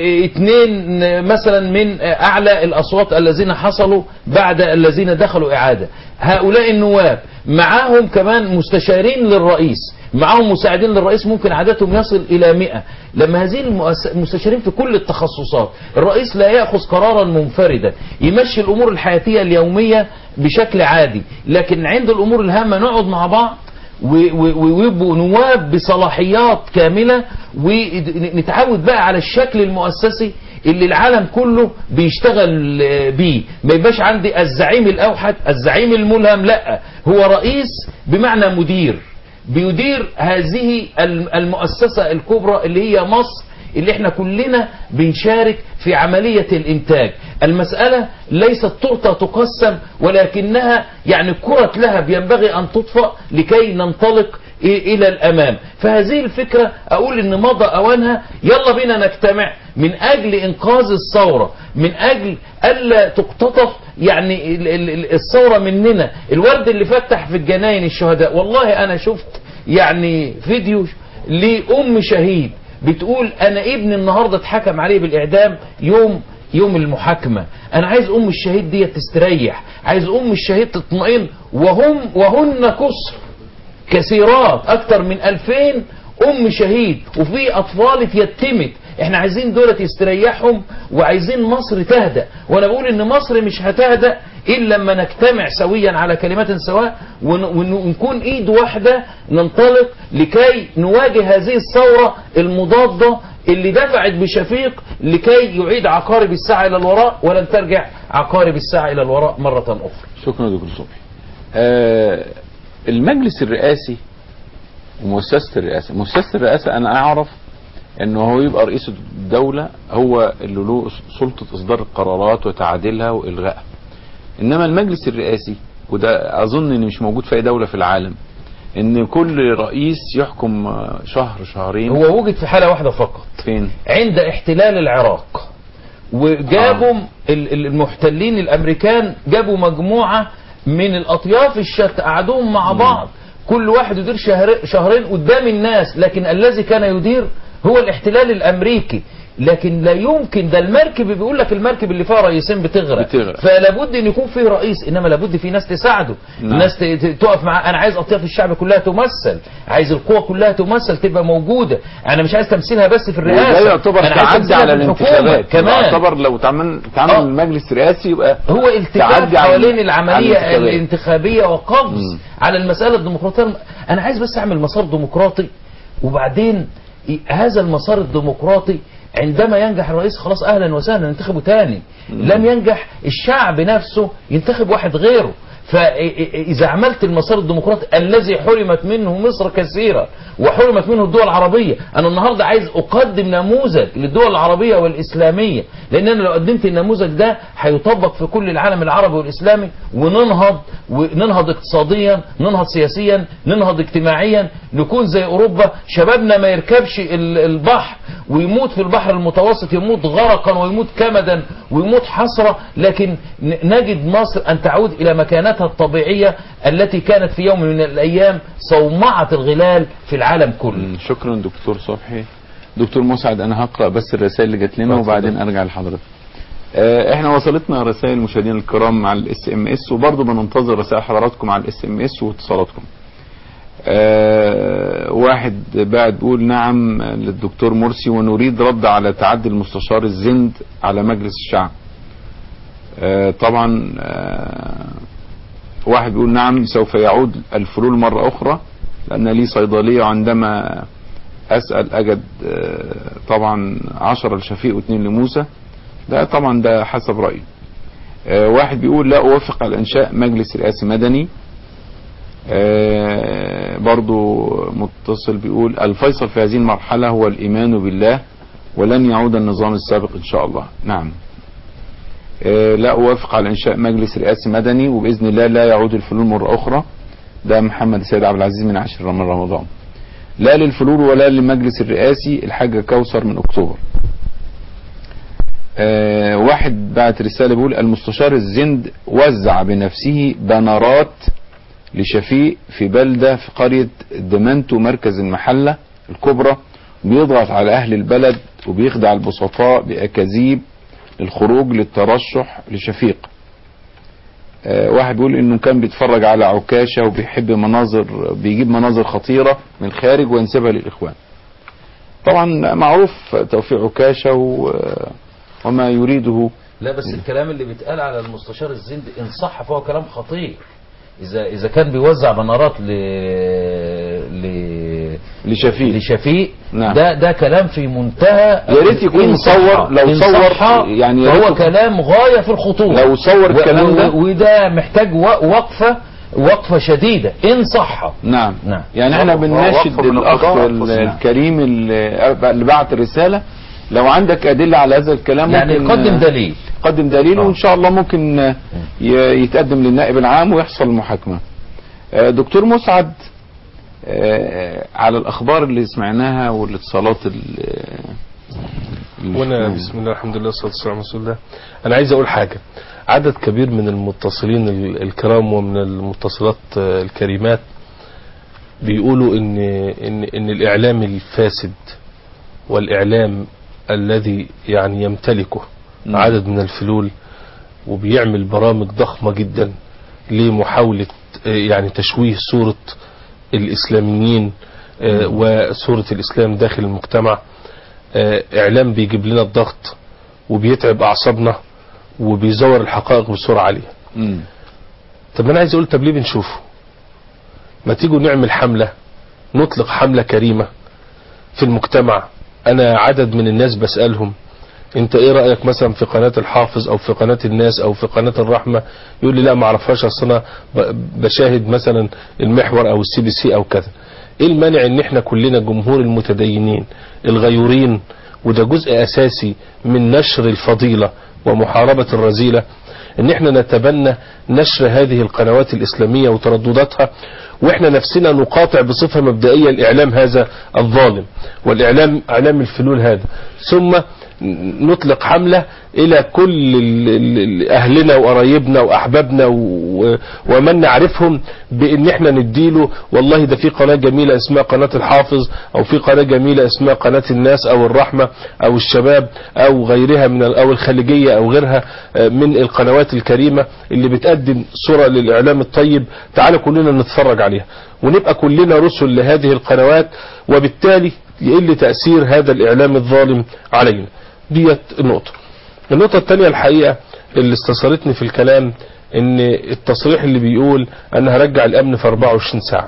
2 مثلا من اعلى الاصوات الذين حصلوا بعد الذين دخلوا اعادة. هؤلاء النواب معاهم كمان مستشارين للرئيس، معاهم مساعدين للرئيس ممكن عددهم يصل الى 100. لما هذه المستشارين في كل التخصصات، الرئيس لا يأخذ قرارا منفردا يمشي الامور الحياتية اليومية بشكل عادي، لكن عند الامور الهامة نقعد مع بعض ويبقوا نواب بصلاحيات كاملة، ونتعود بقى على الشكل المؤسسي اللي العالم كله بيشتغل بيه. ما يبقاش عندي الزعيم الأوحد، الزعيم الملهم، لا، هو رئيس بمعنى مدير بيدير هذه المؤسسة الكبرى اللي هي مصر، اللي احنا كلنا بنشارك في عملية الانتاج. المسألة ليست تورتة تقسم، ولكنها يعني كرة لهب ينبغي ان تطفأ لكي ننطلق الى الامام. فهذه الفكرة اقول ان مضى اوانها. يلا بينا نجتمع من اجل انقاذ الثورة، من اجل الا تقتطف يعني الثورة مننا. الورد اللي فتح في الجناين الشهداء، والله انا شفت يعني فيديو لأم شهيد بتقول انا ابني النهاردة اتحكم عليه بالاعدام يوم المحاكمة. انا عايز ام الشهيد دي تستريح، عايز ام الشهيد تطمئن، وهن كسر كثيرات اكتر من 2000 ام شهيد وفي اطفال اتيتمت. احنا عايزين دولة يستريحهم وعايزين مصر تهدأ. وانا بقول ان مصر مش هتهدأ الا لما نجتمع سويا على كلمات سواء ونكون ايد واحدة ننطلق لكي نواجه هذه الثورة المضادة اللي دفعت بشفيق لكي يعيد عقارب الساعة الى الوراء، ولن ترجع عقارب الساعة الى الوراء مرة اخرى. شكرا دكتور صبحي. المجلس الرئاسي ومؤسسة الرئاسة، مؤسسة الرئاسة انا اعرف انه هو يبقى رئيس الدولة هو اللي له سلطة اصدار القرارات وتعديلها والغائها. انما المجلس الرئاسي، وده اظن ان مش موجود في اي دولة في العالم، ان كل رئيس يحكم شهر شهرين. هو وجد في حالة واحدة فقط. فين؟ عند احتلال العراق، وجابوا المحتلين الامريكان جابوا مجموعة من الاطياف الشتى قعدوهم مع بعض، كل واحد يدير شهرين قدام الناس، لكن الذي كان يدير هو الاحتلال الامريكي. لكن لا يمكن، ده المركب بيقول لك المركب اللي فيها رئيسين بتغرق. فلا بد ان يكون فيه رئيس، انما لابد في ناس تساعده. ناس تقف معاه. انا عايز اطياف الشعب كلها تمثل، عايز القوى كلها تمثل تبقى موجودة. انا مش عايز تمثيلها بس في الرئاسة، وده يعتبر تعدي على الانتخابات كمان. يعتبر لو تعمل مجلس رئاسي يبقى هو التفاف حوالين العملية الانتخابية وقبض على المسألة الديمقراطية. انا عايز بس اعمل مسار ديمقراطي، وبعدين هذا المسار الديمقراطي عندما ينجح الرئيس خلاص اهلا وسهلا ننتخبه تاني. لم ينجح الشعب نفسه ينتخب واحد غيره. فإذا عملت المسار الديمقراطي الذي حرمت منه مصر كثيرا وحرمت منه الدول العربية، أنا النهاردة عايز أقدم نموذج للدول العربية والإسلامية، لأن أنا لو قدمت النموذج ده هيطبق في كل العالم العربي والإسلامي، وننهض اقتصاديا، ننهض سياسيا، ننهض اجتماعيا، نكون زي أوروبا. شبابنا ما يركبش البحر ويموت في البحر المتوسط، يموت غرقا ويموت كمدا ويموت حسرة، لكن نجد مصر أن تعود إلى مكانتها الطبيعية التي كانت في يوم من الأيام صومعة الغلال في العالم كله. شكرا دكتور صبحي. دكتور مسعد، أنا هقرأ بس الرسائل اللي جات لنا وبعدين أرجع لحضرتك. احنا وصلتنا رسائل المشاهدين الكرام مع الSMS، وبرضه بننتظر رسائل حضراتكم على الSMS واتصالاتكم. واحد بعد بيقول نعم للدكتور مرسي ونريد رد على تعدي المستشار الزند على مجلس الشعب. طبعا واحد بيقول نعم سوف يعود الفلول مرة أخرى لأن لي صيدلية، وعندما أسأل أجد طبعا 10 لشفيق و2 لموسى. ده طبعا ده حسب رأيي. واحد بيقول لا أوافق على إنشاء مجلس رئاسي مدني. برضو متصل بيقول الفيصل في هذه المرحلة هو الإيمان بالله ولن يعود النظام السابق إن شاء الله. نعم. لا أوافق على إنشاء مجلس رئاسي مدني، وبإذن الله لا يعود الفلول مرة أخرى. ده محمد السيد عبد العزيز من 10 من رمضان. لا للفلول ولا للمجلس الرئاسي. الحاجة كوثر من أكتوبر. واحد بعت رسالة بيقول المستشار الزند وزع بنفسه بنرات لشفيق في بلدة في قرية دمنتو مركز المحلة الكبرى، بيضغط على أهل البلد وبيخدع البسطاء بأكاذيب للخروج للترشح لشفيق. واحد بيقول انه كان بيتفرج على عكاشة وبيحب مناظر، بيجيب مناظر خطيرة من الخارج وينسبها للإخوان. طبعا معروف توفيق عكاشة وما يريده. لا بس الكلام اللي بيتقال على المستشار الزند إن صح فهو كلام خطير. إذا كان بيوزع بنارات لشفيق نعم. ده كلام في منتهى، يا ريت يكون مصور. لو صور يعني هو كلام غاية في الخطورة. لو صور الكلام ده، وده محتاج وقفة شديدة إن صح. نعم. يعني احنا بنناشد الأخ الكريم اللي بعت الرسالة، لو عندك أدلة على هذا الكلام يعني ممكن قدم دليل وإن شاء الله ممكن يتقدم للنائب العام ويحصل محاكمة. دكتور مسعد، على الأخبار اللي سمعناها والاتصالات وانا بسم الله الحمد لله والصلاة والسلام على رسول الله. أنا عايز أقول حاجة. عدد كبير من المتصلين الكرام ومن المتصلات الكريمات بيقولوا إن الإعلام الفاسد والإعلام الذي يعني يمتلكه عدد من الفلول وبيعمل برامج ضخمة جدا لمحاولة يعني تشويه صورة الإسلاميين وصورة الإسلام داخل المجتمع إعلام بيجيب لنا الضغط وبيتعب أعصابنا وبيزور الحقائق بصورة عالية. طب أنا عايز أقول طب ليه بنشوفه؟ ما تيجوا نعمل حملة، نطلق حملة كريمة في المجتمع. أنا عدد من الناس بسألهم انت ايه رأيك مثلا في قناة الحافظ او في قناة الناس او في قناة الرحمة؟ يقول لي لا ما اعرفهاش، اصل انا بشاهد مثلا المحور او الCBC او كذا. ايه المانع ان احنا كلنا جمهور المتدينين الغيورين، وده جزء اساسي من نشر الفضيلة ومحاربة الرذيلة، ان احنا نتبنى نشر هذه القنوات الاسلامية وتردداتها، واحنا نفسنا نقاطع بصفة مبدئية الاعلام هذا الظالم والاعلام اعلام الفلول هذا، ثم نطلق حملة الى كل اهلنا وقرايبنا واحبابنا ومن نعرفهم، بان احنا نديله والله ده في قناة جميلة اسمها قناة الحافظ، او في قناة جميلة اسمها قناة الناس او الرحمة او الشباب او غيرها من او الخليجية او غيرها من القنوات الكريمة اللي بتقدم صورة للاعلام الطيب. تعالوا كلنا نتفرج عليها ونبقى كلنا رسل لهذه القنوات، وبالتالي يقل تأثير هذا الاعلام الظالم علينا. ديت النقطة الثانية الحقيقة اللي استثارتني في الكلام، ان التصريح اللي بيقول ان هرجع الامن في 24 ساعة.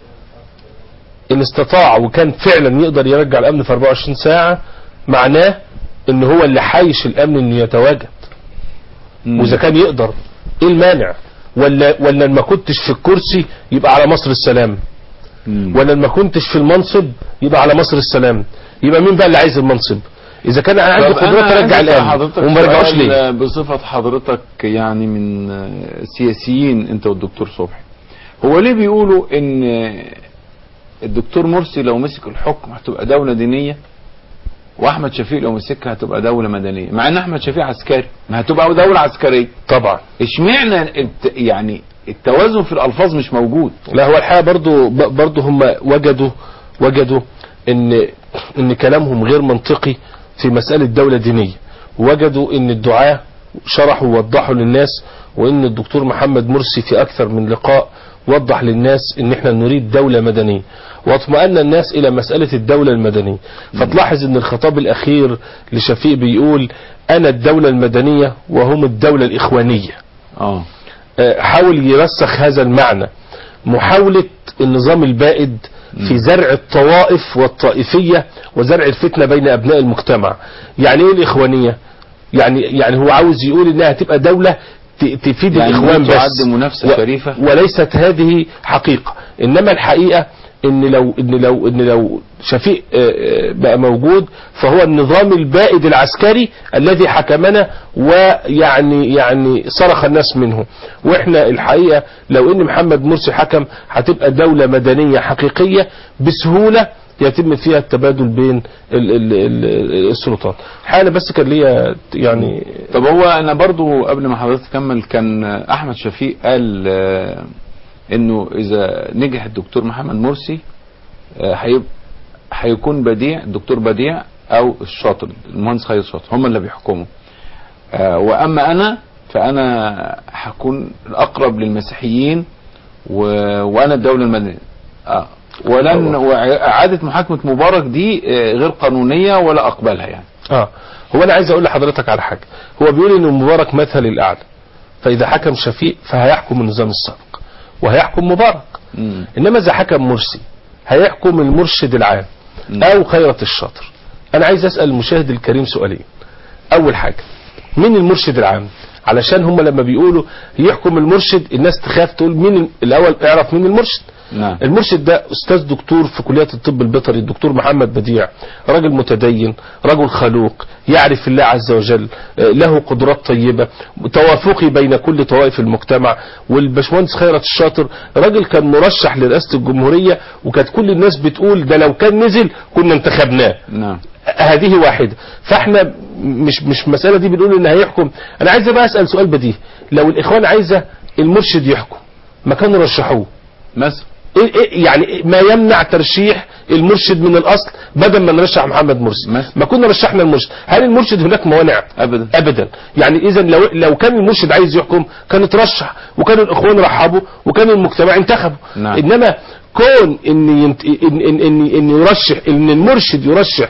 ان استطاع وكان فعلا يقدر يرجع الامن في 24 ساعة، معناه ان هو اللي حايش الامن انه يتواجد. واذا كان يقدر ايه المانع؟ ولا ما كنتش في الكرسي يبقى على مصر السلام، ولا ما كنتش في المنصب يبقى على مصر السلام. يبقى مين بقى اللي عايز المنصب؟ اذا كان انا عندي قدرات ارجع الامن وما رجعوش ليه؟ بصفة حضرتك يعني من سياسيين انت والدكتور صبحي، هو ليه بيقولوا ان الدكتور مرسي لو مسك الحكم هتبقى دولة دينية، واحمد شفيق لو مسكها هتبقى دولة مدنية، مع ان احمد شفيق عسكري، ما هتبقى دولة عسكرية طبعا. اشمعنى يعني التوازن في الالفاظ مش موجود؟ لا هو الحقيقة برضو هم وجدوا ان كلامهم غير منطقي في مسألة دولة دينية، ووجدوا ان الدعاة شرحوا ووضحوا للناس، وان الدكتور محمد مرسي في اكثر من لقاء وضح للناس ان احنا نريد دولة مدنية، واطمأن الناس الى مسألة الدولة المدنية. فتلاحظ ان الخطاب الاخير لشفيق بيقول انا الدولة المدنية وهم الدولة الاخوانية. حاول يرسخ هذا المعنى، محاولة النظام البائد في زرع الطوائف والطائفية وزرع الفتنة بين أبناء المجتمع. يعني ايه الإخوانية؟ يعني هو عاوز يقول انها تبقى دولة تفيد يعني الإخوان بس، منافسة شريفة، وليست هذه حقيقة. إنما الحقيقة ان لو شفيق بقى موجود فهو النظام البائد العسكري الذي حكمنا، ويعني صرخ الناس منه. واحنا الحقيقة لو ان محمد مرسي حكم هتبقى دولة مدنية حقيقية بسهولة يتم فيها التبادل بين السلطات. حاجة بس كان ليا يعني. طب هو انا برضو قبل ما حضرتك تكمل، كان احمد شفيق قال انه اذا نجح الدكتور محمد مرسي هيكون بديع، الدكتور بديع او الشاطر المهندس خالد شاطر هم اللي بيحكموا، واما انا فانا هكون الاقرب للمسيحيين وانا الدولة المدنية. وإعادة محاكمة مبارك دي غير قانونية ولا أقبلها يعني. هو أنا عايز أقول لحضرتك على حاجة. هو بيقول إن مبارك مثل الأعلى، فإذا حكم شفيق فهيحكم النظام السابق وهيحكم مبارك. إنما إذا حكم مرسي هيحكم المرشد العام أو خيرة الشاطر. أنا عايز أسأل المشاهد الكريم سؤالين. أول حاجة، مين المرشد العام؟ علشان هم لما بيقولوا يحكم المرشد الناس تخاف تقول مين الأول. اعرف مين المرشد. نعم. المرشد ده أستاذ دكتور في كلية الطب البيطري، الدكتور محمد بديع، راجل متدين، رجل خلوق، يعرف الله عز وجل، له قدرات طيبة، توافقي بين كل طوائف المجتمع. والباشمهندس خيرت الشاطر راجل كان مرشح لرئاسة الجمهورية، وكانت كل الناس بتقول ده لو كان نزل كنا انتخبناه. نعم. هذه واحدة. فاحنا مش مسألة دي بنقول ان هيحكم. انا عايز بقى اسأل سؤال بديهي، لو الاخوان عايزة المرشد يحكم ما كانوا رشحوه مثلا؟ يعني ما يمنع ترشيح المرشد من الاصل بدل ما نرشح محمد مرسي؟ ما كنا رشحنا المرشد. هل المرشد هناك موانع؟ ابدا. يعني اذا لو كان المرشد عايز يحكم كان ترشح، وكان الاخوان رحبوا، وكان المجتمع انتخبوا. نعم. انما كون ان يرشح، ان المرشد يرشح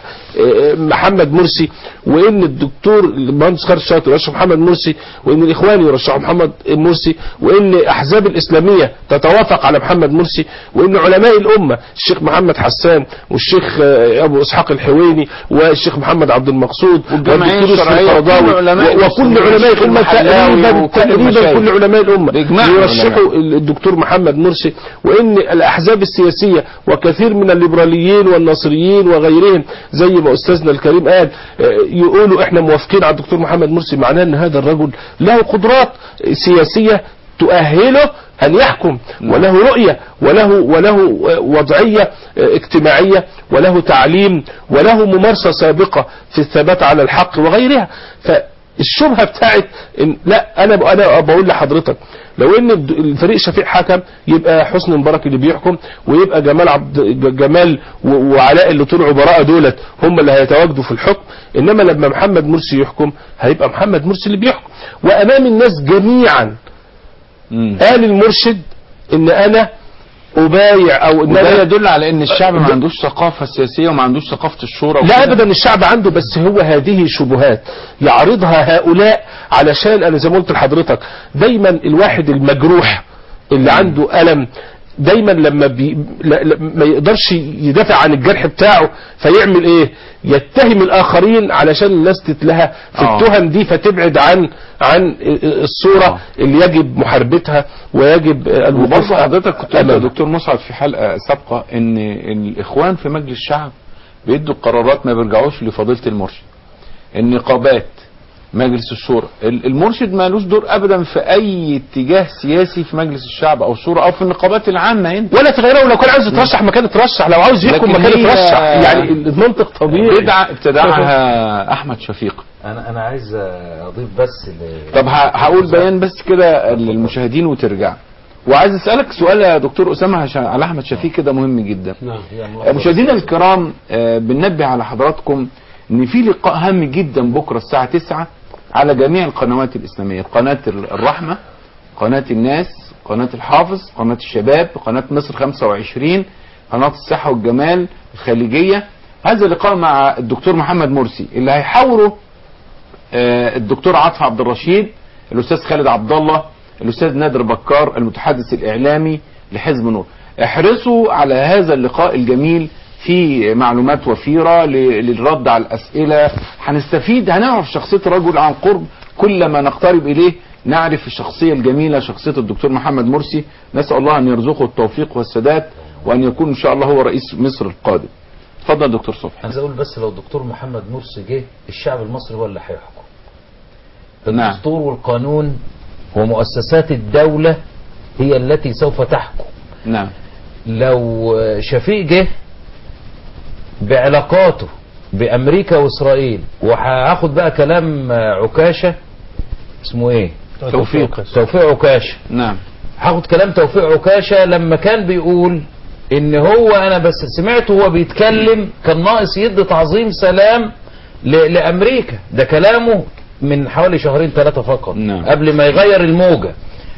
محمد مرسي، وان الدكتور المهندس خالد شاطر يرشح محمد مرسي، وان الاخوان يرشحوا محمد مرسي، وان احزاب الاسلاميه تتوافق على محمد مرسي، وان علماء الامه الشيخ محمد حسان والشيخ ابو اسحاق الحويني والشيخ محمد عبد المقصود والجمعيه الشرعيه وكل علماء الامه تقريبا كل علماء الامه يرشحوا الدكتور محمد مرسي، وان الاحزاب السياسيه وكثير من الليبراليين والناصريين وغيرهم زي ما استاذنا الكريم قال يقولوا احنا موافقين على الدكتور محمد مرسي. معناه ان هذا الرجل له قدرات سياسيه تؤهله ان يحكم، وله رؤيه وله وضعيه اجتماعيه، وله تعليم، وله ممارسه سابقه في الثبات على الحق وغيرها. فالشبهه بتاعت إن لا، انا بقول لحضرتك لو ان الفريق شفيق حكم يبقى حسني مبارك اللي بيحكم، ويبقى جمال وعلاء اللي طلعوا براءه دولت هم اللي هيتواجدوا في الحكم. انما لما محمد مرسي يحكم هيبقى محمد مرسي اللي بيحكم، وامام الناس جميعا قال المرشد ان انا أبايع أو وده يدل على ان الشعب ما عندوش ثقافة سياسية وما عندوش ثقافة الشورى. لا ابدا، الشعب عنده، بس هو هذه شبهات يعرضها هؤلاء علشان انا زي ما قلت لحضرتك دايما الواحد المجروح اللي عنده ألم دايما لما ما يقدرش يدافع عن الجرح بتاعه فيعمل ايه؟ يتهم الاخرين علشان الناس تتلهى في التهم دي فتبعد عن الصورة اللي يجب محاربتها ويجب الوقوف. حضرتك كنت قلت يا دكتور مسعد في حلقة سابقة ان الاخوان في مجلس الشعب بيدوا قرارات ما بيرجعوش لفضيلة المرشد. النقابات، مجلس الشورى، المرشد ما لوش دور ابدا في اي اتجاه سياسي في مجلس الشعب او الشورى او في النقابات العامه هنا، ولا في غيره. ولو كان عاوز يترشح مكان يترشح، لو عاوز يحكم مكان يترشح، يعني المنطق طبيعي. بدعه ابتدعها احمد شفيق. انا عايز اضيف بس طب هقول بيان بس كده للمشاهدين وترجع. وعايز اسالك سؤال يا دكتور اسامه على احمد شفيق كده مهم جدا. مشاهدينا الكرام، بننبه على حضراتكم ان في لقاء هام جدا بكره الساعه 9 على جميع القنوات الإسلامية، قناة الرحمة، قناة الناس، قناة الحافظ، قناة الشباب، قناة مصر 25، قناة الصحة والجمال، الخليجية. هذا اللقاء مع الدكتور محمد مرسي اللي هيحاوره الدكتور عاطف عبد الرشيد، الأستاذ خالد عبد الله، الأستاذ نادر بكار المتحدث الإعلامي لحزب نور. احرصوا على هذا اللقاء الجميل، في معلومات وفيرة للرد على الأسئلة، هنستفيد، هنعرف شخصية الرجل عن قرب. كلما نقترب إليه نعرف الشخصية الجميلة، شخصية الدكتور محمد مرسي. نسأل الله أن يرزقه التوفيق والسداد، وأن يكون إن شاء الله هو رئيس مصر القادم. اتفضل دكتور صبحي. عايز أقول بس لو الدكتور محمد مرسي جه الشعب المصري هو اللي هيحكم. الدستور والقانون ومؤسسات الدولة هي التي سوف تحكم. نعم. لو شفيق جه بعلاقاته بأمريكا وإسرائيل، وهاخد بقى كلام عكاشة، اسمه ايه؟ توفيق عكاشة. نعم. هاخد كلام توفيق عكاشة لما كان بيقول ان هو، انا بس سمعته هو بيتكلم كان ناقص يدي تعظيم سلام لأمريكا. ده كلامه من حوالي 2-3 فقط. نعم. قبل ما يغير الموجة.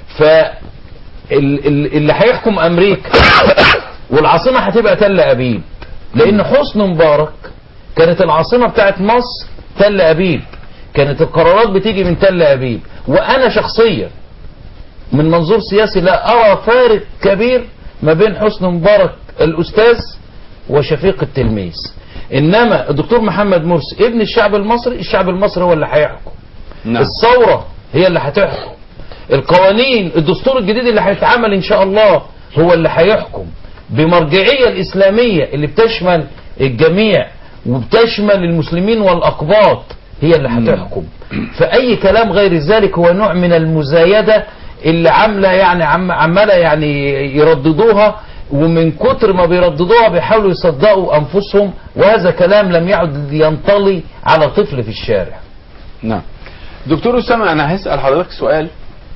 اللي هيحكم أمريكا والعاصمة هتبقى تل أبيب، لان حسني مبارك كانت العاصمة بتاعت مصر تل أبيب، كانت القرارات بتيجي من تل أبيب. وانا شخصيا من منظور سياسي لا ارى فارق كبير ما بين حسني مبارك الاستاذ وشفيق التلميذ. انما الدكتور محمد مرسي ابن الشعب المصري، الشعب المصري هو اللي هيحكم. نعم. الثورة هي اللي هتحكم. القوانين، الدستور الجديد اللي هيتعمل ان شاء الله هو اللي هيحكم بمرجعية الإسلامية اللي بتشمل الجميع وبتشمل المسلمين والأقباط، هي اللي هتحكم. فأي كلام غير ذلك هو نوع من المزايدة اللي عمالة يعني يرددوها، ومن كتر ما بيرددوها بيحاولوا يصدقوا أنفسهم، وهذا كلام لم يعد ينطلي على طفل في الشارع. نعم. دكتور أسامة، أنا هسأل حضرتك سؤال.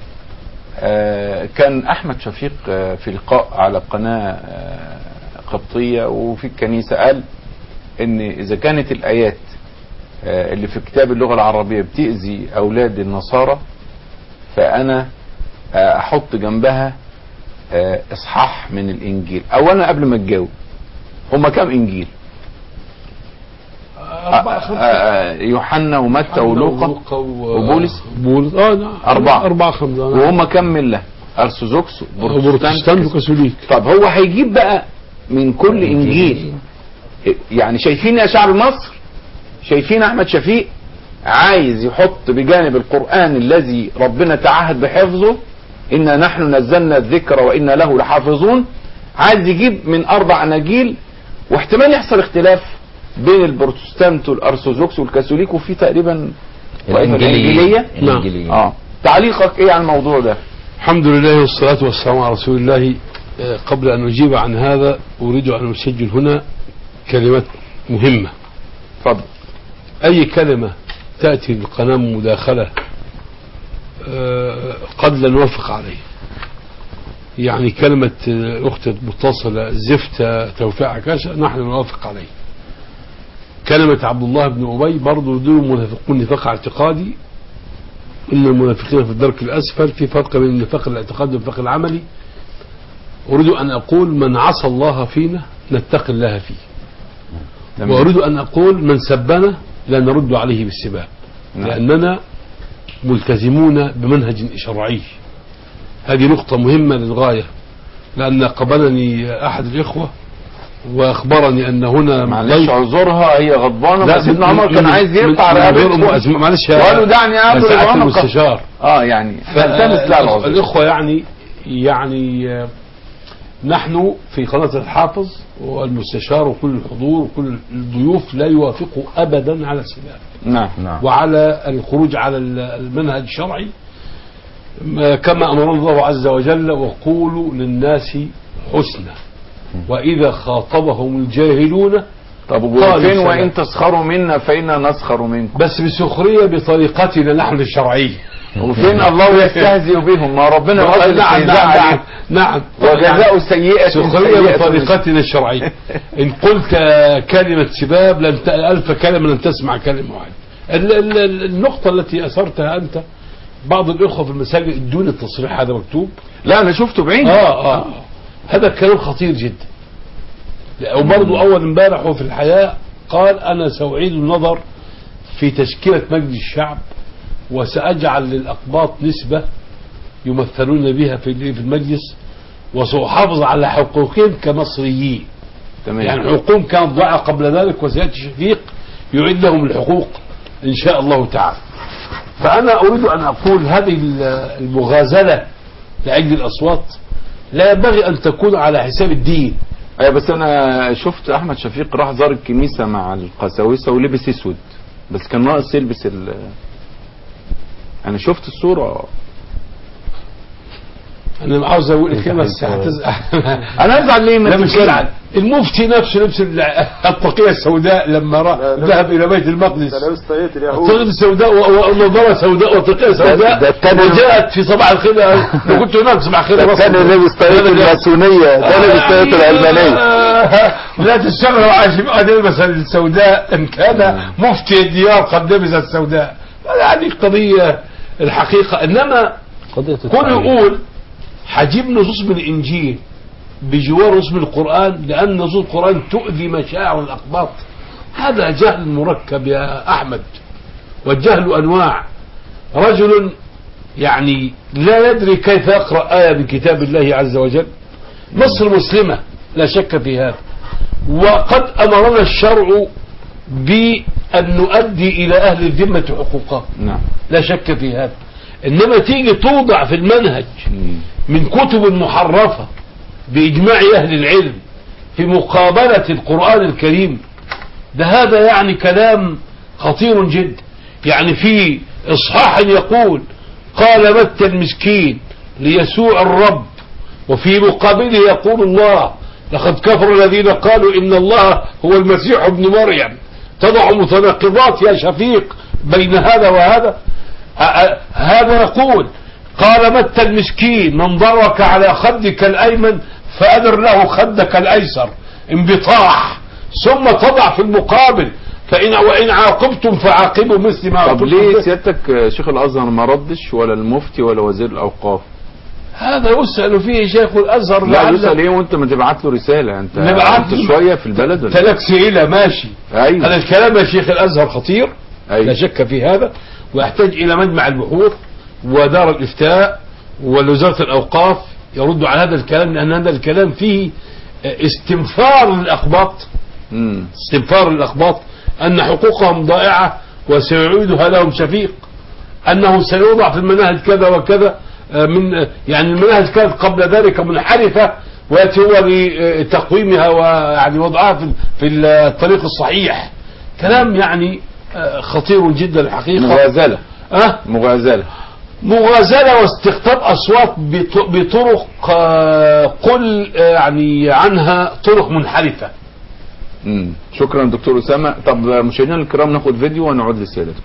كان أحمد شفيق في لقاء على قناة قبطية وفي الكنيسة قال إن إذا كانت الآيات اللي في كتاب اللغة العربية بتأذي أولاد النصارى، فأنا أحط جنبها اصحاح من الانجيل. اولا قبل ما تجاوب، هما كام انجيل؟ يوحنا ومتى ولوقا وبولس. نعم 4 5. وهم كام ملة؟ ارثوذكس بروتستانت وكاثوليك. طب هو هيجيب بقى من كل انجيل، يعني شايفين يا شعب مصر، شايفين احمد شفيق عايز يحط بجانب القرآن الذي ربنا تعهد بحفظه، إنا نحن نزلنا الذكر وإنا له لحافظون، عايز يجيب من 4 اناجيل، واحتمال يحصل اختلاف بين البروتستانت والارثوذكس والكاثوليك، وفي تقريبا الانجيليه. نعم. تعليقك ايه عن الموضوع ده؟ الحمد لله والصلاه والسلام على رسول الله. قبل ان اجيب عن هذا اريد ان اسجل هنا كلمات مهمه. اتفضل. اي كلمه تاتي للقناه مداخله قد لا نوافق عليه. يعني كلمه اخت متصله زفت توفيق عكاشة نحن نوافق عليه. كلمة عبد الله بن أبي برضو دول منافقون نفاق اعتقادي، إن المنافقين في الدرك الأسفل. في فرق بين النفاق الاعتقادي والنفاق العملي. أريد أن أقول من عصى الله فينا نتقي الله فيه، وأريد أن أقول من سبنا لا نرد عليه بالسباب، لأننا ملتزمون بمنهج شرعي. هذه نقطة مهمة للغاية، لأن قبلني أحد الإخوة واخبرني ان هنا معلش اعذرها هي غضبانه، بس سيدنا عمر كان عايز يقطع رقبته، معلش وقالوا دعني اعبد المستشار. يعني فالتمس لا العذر. الاخوه يعني نحن في قناه الحافظ والمستشار وكل الحضور وكل الضيوف لا يوافقوا ابدا على السباب. نعم. وعلى الخروج على المنهج الشرعي، كما امر الله عز وجل: وقولوا للناس حسنا وإذا خاطبهم الجاهلون. طب وفين وإن تسخروا منا فإنا نسخر منكم؟ بس بسخرية بطريقتنا نحن الشرعية. وفين الله يستهزئ بهم؟ ما ربنا وصل نعم وجزاء سيئة سخرية بطريقتنا الشرعية. إن قلت كلمة سباب 1000 كلمة لن تسمع كلمة واحدة. النقطة التي أثرتها أنت، بعض الإخوة في المساجد ادوني التصريح هذا مكتوب. لا أنا شفته بعيني. هذا الكلام خطير جدا. وبرضه أول امبارح وفي الحياة قال: أنا سأعيد النظر في تشكيلة مجلس الشعب، وسأجعل للأقباط نسبة يمثلون بها في المجلس، وسأحافظ على حقوقهم كمصريين. تمام. يعني حقوقهم كانت ضائعة قبل ذلك، وسيأتي شفيق يعيد لهم الحقوق إن شاء الله تعالى. فأنا أريد أن أقول هذه المغازلة لأجل الأصوات لا ينبغي أن تكون على حساب الدين. أيوة، بس أنا شفت أحمد شفيق راح زار الكنيسة مع القساوسة ولبس أسود، بس كان ناقص يلبس أنا شفت الصورة. أنا عاوز أقول كلمة بس أنا أزعل ليه؟ لا مش أزعل. المفتي نفسه لبس الطاقية السوداء لما ذهب إلى بيت المقدس، الطاقية السوداء ونظارة سوداء وطاقية سوداء، وجاءت في صباح الخير. كنت هناك صباح الخير. كان لابس طاقية الماسونية، ده لابس طاقية العلمانية. لا تستغرب عشان أن يلبس السوداء إن كان مفتي الديار قد لبس السوداء. هذه قضية الحقيقة. إنما كل يقول حجيب نصوص من الإنجيل بجوار نصوص من القرآن، لأن نصوص القرآن تؤذي مشاعر الأقباط. هذا جهل مركب يا أحمد، والجهل أنواع. رجل يعني لا يدري كيف يقرأ آية من كتاب الله عز وجل. مصر مسلمة لا شك في هذا، وقد أمرنا الشرع بأن نؤدي إلى أهل الذمة حقوقهم. لا شك في هذا. إنما تيجي توضع في المنهج من كتب محرفة بإجماع أهل العلم في مقابلة القرآن الكريم، ده هذا يعني كلام خطير جدا. يعني في إصحاح يقول: قال متى المسكين ليسوع الرب، وفي مقابله يقول الله: لقد كفر الذين قالوا إن الله هو المسيح ابن مريم. تضع متناقضات يا شفيق بين هذا وهذا. هذا يقول: قال متى المسكين من ضرك على خدك الأيمن فأدر له خدك الأيسر، انبطاح. ثم تضع في المقابل: وإن عاقبتم فعاقبوا مثل ما عاقبتم. طب ليه سيادتك شيخ الأزهر ما ردش، ولا المفتي ولا وزير الأوقاف؟ هذا يسأل فيه شيخ الازهر. لا يسأل ايه وانت ما تبعت له رسالة؟ انت نبعت شوية في البلد ولا تلك سئلة ماشي. ايوه هذا الكلام يا شيخ الازهر خطير. أيوة. لا شك في هذا، ويحتاج الى مجمع البحوث ودار الافتاء ووزارة الاوقاف يردوا على هذا الكلام، لان هذا الكلام فيه استنفار للاقباط. استنفار للاقباط ان حقوقهم ضائعة وسيعيدها لهم شفيق، انه سيوضع في المناهج كذا وكذا من يعني المناهج كانت قبل ذلك منحرفة ويأتي هو لتقويمها ويعني وضعها في الطريق الصحيح. كلام يعني خطير جدا الحقيقة. مغازلة مغازلة واستقطاب أصوات بطرق قل يعني عنها طرق منحرفة. شكرا دكتور أسامة. طب مشاهدينا الكرام ناخد فيديو ونعود لسيادتكم.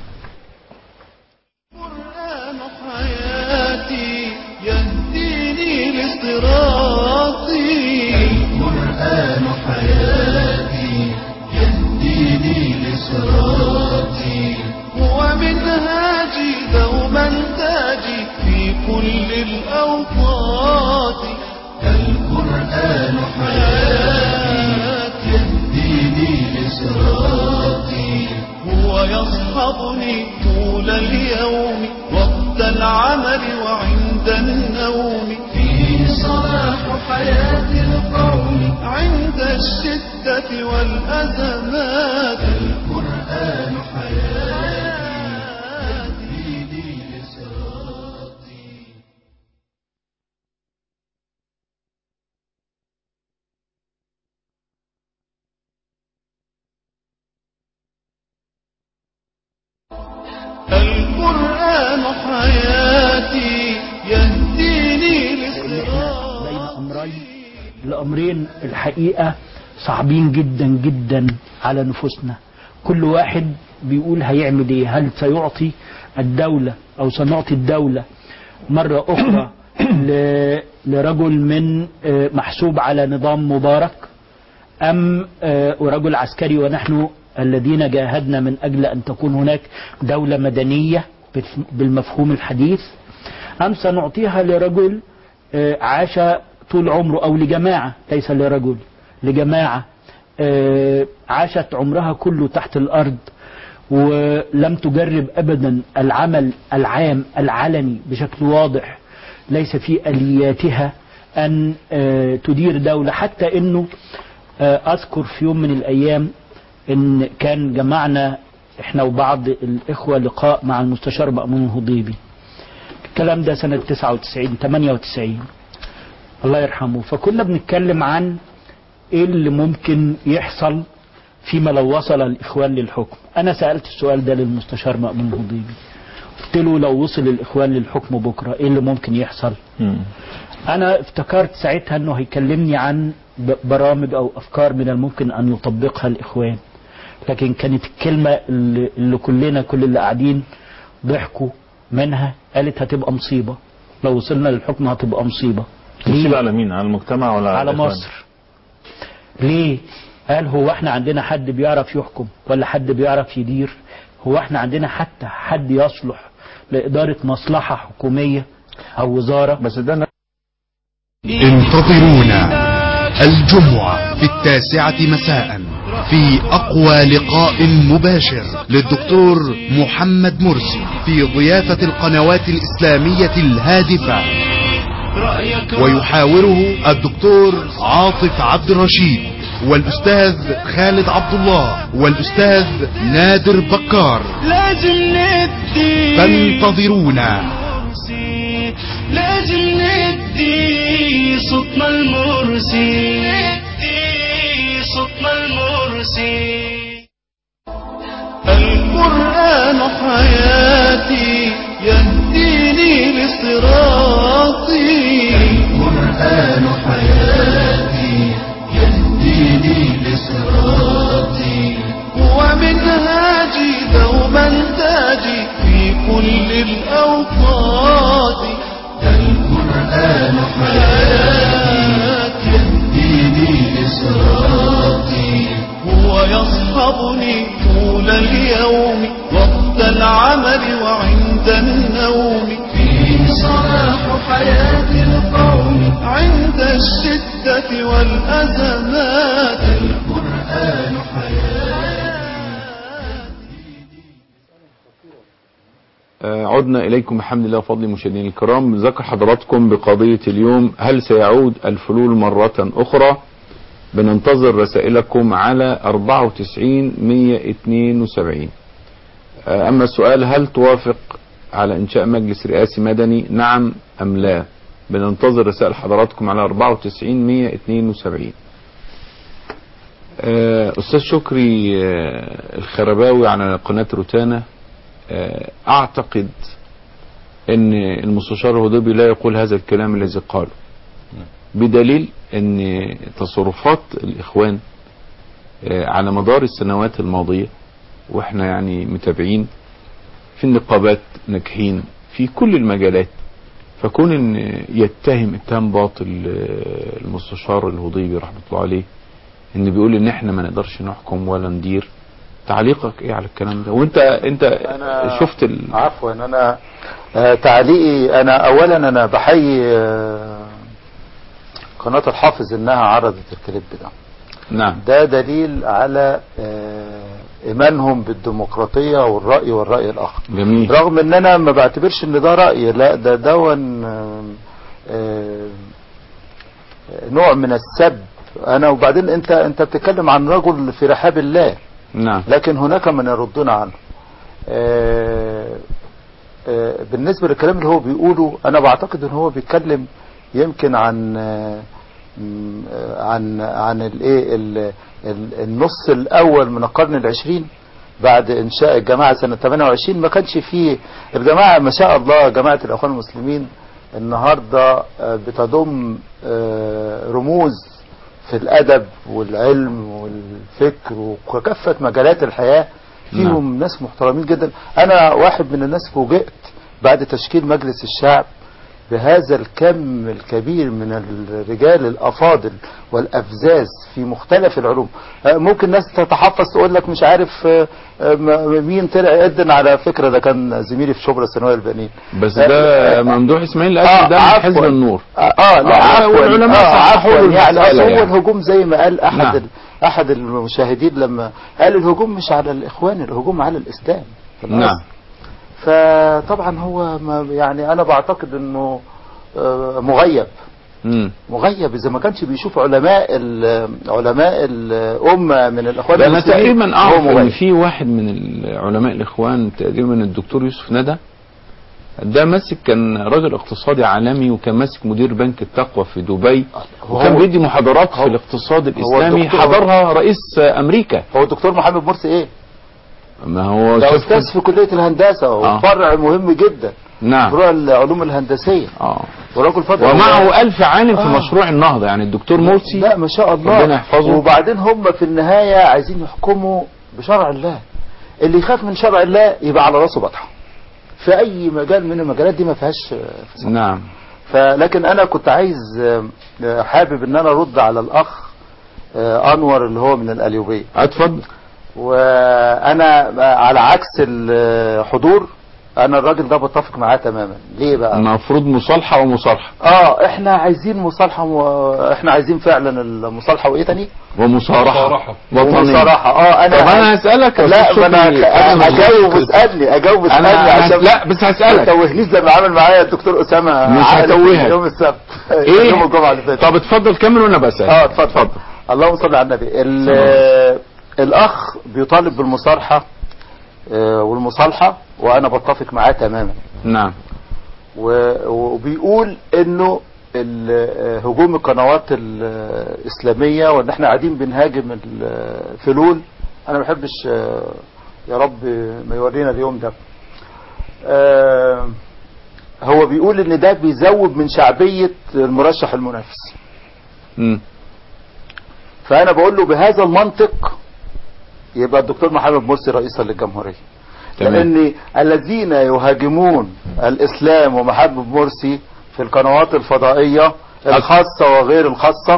القرآن حياتي يهديني لصراطي هو منهاجي دوما تاجي في كل الأوقات. القرآن حياتي يهديني لصراطي هو يصحبني طول اليوم وقت العمل وعند النوم. فيه صلاح حياة القوم عند الشدة والأزمات. القرآن حياتي يهديني لصراطي. القرآن حياتي يهديني لصراطي. بين أمرين، الأمرين الحقيقة صعبين جدا جدا على نفوسنا. كل واحد بيقول هيعمل ايه، هل سيعطي الدولة أو سنعطي الدولة مرة أخرى لرجل من محسوب على نظام مبارك، أم رجل عسكري ونحن الذين جاهدنا من أجل أن تكون هناك دولة مدنية بالمفهوم الحديث، أم سنعطيها لرجل عاش طول عمره، أو لجماعة ليس لرجل، لجماعة عاشت عمرها كله تحت الأرض ولم تجرب أبدا العمل العام العلني بشكل واضح، ليس في آلياتها أن تدير دولة. حتى أنه أذكر في يوم من الأيام إن كان جمعنا إحنا وبعض الإخوة لقاء مع المستشار مأمون الهضيبي، الكلام ده سنة 98 الله يرحمه. فكنا بنتكلم عن إيه اللي ممكن يحصل فيما لو وصل الإخوان للحكم. أنا سألت السؤال ده للمستشار مأمون الهضيبي، قلت له لو وصل الإخوان للحكم بكرة إيه اللي ممكن يحصل؟ أنا افتكرت ساعتها أنه هيكلمني عن برامج أو أفكار من الممكن أن يطبقها الإخوان، لكن كانت الكلمة اللي كل اللي قاعدين ضحكوا منها، قالت هتبقى مصيبة لو وصلنا للحكم، هتبقى مصيبة. مصيبة على مين؟ على المجتمع ولا على مصر؟ ليه؟ قال هو احنا عندنا حد بيعرف يحكم ولا حد بيعرف يدير؟ هو احنا عندنا حتى حد يصلح لإدارة مصلحة حكومية أو وزارة؟ بس ده انتظرونا الجمعة في 9 مساء في أقوى لقاء مباشر للدكتور محمد مرسي في ضيافة القنوات الإسلامية الهادفة، ويحاوره الدكتور عاطف عبد الرشيد والأستاذ خالد عبد الله والأستاذ نادر بكار. لازم ندي فانتظرونا. لازم ندي صوتنا المرسي، ندي صوتنا المرسي. القرآن حياتي يهديني لصراطي. القرآن حياتي يهديني لصراطي هو منهاجي دوما تاجي في كل الأوقات. القرآن حياتي يهديني لصراطي هو يصحبني طول اليوم وقت العمل وعند النوم. فيه صلاح حياتي الشدة والأزمات القرآن عدنا إليكم بحمد الله وفضل مشاهدينا الكرام. ذكر حضراتكم بقضية اليوم: هل سيعود الفلول مرة أخرى؟ بننتظر رسائلكم على 94-172. أما السؤال: هل توافق على إنشاء مجلس رئاسي مدني، نعم أم لا؟ بننتظر رسائل حضراتكم على 94-172. أستاذ شكري الخرباوي على قناة روتانا: أعتقد أن المستشار الهضيبي لا يقول هذا الكلام الذي قاله، بدليل أن تصرفات الإخوان على مدار السنوات الماضية، وإحنا يعني متابعين في النقابات ناجحين في كل المجالات، فكون أن يتهم اتهام باطل المستشار الهضيبي رحمة الله عليه أن بيقول أن إحنا ما نقدرش نحكم ولا ندير، تعليقك ايه على الكلام ده؟ وانت شفت عفوا انا تعليقي، انا اولا انا بحيي قناة الحافظ انها عرضت الكليب ده. نعم. ده دليل على ايمانهم بالديمقراطية والرأي الاخر. جميل. رغم ان انا ما بعتبرش ان ده رأي، لا ده دون نوع من السب. انا وبعدين انت بتتكلم عن رجل في رحاب الله. نعم. لكن هناك من يردون عنه. بالنسبة للكلام اللي هو بيقوله، انا بعتقد ان هو بيتكلم يمكن عن الايه النص الاول من القرن العشرين بعد انشاء الجماعة سنة 28. ما كانش فيه الجماعة ما شاء الله، جماعة الاخوان المسلمين النهاردة بتضم رموز في الادب والعلم والفكر وكافة مجالات الحياة، فيهم ناس محترمين جدا. انا واحد من الناس فوجئت بعد تشكيل مجلس الشعب بهذا الكم الكبير من الرجال الافاضل والافزاز في مختلف العلوم. ممكن ناس تتحفظ تقول لك مش عارف مين طلع يقدم، على فكرة ده كان زميلي في شبرا الثانويه البنين، بس ده ممدوح اسماعيل الاسد، ده من حزب النور. لا والعلماء عفوا يعني اصل هو يعني. الهجوم زي ما قال نعم. احد المشاهدين لما قال الهجوم مش على الاخوان، الهجوم على الاسلام. نعم. فطبعا هو يعني انا بعتقد انه مغيب. مغيب اذا ما كانش بيشوف علماء الامه من الاخوان انا تقريبا اعرف ان في واحد من علماء الاخوان تقريبا الدكتور يوسف ندى، ده ماسك، كان راجل اقتصادي عالمي وكان ماسك مدير بنك التقوى في دبي، وكان بيدي محاضرات في الاقتصاد الاسلامي حضرها رئيس امريكا. هو الدكتور محمد مرسي ايه؟ ما هو ده استاذ في كلية الهندسة وفرع مهم جدا. نعم. فروع العلوم الهندسية. ورجل ومعه 1000 عالم في مشروع النهضة، يعني الدكتور مرسي. لا ما شاء الله. ربنا يحفظه. وبعدين هم في النهاية عايزين يحكموا بشرع الله، اللي يخاف من شرع الله يبقى على راسه بطحة في اي مجال من المجالات دي، ما فيهاش فساد. نعم. لكن انا كنت عايز حابب ان انا ارد على الاخ انور اللي هو من القليوبية. اتفضل. وانا على عكس الحضور، انا الراجل ده بتفق معاه تماما. ليه بقى؟ المفروض مصالحه ومصالحه. احنا عايزين مصالحه احنا عايزين فعلا المصالحه وايه تاني؟ ومصارحه ومصارحه. طب انا هسالك. لا انا اجاوب اسالني عشان لا بس هسالك. ما توهنيش زي ما عمل معايا الدكتور اسامه. مش هتوهك يوم السبت ايه؟ يوم الجمعه اللي فاتت. طب اتفضل كمل وانا بسال. اتفضل. اللهم صل على النبي. الاخ بيطالب بالمصارحه والمصالحه، وانا بتفق معاه تماما. نعم. وبيقول انه هجوم القنوات الاسلاميه وان احنا قاعدين بنهاجم الفلول، انا ما بحبش، يا رب ما يورينا اليوم ده. هو بيقول ان ده بيزود من شعبيه المرشح المنافس. فانا بقول له بهذا المنطق يبقى الدكتور محمد مرسي رئيسا للجمهورية. لأن الذين يهاجمون الإسلام ومحمد مرسي في القنوات الفضائية الخاصة وغير الخاصة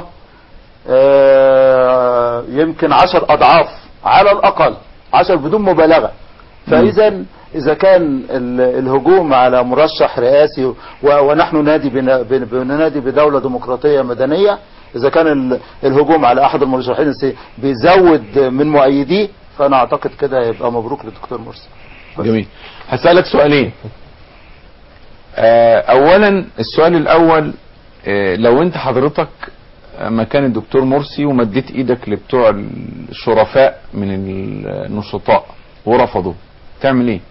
يمكن 10 أضعاف على الأقل، 10 بدون مبالغة. فإذا اذا كان الهجوم على مرشح رئاسي ونحن ننادي بدولة ديمقراطية مدنية، اذا كان الهجوم على احد المرشحين بيزود من مؤيديه، فانا اعتقد كده يبقى مبروك للدكتور مرسي. جميل. هسألك سؤالين. اولا السؤال الاول، لو انت حضرتك مكان الدكتور مرسي ومديت ايدك لبتوع الشرفاء من النشطاء ورفضوا، تعمل ايه؟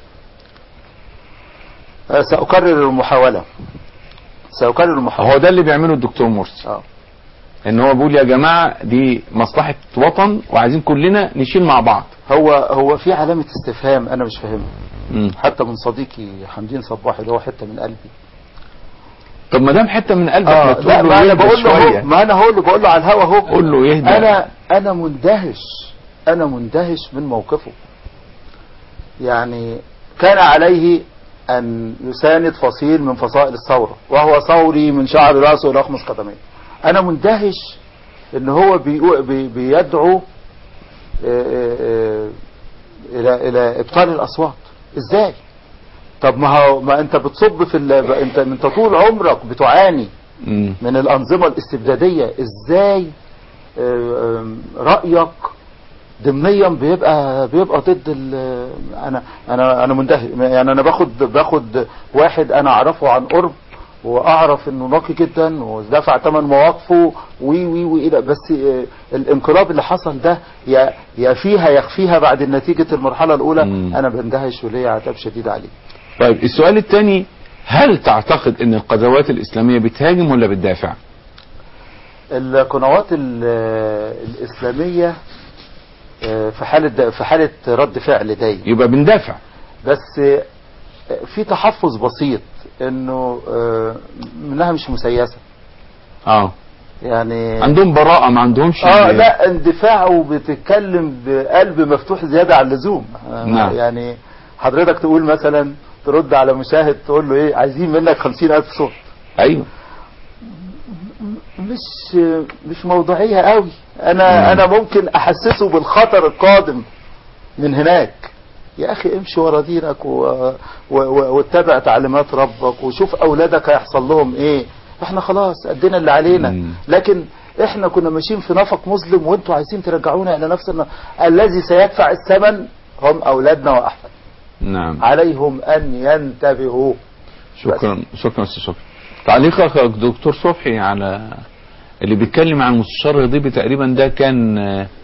سأكرر المحاولة. هو ده اللي بيعمله الدكتور مرسي. ان هو بيقول يا جماعة دي مصلحة وطن وعايزين كلنا نشيل مع بعض. هو في علامة استفهام انا مش فاهمها حتى من صديقي حمدين صباحي اللي هو حتة من قلبي. طب ما دام حتة من قلبك ما تقول له انا بقول له ما انا بقول له على الهوا اهو، قول له يهدى. انا مندهش من موقفه. يعني كان عليه ان يساند فصيل من فصائل الثورة وهو ثوري من شعر راسه الى اخمص قدميه. انا مندهش ان هو بيدعو الى ابطال الاصوات. ازاي؟ طب ما انت بتصب في انت طول عمرك بتعاني من الانظمة الاستبدادية. ازاي رأيك ضمنيا بيبقى ضد انا مندهش. يعني انا باخد واحد انا اعرفه عن قرب واعرف انه نقي جدا ودفع ثمن مواقفه وي بس الانقلاب اللي حصل ده يا فيها يخفيها بعد نتيجة المرحلة الاولى. انا بندهش وليا عتاب شديد عليه. طيب السؤال الثاني، هل تعتقد ان القنوات الاسلامية بتهاجم ولا بتدافع؟ القنوات الاسلامية في حالة رد فعل دايم يبقى بندافع، بس في تحفظ بسيط انه منها مش مسيسة. يعني عندهم براءة، ما عندهمش لا اندفاع وبتتكلم بقلب مفتوح زيادة عن اللزوم. نعم. يعني حضرتك تقول مثلا ترد على مشاهد تقول له ايه عايزين منك 50,000 صوت. ايوه مش موضوعية قوي. انا ممكن احسسه بالخطر القادم من هناك. يا اخي امشي ورا دينك واتبع تعليمات ربك وشوف اولادك هيحصل لهم ايه. احنا خلاص ادينا اللي علينا. لكن احنا كنا ماشيين في نفق مظلم وانتوا عايزين ترجعونا الى نفسنا. الذي سيدفع الثمن هم اولادنا واحفادنا. نعم. عليهم ان ينتبهوا. شكرا استاذ شكرا. تعليقك يا دكتور صبحي على اللي بيتكلم عن المستشار الغضيبي تقريبا ده كان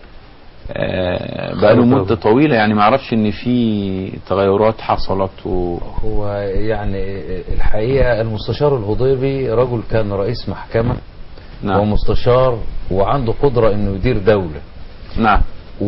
بقاله مدة طويلة، يعني ما اعرفش ان في تغيرات حصلت هو يعني الحقيقة المستشار الغضيبي رجل كان رئيس محكمة. نعم. ومستشار وعنده قدرة انه يدير دولة. نعم.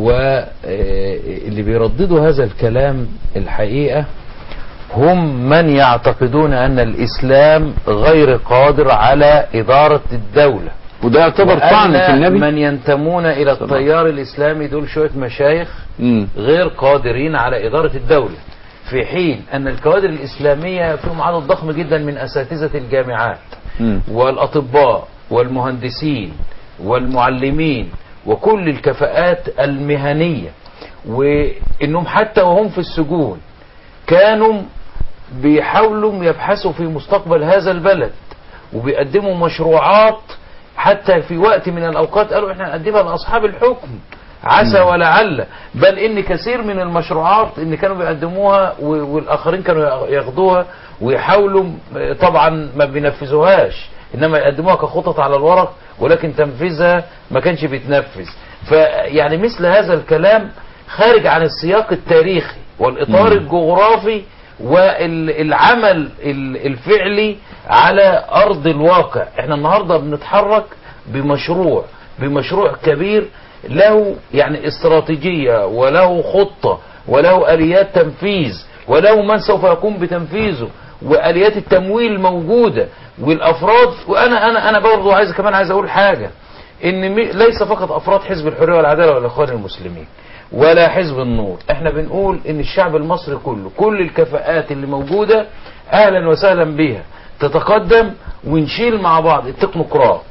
واللي بيرددوا هذا الكلام الحقيقة هم من يعتقدون ان الاسلام غير قادر على ادارة الدولة، وده يعتبر طعن في النبي. من ينتمون الى التيار الاسلامي دول شوية مشايخ غير قادرين على ادارة الدولة، في حين ان الكوادر الاسلامية فيهم عدد ضخم جدا من اساتذة الجامعات والاطباء والمهندسين والمعلمين وكل الكفاءات المهنية، وانهم حتى وهم في السجون كانوا بيحاولوا يبحثوا في مستقبل هذا البلد وبيقدموا مشروعات. حتى في وقت من الأوقات قالوا احنا نقدمها لأصحاب الحكم عسى ولعل، بل ان كثير من المشروعات ان كانوا بيقدموها والآخرين كانوا ياخدوها ويحاولوا، طبعا ما بينفذوهاش انما يقدموها كخطط على الورق، ولكن تنفيذها ما كانش بيتنفذ. فيعني مثل هذا الكلام خارج عن السياق التاريخي والإطار الجغرافي والعمل الفعلي على أرض الواقع. احنا النهاردة بنتحرك بمشروع كبير له يعني استراتيجية وله خطة وله آليات تنفيذ وله من سوف يقوم بتنفيذه وآليات التمويل موجودة والأفراد. وأنا برضو عايز أقول حاجة، إن ليس فقط أفراد حزب الحرية والعدالة والإخوان المسلمين ولا حزب النور، احنا بنقول ان الشعب المصري كله كل الكفاءات اللي موجودة اهلا وسهلا بيها تتقدم ونشيل مع بعض التكنوقراط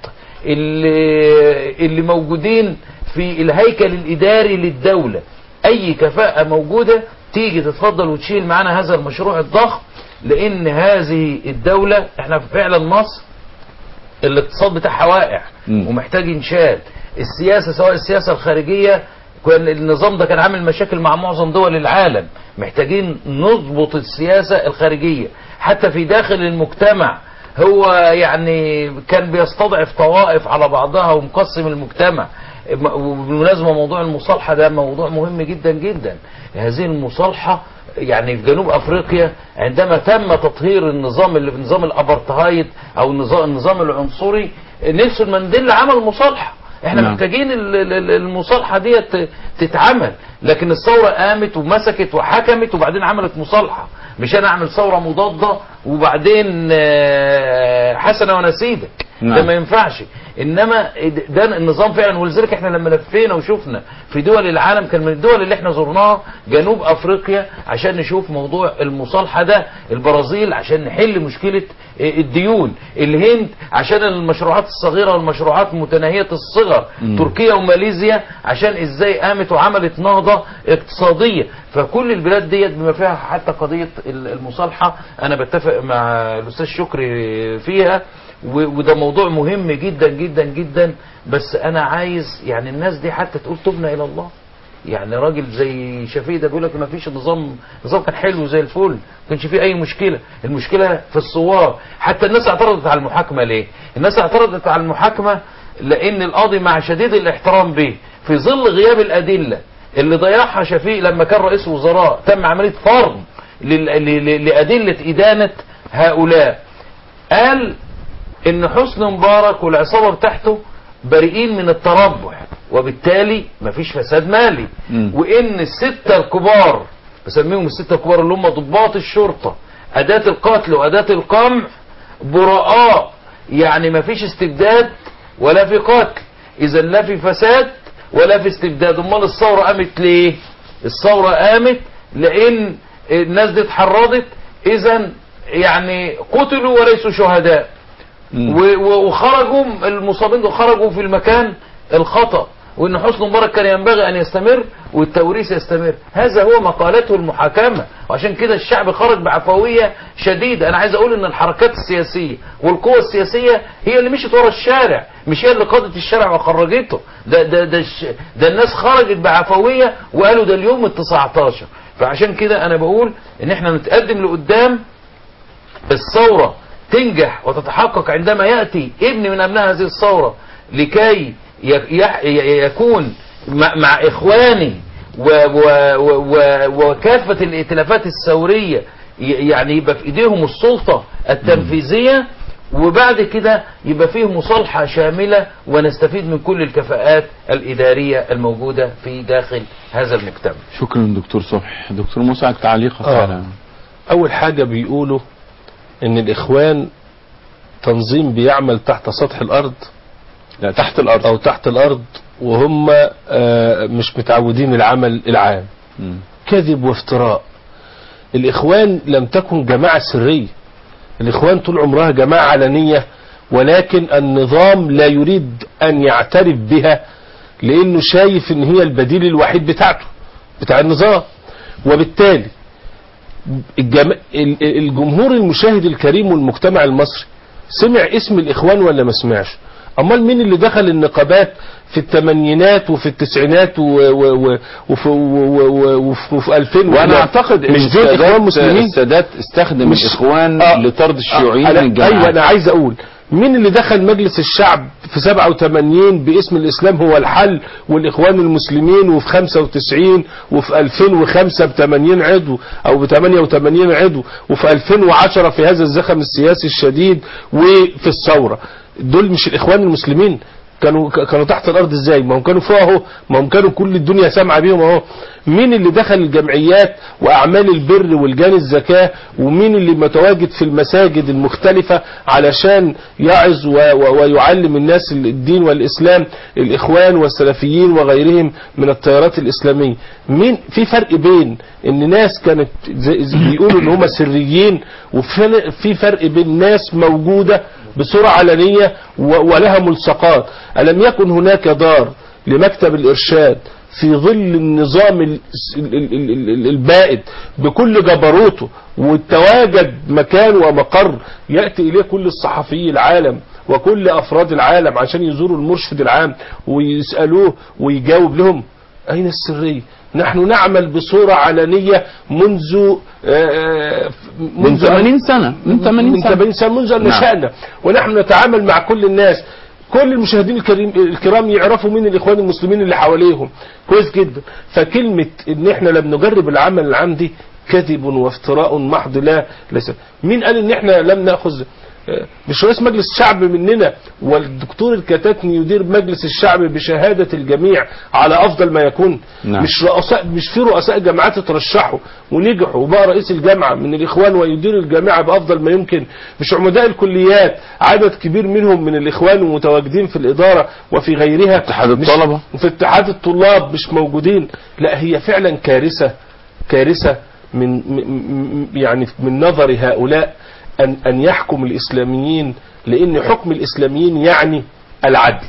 اللي موجودين في الهيكل الاداري للدولة. اي كفاءة موجودة تيجي تتفضل وتشيل معانا هذا المشروع الضخم، لان هذه الدولة احنا فعلا مصر الاقتصاد بتاعها واقع ومحتاج ينشال. السياسة سواء السياسة الخارجية، كان النظام ده كان عامل مشاكل مع معظم دول العالم، محتاجين نضبط السياسة الخارجية. حتى في داخل المجتمع هو يعني كان بيستضعف طوائف على بعضها ومقسم المجتمع. وبالمناسبة موضوع المصالحة ده موضوع مهم جدا جدا. هذه المصالحة يعني في جنوب افريقيا عندما تم تطهير النظام اللي في نظام الابرتهايد او النظام العنصري، نيلسون مانديلا عمل مصالحة. احنا محتاجين المصالحة دي تتعمل، لكن الثورة قامت ومسكت وحكمت وبعدين عملت مصالحة. مش انا اعمل ثورة مضادة وبعدين حسنة ونسيدك، ده ما ينفعش. انما ده النظام فعلا. ولذلك احنا لما لفينا وشفنا في دول العالم، كان من الدول اللي احنا زرناها جنوب افريقيا عشان نشوف موضوع المصالحة ده، البرازيل عشان نحل مشكلة الديون، الهند عشان المشروعات الصغيرة والمشروعات متناهية الصغر، تركيا وماليزيا عشان ازاي قامت وعملت نهضة اقتصادية. فكل البلاد ديت بما فيها حتى قضية المصالحة انا بتفق مع الاستاذ شكري فيها، وده موضوع مهم جدا جدا جدا. بس انا عايز يعني الناس دي حتى تقول تبنا الى الله. يعني راجل زي شفيق ده بيقول لك ما فيش النظام كان حلو زي الفل، ما كانش فيه اي مشكله. المشكله في الثوار. حتى الناس اعترضت على المحاكمه ليه؟ الناس اعترضت على المحاكمه لان القاضي مع شديد الاحترام به في ظل غياب الادله اللي ضيعها شفيق لما كان رئيس وزراء، تم عمليه فرض لادله ادانه هؤلاء. قال ان حسني مبارك والعصابه بتاعته بريئين من التربح، وبالتالي مفيش فساد مالي. وان الستة الكبار، بسميهم الستة الكبار اللي هم ضباط الشرطة، اداة القتل واداة القمع، براء. يعني مفيش استبداد ولا في قتل، اذا لا في فساد ولا في استبداد. امال الثورة قامت ليه؟ الثورة قامت لان الناس دي اتحرضت، اذا يعني قتلوا وليسوا شهداء. وخرجوا المصابين دول خرجوا في المكان الخطأ، وان حسني مبارك كان ينبغي ان يستمر والتوريث يستمر. هذا هو ما قالته المحاكمة، وعشان كده الشعب خرج بعفوية شديدة. انا عايز اقول ان الحركات السياسية والقوى السياسية هي اللي مشت ورا الشارع، مش هي اللي قادت الشارع وخرجته. ده الناس خرجت بعفوية وقالوا ده اليوم ال19. فعشان كده انا بقول ان احنا نتقدم لقدام. الثورة تنجح وتتحقق عندما يأتي ابن من أبناء هذه الثورة لكي يكون مع إخواني وكافة الائتلافات الثورية، يعني يبقى في إيديهم السلطة التنفيذية، وبعد كده يبقى فيه مصالحة شاملة ونستفيد من كل الكفاءات الإدارية الموجودة في داخل هذا المجتمع. شكرا دكتور صبحي. دكتور مسعد تعليقك على أول حاجة بيقولوا ان الاخوان تنظيم بيعمل تحت سطح الارض، لا تحت الارض او تحت الارض، وهم مش متعودين العمل العام. كذب وافتراء. الاخوان لم تكن جماعة سرية، الاخوان طول عمرها جماعة علنية، ولكن النظام لا يريد ان يعترف بها لانه شايف ان هي البديل الوحيد بتاع النظام. وبالتالي الجمهور المشاهد الكريم والمجتمع المصري سمع اسم الاخوان ولا ما سمعش؟ امال مين اللي دخل النقابات في الثمانينات وفي التسعينات وفي 2000؟ وانا اعتقد ان مش دول اخوان مسلمين. السادات استخدم الاخوان لطرد الشيوعيين من الجماعات. ايوه انا عايز اقول مين اللي دخل مجلس الشعب في 87 باسم الاسلام هو الحل، والاخوان المسلمين، وفي 95 وفي 2005 ب80 عضو او ب88 عضو، وفي 2010 في هذا الزخم السياسي الشديد، وفي الثورة. دول مش الاخوان المسلمين؟ كانوا تحت الارض ازاي؟ ما هم كانوا فوق اهو، ما هم كانوا كل الدنيا سامعه بيهم اهو. مين اللي دخل الجمعيات واعمال البر والجان الزكاه؟ ومين اللي متواجد في المساجد المختلفه علشان يعظ ويعلم الناس الدين والاسلام؟ الاخوان والسلفيين وغيرهم من التيارات الاسلاميه. مين؟ في فرق بين ان ناس كانت بيقولوا ان هم سريين، وفي فرق بين ناس موجوده بصورة علنية ولها ملصقات. ألم يكن هناك دار لمكتب الإرشاد في ظل النظام البائد بكل جبروته، وتواجد مكان ومقر يأتي إليه كل الصحفيين العالم وكل أفراد العالم عشان يزوروا المرشد العام ويسألوه ويجاوب لهم، أين السرية؟ نحن نعمل بصورة علنية منذ 80 سنة من 80 سنة منذ أن نشأنا، ونحن نتعامل مع كل الناس. كل المشاهدين الكرام يعرفوا مين الإخوان المسلمين اللي حواليهم كويس جدا. فكلمة ان احنا لم نجرب العمل العام دي كذب وافتراء محض. لا ليس. مين قال ان احنا لم نأخذ؟ مش رئيس مجلس الشعب مننا، والدكتور الكتاتني يدير مجلس الشعب بشهادة الجميع على افضل ما يكون. نعم. مش في رؤساء جامعات ترشحوا ونجحوا وبقى رئيس الجامعة من الاخوان ويدير الجامعة بافضل ما يمكن. مش عمداء الكليات عدد كبير منهم من الاخوان ومتواجدين في الادارة وفي غيرها، اتحاد الطلبة وفي اتحاد الطلاب مش موجودين. لا، هي فعلا كارثة من نظر هؤلاء أن يحكم الإسلاميين، لأن حكم الإسلاميين يعني العدل.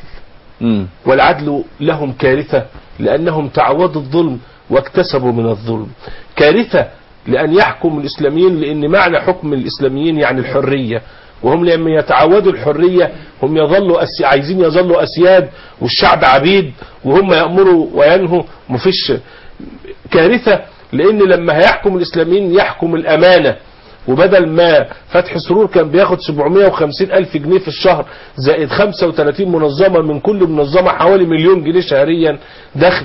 والعدل لهم كارثة لأنهم تعودوا الظلم واكتسبوا من الظلم. كارثة لأن يحكم الإسلاميين، لأن معنى حكم الإسلاميين يعني الحرية، وهم لما يتعودوا الحرية هم عايزين يظلوا أسياد والشعب عبيد، وهم يأمروا وينهوا. مفيش. كارثة لأن لما هيحكم الإسلاميين يحكم الأمانة، وبدل ما فتح سرور كان بياخد 750,000 جنيه في الشهر زائد 35 منظمة، من كل منظمة حوالي 1,000,000 جنيه شهريا دخل،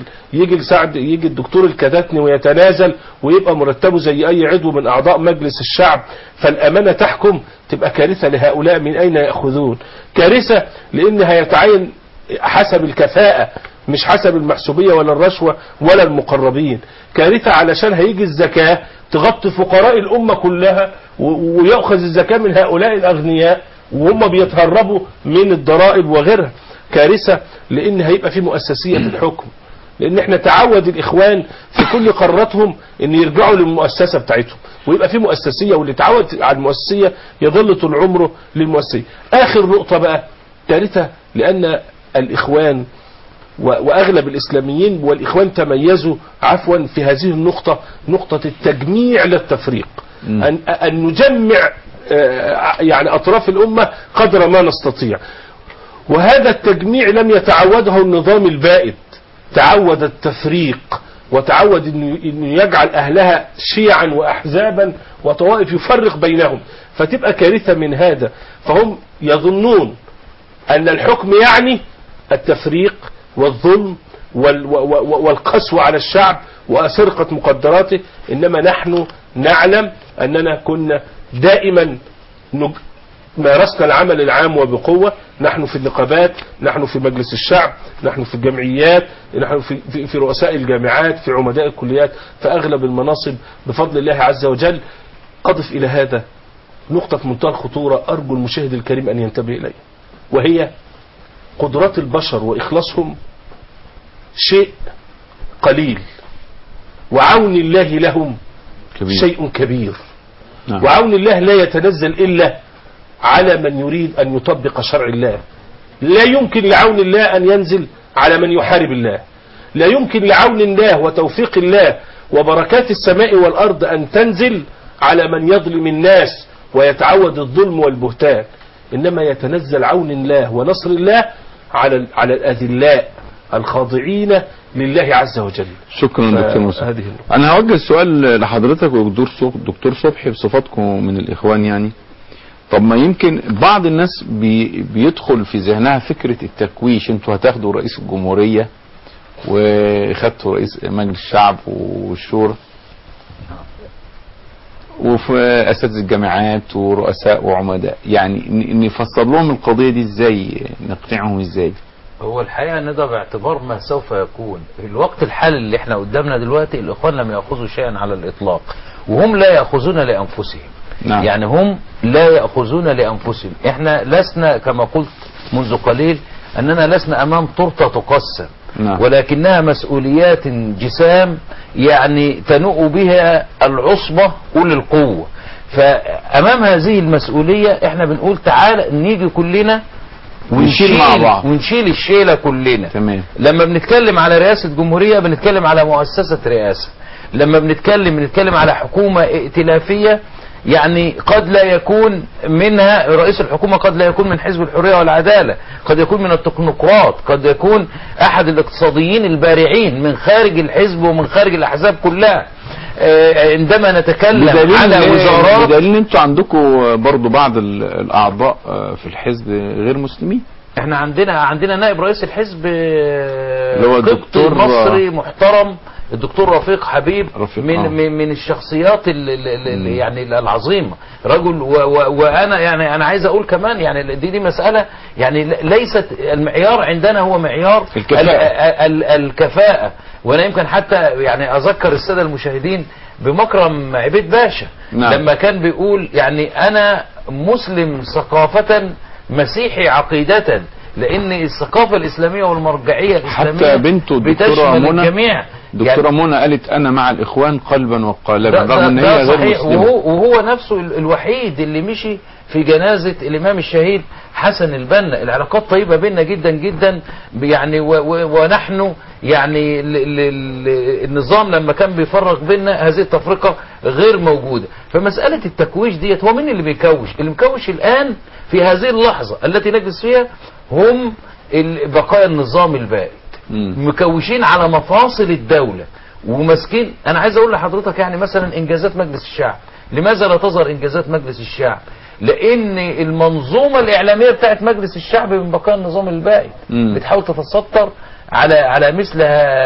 يجي الدكتور الكتاتني ويتنازل ويبقى مرتبه زي اي عضو من اعضاء مجلس الشعب. فالامانة تحكم. تبقى كارثة لهؤلاء. من اين يأخذون؟ كارثة لان هيتعين حسب الكفاءة مش حسب المحسوبية ولا الرشوة ولا المقربين. كارثة علشان هيجي الزكاة تغطي فقراء الأمة كلها ويأخذ الزكاة من هؤلاء الأغنياء وهم بيتهربوا من الضرائب وغيرها. كارثة لأن هيبقى في مؤسسية في الحكم، لأن احنا تعود الإخوان في كل قراراتهم أن يرجعوا للمؤسسة بتاعتهم ويبقى في مؤسسية، واللي تعود على المؤسسية يظل طول عمره للمؤسسية. آخر نقطة بقى كارثة، لأن الإخوان وأغلب الإسلاميين والإخوان تميزوا عفوا في هذه النقطة، نقطة التجميع للتفريق. أن نجمع يعني أطراف الأمة قدر ما نستطيع، وهذا التجميع لم يتعوده النظام البائد. تعود التفريق وتعود أنه يجعل أهلها شيعا وأحزابا وطوائف يفرق بينهم، فتبقى كارثة من هذا. فهم يظنون أن الحكم يعني التفريق والظلم والقسوة على الشعب وسرقة مقدراته. إنما نحن نعلم أننا كنا دائما مارسنا العمل العام وبقوة. نحن في النقابات، نحن في مجلس الشعب، نحن في الجمعيات، نحن في رؤساء الجامعات، في عمداء الكليات، فأغلب المناصب بفضل الله عز وجل. أضف إلى هذا نقطة في منتهى الخطورة أرجو المشاهد الكريم أن ينتبه إليها، وهي قدرات البشر وإخلاصهم شيء قليل، وعون الله لهم شيء كبير. وعون الله لا يتنزل إلا على من يريد أن يطبق شرع الله. لا يمكن لعون الله أن ينزل على من يحارب الله. لا يمكن لعون الله وتوفيق الله وبركات السماء والأرض أن تنزل على من يظلم الناس ويتعود الظلم والبهتان. إنما يتنزل عون الله ونصر الله على الأذلاء الخاضعين لله عز وجل. شكرا دكتور موسى. أنا هوجه السؤال لحضرتك ودكتور صبحي بصفتكم من الإخوان يعني. طب ما يمكن بعض الناس بيدخل في ذهنها فكرة التكويش، انتوا هتاخدوا رئيس الجمهورية وخدتوا رئيس مجلس الشعب والشورى وفي أساتذة الجامعات ورؤساء وعمداء، يعني نفسر لهم القضية دي ازاي، نقنعهم ازاي؟ هو الحقيقة ان ده باعتبار ما سوف يكون في الوقت الحالي اللي احنا قدامنا دلوقتي. الإخوان لم يأخذوا شيئا على الإطلاق، وهم لا يأخذون لأنفسهم. نعم. يعني هم لا يأخذون لأنفسهم. احنا لسنا كما قلت منذ قليل أننا لسنا أمام تورتة تقسم. نعم. ولكنها مسؤوليات جسام يعني تنوء بها العصبة أولي القوة. فأمام هذه المسؤولية احنا بنقول تعال نيجي كلنا ونشيل مع بعض ونشيل الشيلة كلنا. تمام. لما بنتكلم على رئاسة جمهورية بنتكلم على مؤسسة رئاسة. لما بنتكلم على حكومة ائتلافية، يعني قد لا يكون منها رئيس الحكومة، قد لا يكون من حزب الحرية والعدالة، قد يكون من التكنوقراط، قد يكون أحد الاقتصاديين البارعين من خارج الحزب ومن خارج الأحزاب كلها. عندما نتكلم على وزارات، بدليل ان انتوا عندكم برضو بعض الأعضاء في الحزب غير مسلمين. احنا عندنا نائب رئيس الحزب اللي هو الدكتور مصري محترم، الدكتور رفيق حبيب، من الشخصيات يعني العظيمة، رجل. وانا يعني انا عايز اقول كمان يعني دي مسألة يعني ليست المعيار عندنا هو معيار الكفاءة. وانا يمكن حتى يعني اذكر السادة المشاهدين بمكرم عبيد باشا. نعم. لما كان بيقول يعني انا مسلم ثقافة مسيحي عقيدة، لان الثقافة الاسلامية والمرجعية الاسلامية حتى بنته بتشمل الجميع. دكتورة منى قالت انا مع الاخوان قلبا وقالبا، رغم ان هي غير مسلمة. وهو نفسه الوحيد اللي مشي في جنازة الامام الشهيد حسن البنا. العلاقات طيبة بيننا جدا جدا يعني، ونحن يعني النظام لما كان بيفرق بيننا هذه التفرقة غير موجودة. فمسألة التكويش ديت، هو مين اللي بيكوش؟ اللي مكوش الآن في هذه اللحظة التي نجلس فيها هم بقايا النظام البائد، مكوشين على مفاصل الدولة ومسكين. انا عايز اقول لحضرتك يعني مثلا انجازات مجلس الشعب، لماذا لا تظهر انجازات مجلس الشعب؟ لان المنظومة الاعلامية بتاعت مجلس الشعب من بقايا النظام البائد بتحاول تتستر على مثل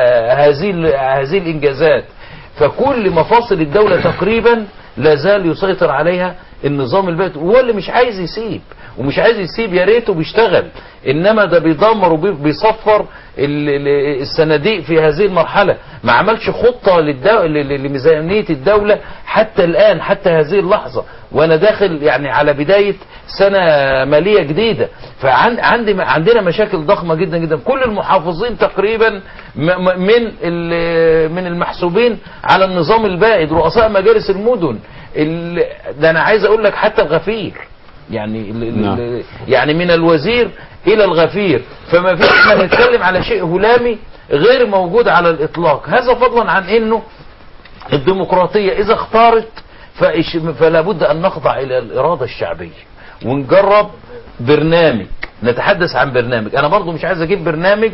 هذه الانجازات. فكل مفاصل الدولة تقريبا لا زال يسيطر عليها النظام البائد، وهو اللي مش عايز يسيب، ومش عايز يسيب. يا ريته بيشتغل، انما ده بيدمر وبيصفر الصناديق في هذه المرحلة. ما عملش خطة لميزانية الدولة حتى الآن، حتى هذه اللحظة، وانا داخل يعني على بداية سنة مالية جديدة. فعندنا مشاكل ضخمة جدا جدا. كل المحافظين تقريبا من المحسوبين على النظام البائد، رؤساء مجالس المدن. ده انا عايز اقول لك حتى الغفير يعني يعني من الوزير الى الغفير. فما فيش، احنا بنتكلم على شيء هلامي غير موجود على الاطلاق. هذا فضلا عن انه الديمقراطية اذا اختارت فلا بد ان نخضع الى الاراده الشعبيه ونجرب برنامج، نتحدث عن برنامج. انا برضو مش عايز اجيب برنامج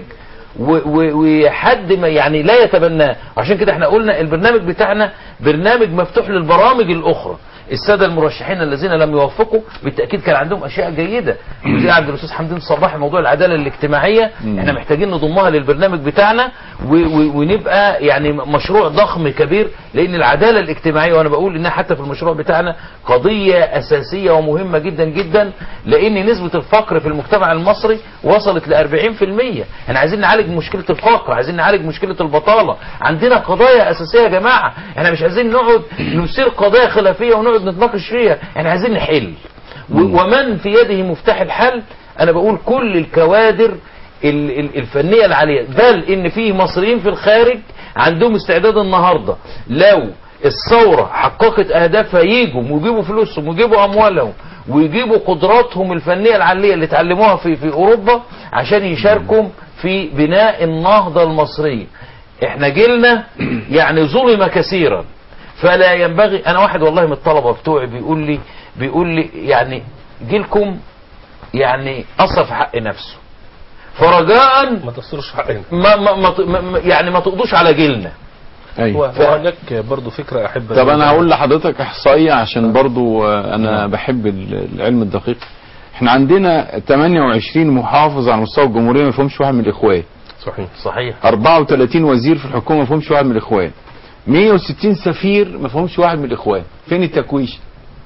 وحد ما يعني لا يتبناه. عشان كده احنا قلنا البرنامج بتاعنا برنامج مفتوح للبرامج الاخرى. السادة المرشحين الذين لم يوفقوا بالتأكيد كان عندهم أشياء جيدة، زي عبد الأستاذ حمدين صباح موضوع العدالة الاجتماعية. احنا محتاجين نضمها للبرنامج بتاعنا ونبقى يعني مشروع ضخم كبير، لأن العدالة الاجتماعية وأنا بقول إنها حتى في المشروع بتاعنا قضية أساسية ومهمة جدا جدا، لأن نسبة الفقر في المجتمع المصري وصلت ل 40%. احنا عايزين نعالج مشكلة الفقر، عايزين نعالج مشكلة البطالة. عندنا قضايا أساسية يا جماعة، احنا مش عايزين نقعد نثير قضايا خلافية ونقعد نتناقش فيها، احنا عايزين نحل. ومن في يده مفتاح الحل؟ انا بقول كل الكوادر الفنية العالية، بل ان في مصريين في الخارج عندهم استعداد النهاردة لو الثورة حققت اهدافها يجوا ويجيبوا فلوسهم ويجيبوا اموالهم ويجيبوا قدراتهم الفنية العالية اللي اتعلموها في اوروبا عشان يشاركوا في بناء النهضة المصرية. احنا جيلنا يعني ظلم كثيرا، فلا ينبغي. انا واحد والله من الطلبة بتوعي بيقول لي يعني جيلكم يعني قصر في حق نفسه، فرجاء ما تصرش حقنا، يعني ما تقضوش على جيلنا. ايوه. وهناك برضو فكرة احب. طب انا هقول لحضرتك احصائية عشان برضو انا بحب العلم الدقيق. احنا عندنا 28 محافظ على مستوى الجمهورية ما فيهمش واحد من الاخوان. صحيح. 34 وزير في الحكومة ما فيهمش واحد من الاخوان. 160 سفير ما فيهمش واحد من الاخوان. فين التكويش؟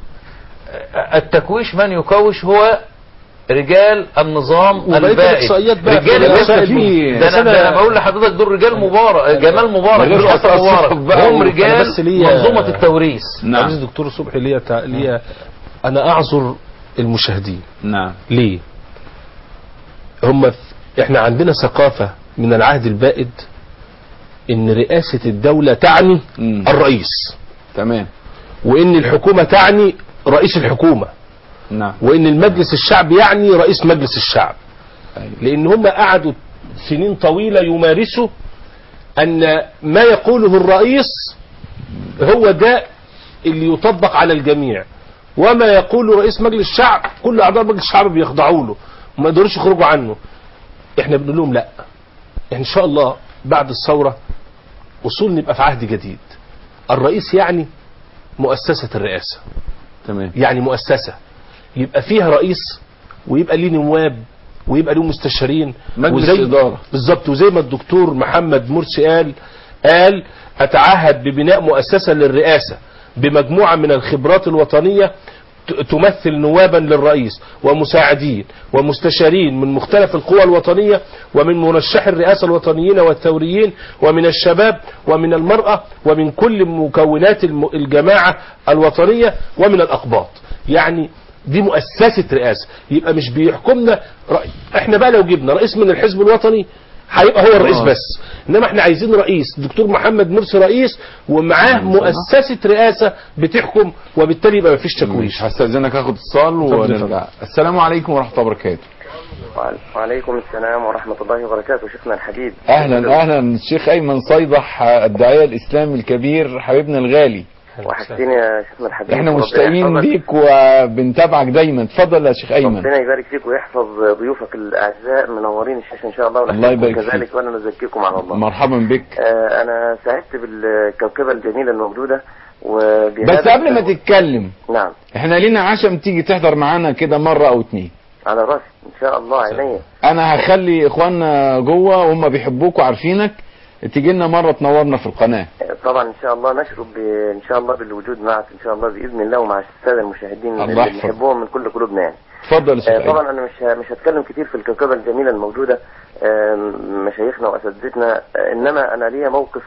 التكويش من يكوش هو رجال النظام البائد. رجال ده انا بقول لحضرتك دول رجال مبارك، جمال مبارك، هم رجال منظومة التوريث. نعم. عزيز دكتور صبحي ليا انا اعذر المشاهدين. نعم. ليه؟ احنا عندنا ثقافة من العهد البائد ان رئاسة الدولة تعني الرئيس. تمام. وان الحكومة تعني رئيس الحكومة. نعم. وان المجلس الشعب يعني رئيس مجلس الشعب. لان هم قعدوا سنين طويلة يمارسوا ان ما يقوله الرئيس هو ده اللي يطبق على الجميع، وما يقوله رئيس مجلس الشعب كل اعضاء مجلس الشعب بيخضعوا له وما يقدروش يخرجوا عنه. احنا بنقول لهم لا، ان شاء الله بعد الثورة وصول نبقى في عهد جديد. الرئيس يعني مؤسسة الرئاسة، تمام، يعني مؤسسة يبقى فيها رئيس ويبقى ليه نواب ويبقى له مستشارين مجلس إدارة بالظبط. وزي ما الدكتور محمد مرسي قال أتعهد ببناء مؤسسة للرئاسة بمجموعة من الخبرات الوطنية تمثل نوابا للرئيس ومساعدين ومستشارين من مختلف القوى الوطنية ومن مرشح الرئاسة الوطنيين والثوريين ومن الشباب ومن المرأة ومن كل مكونات الجماعة الوطنية ومن الأقباط. يعني دي مؤسسة رئاسة، يبقى مش بيحكمنا رأي. احنا بقى لو جبنا رئيس من الحزب الوطني هيبقى هو الرئيس بس، انما احنا عايزين رئيس دكتور محمد مرسي رئيس ومعاه مؤسسة رئاسة بتحكم، وبالتالي يبقى مفيش تكويش. هستأذنك اخد اتصال ونرجع. السلام عليكم ورحمة الله وبركاته. وعليكم السلام ورحمة الله وبركاته. شيخنا الحبيب، اهلا الشيخ ايمن صيدح الداعية الاسلامي الكبير حبيبنا الغالي. وحشتيني يا شيخنا الحبيب، احنا مشتاقين ليك وبنتابعك دايما. اتفضل يا شيخ ايمن. ربنا يبارك فيك ويحفظ ضيوفك الاعزاء منورين الشاشه ان شاء الله، الله يبارك فيك كذلك وانا نزكيكم على الله. مرحبا بك. انا سعدت بالكوكبه الجميله الموجوده بس قبل ما تتكلم، نعم، احنا لينا عشم تيجي تحضر معانا كده مرة او اتنين. على راسي ان شاء الله، عينيا. انا هخلي اخواننا جوه وهم بيحبوك وعارفينك تيجي لنا مرة تنورنا في القناة. طبعا ان شاء الله نشرب ان شاء الله بالوجود معك ان شاء الله باذن الله، ومع الساده المشاهدين اللي بنحبهم من كل قلوبنا يعني. اتفضل يا طبعا انا مش هتكلم كتير في الكوكبه الجميله الموجوده مشايخنا واساتذتنا، انما انا ليا موقف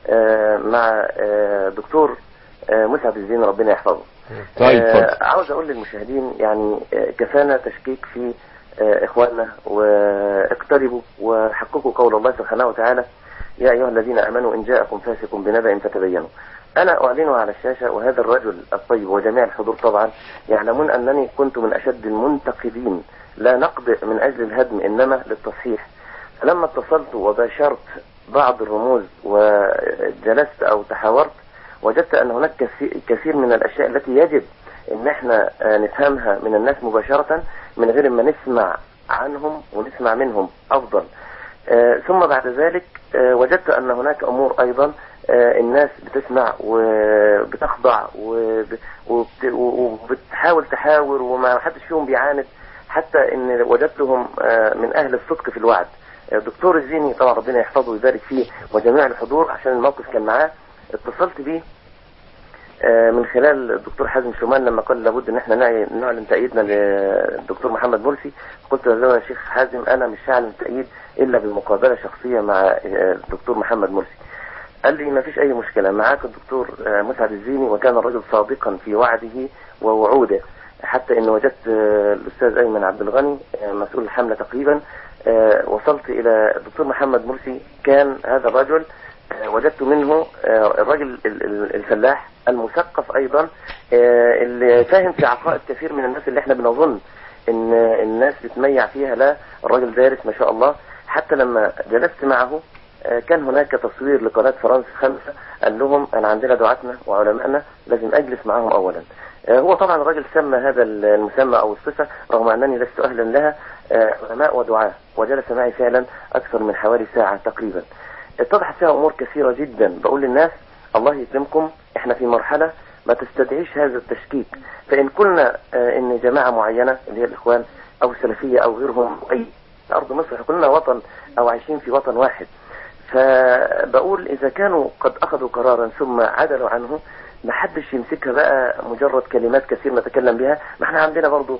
مع دكتور مسعد الزين ربنا يحفظه. طيب عاوز اقول للمشاهدين يعني كفانا تشكيك في اخواننا، واقتربوا وحققوا قول الله سبحانه وتعالى: يا أيها الذين آمنوا إن جاءكم فاسق بنبأ فتبينوا. أنا أعلنها على الشاشة، وهذا الرجل الطيب وجميع الحضور طبعا يعلمون أنني كنت من أشد المنتقدين، لا نقد من أجل الهدم إنما للتصحيح. فلما اتصلت وباشرت بعض الرموز وجلست أو تحاورت، وجدت أن هناك كثير من الأشياء التي يجب أن احنا نفهمها من الناس مباشرة من غير ما نسمع عنهم ونسمع منهم أفضل. ثم بعد ذلك وجدت أن هناك أمور أيضا الناس بتسمع وبتخضع وبتحاول تحاور وما حدش فيهم بيعاند، حتى ان وجدتهم من أهل الصدق في الوعد. الدكتور الزيني طبعا ربنا يحفظه ويبارك فيه وجميع الحضور، عشان الموقف كان معاه اتصلت بيه من خلال الدكتور حازم شومان لما قال لابد ان احنا نعلن تأييدنا للدكتور محمد مرسي. قلت له يا شيخ حازم انا مش هعلن تأييد الا بالمقابلة شخصية مع الدكتور محمد مرسي. قال لي ما فيش اي مشكلة، معاك الدكتور مسعد الزيني، وكان الرجل صادقا في وعده ووعوده، حتى ان وجدت الاستاذ ايمن عبد الغني مسؤول الحملة تقريبا، وصلت الى الدكتور محمد مرسي. كان هذا الرجل وجدت منه الرجل الفلاح المثقف ايضا، اللي فاهم في عقائد كثير من الناس اللي احنا بنظن ان الناس بتميع فيها. لا، الرجل دارس ما شاء الله. حتى لما جلست معه كان هناك تصوير لقناة فرنسا 5، قال لهم انا عندنا دعاتنا وعلمائنا لازم اجلس معهم اولا. هو طبعا الرجل سمى هذا المسمى او الصفة رغم انني لست اهلا لها، علماء ودعاة، وجلس معي فعلا اكثر من حوالي ساعة تقريبا. اتضحت فيها امور كثيرة جدا. بقول للناس الله يكرمكم، احنا في مرحلة ما تستدعيش هذا التشكيك. فان قلنا ان جماعة معينة اللي هي الاخوان او السلفية او غيرهم اي ارض مصر، كلنا وطن او عايشين في وطن واحد. فبقول اذا كانوا قد اخذوا قرارا ثم عدلوا عنه، ما حدش يمسكها بقى مجرد كلمات كثير نتكلم بها. ما احنا عندنا برضو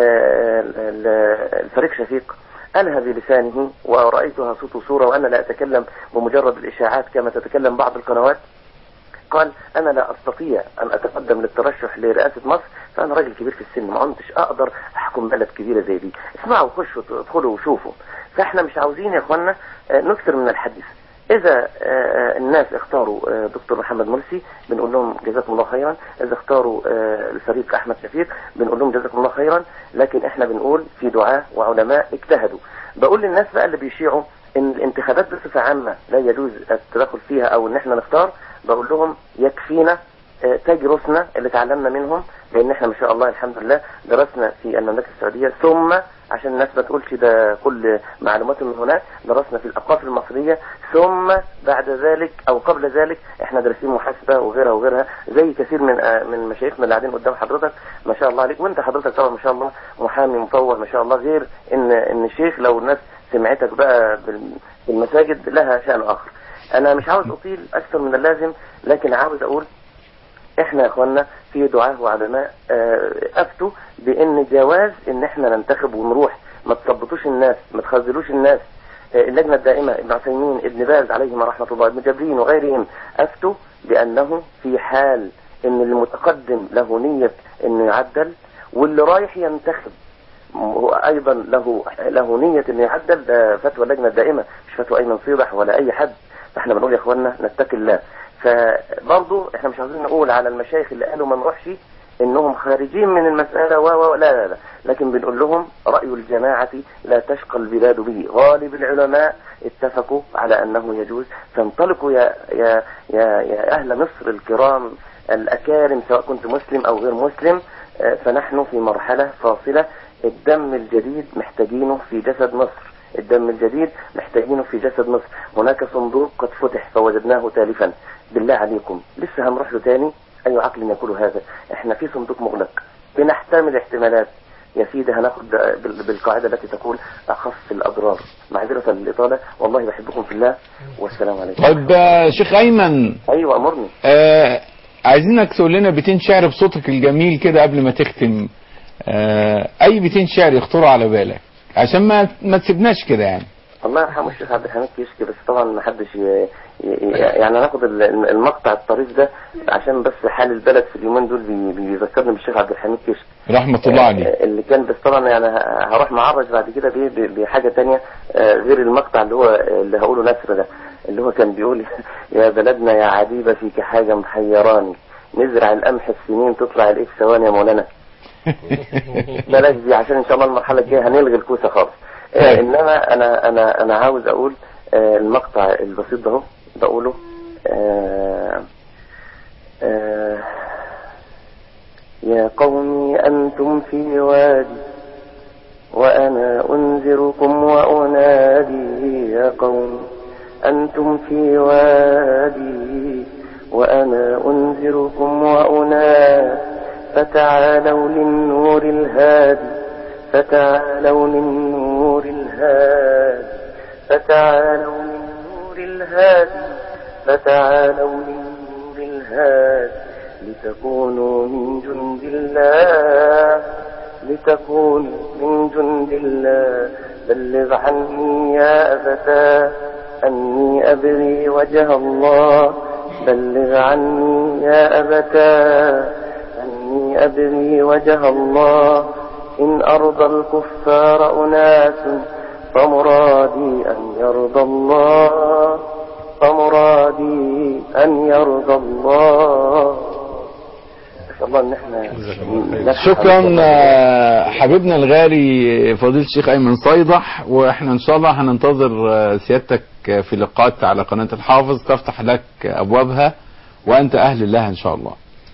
الفريق شفيق قالها بلسانه ورأيتها صوت وصورة، وأنا لا أتكلم بمجرد الإشاعات كما تتكلم بعض القنوات. قال أنا لا أستطيع أن أتقدم للترشح لرئاسة مصر، فأنا راجل كبير في السن ما كنتش أقدر أحكم بلد كبيرة زي دي. اسمعوا وخشوا ادخلوا وشوفوا. فإحنا مش عاوزين يا إخوانا نكثر من الحديث. إذا الناس اختاروا دكتور محمد مرسي بنقول لهم جزاكم الله خيرا، إذا اختاروا الفريق أحمد شفيق بنقول لهم جزاكم الله خيرا، لكن إحنا بنقول في دعاة وعلماء اجتهدوا. بقول للناس بقى اللي بيشيعوا ان الانتخابات بصفة عامة لا يجوز التدخل فيها او ان احنا نختار، بقول لهم يكفينا تاج رسنا اللي اتعلمنا منهم، لان احنا ما شاء الله الحمد لله درسنا في المملكة السعودية، ثم عشان الناس ما تقولش ده كل معلومات من هناك، درسنا في الاوقاف المصرية، ثم بعد ذلك او قبل ذلك احنا دارسين محاسبة وغيرها وغيرها، زي كثير من مشايخنا اللي قاعدين قدام حضرتك ما شاء الله عليك، وانت حضرتك طبعا ما شاء الله محامي مطور ما شاء الله، غير ان الشيخ لو الناس سمعتك بقى في المساجد لها شأن اخر. انا مش عاوز اطيل اكثر من اللازم، لكن عاوز اقول احنا يا اخوانا في دعاة وعلماء افتوا بان جواز ان احنا ننتخب ونروح، ما تثبطوش الناس، ما تخذلوش الناس. اللجنة الدائمة ابن عثيمين، ابن باز عليهم رحمة الله، ابن جبرين وغيرهم افتوا بانه في حال ان المتقدم له نية انه يعدل، واللي رايح ينتخب ايضا له نية انه يعدل، ده فتوى اللجنة الدائمة مش فتوى ايمن صيبح ولا اي حد. فاحنا بنقول يا اخوانا نتقي الله. فبرضه احنا مش عاوزين نقول على المشايخ اللي قالوا ما نروحش انهم خارجين من المسألة لا، لكن بنقول لهم رأي الجماعة لا تشقى البلاد به، غالب العلماء اتفقوا على انه يجوز، فانطلقوا يا اهل مصر الكرام الاكارم، سواء كنت مسلم او غير مسلم، فنحن في مرحلة فاصلة، الدم الجديد محتاجينه في جسد مصر، الدم الجديد محتاجينه في جسد مصر. هناك صندوق قد فتح فوجدناه تالفا، بالله عليكم لسه هنروح له تاني؟ اي عقل يقول هذا؟ احنا في صندوق مغلق بنحتمل احتمالات يا سيدي، هناخد بالقاعدة التي تقول اخف الاضرار. معذرة للاطالة، والله بحبكم في الله، والسلام عليكم. طيب شيخ ايمن. ايوه امرني. عايزينك تقول لنا بيتين شعر بصوتك الجميل كده قبل ما تختم، اي بيتين شعر يخطروا على بالك عشان ما تسيبناش كده يعني. الله يرحمه الشيخ عبد الحميد كيشكي، بس طبعا ما حدش يعني ناخد المقطع الطريف ده عشان بس حال البلد في اليومين دول بيذكرني بالشيخ عبد الحميد كيشكي رحمة الله عليه، اللي كان، بس طبعا يعني هروح معرج بعد كده بحاجة تانية غير المقطع اللي هقوله نسر ده، اللي هو كان بيقول يا بلدنا يا عديبة فيك حاجة محيراني، نزرع القمح السنين تطلع الايه في ثواني يا مولانا. بلاش دي عشان ان شاء الله المرحلة الجاية هنلغي الكوسة خالص. انما انا عاوز اقول المقطع البسيط ده بقوله يا قومي انتم في وادي وانا انذركم وانادي، يا قومي انتم في وادي وانا انذركم وانادي، فتعالوا للنور الهادي، فتعالوا للنور الهادي، فتعالوا للنور الهادي، فتعالوا للنور الهادي، لتكونوا من جند الله، لتكونوا من جند الله. بلغ عني يا أبتاه أني أبغي وجه الله، بلغ عني يا أبتاه أني أبغي وجه الله، إن أرضى الكفار أناس فمرادي أن يرضى الله، فمرادي أن يرضى الله. إن شاء الله إن احنا شكرا حبيبنا الغالي فضيلة الشيخ أيمن صيدح، وإحنا إن شاء الله هننتظر سيادتك في لقاءات على قناة الحافظ تفتح لك أبوابها وأنت أهل الله إن شاء الله.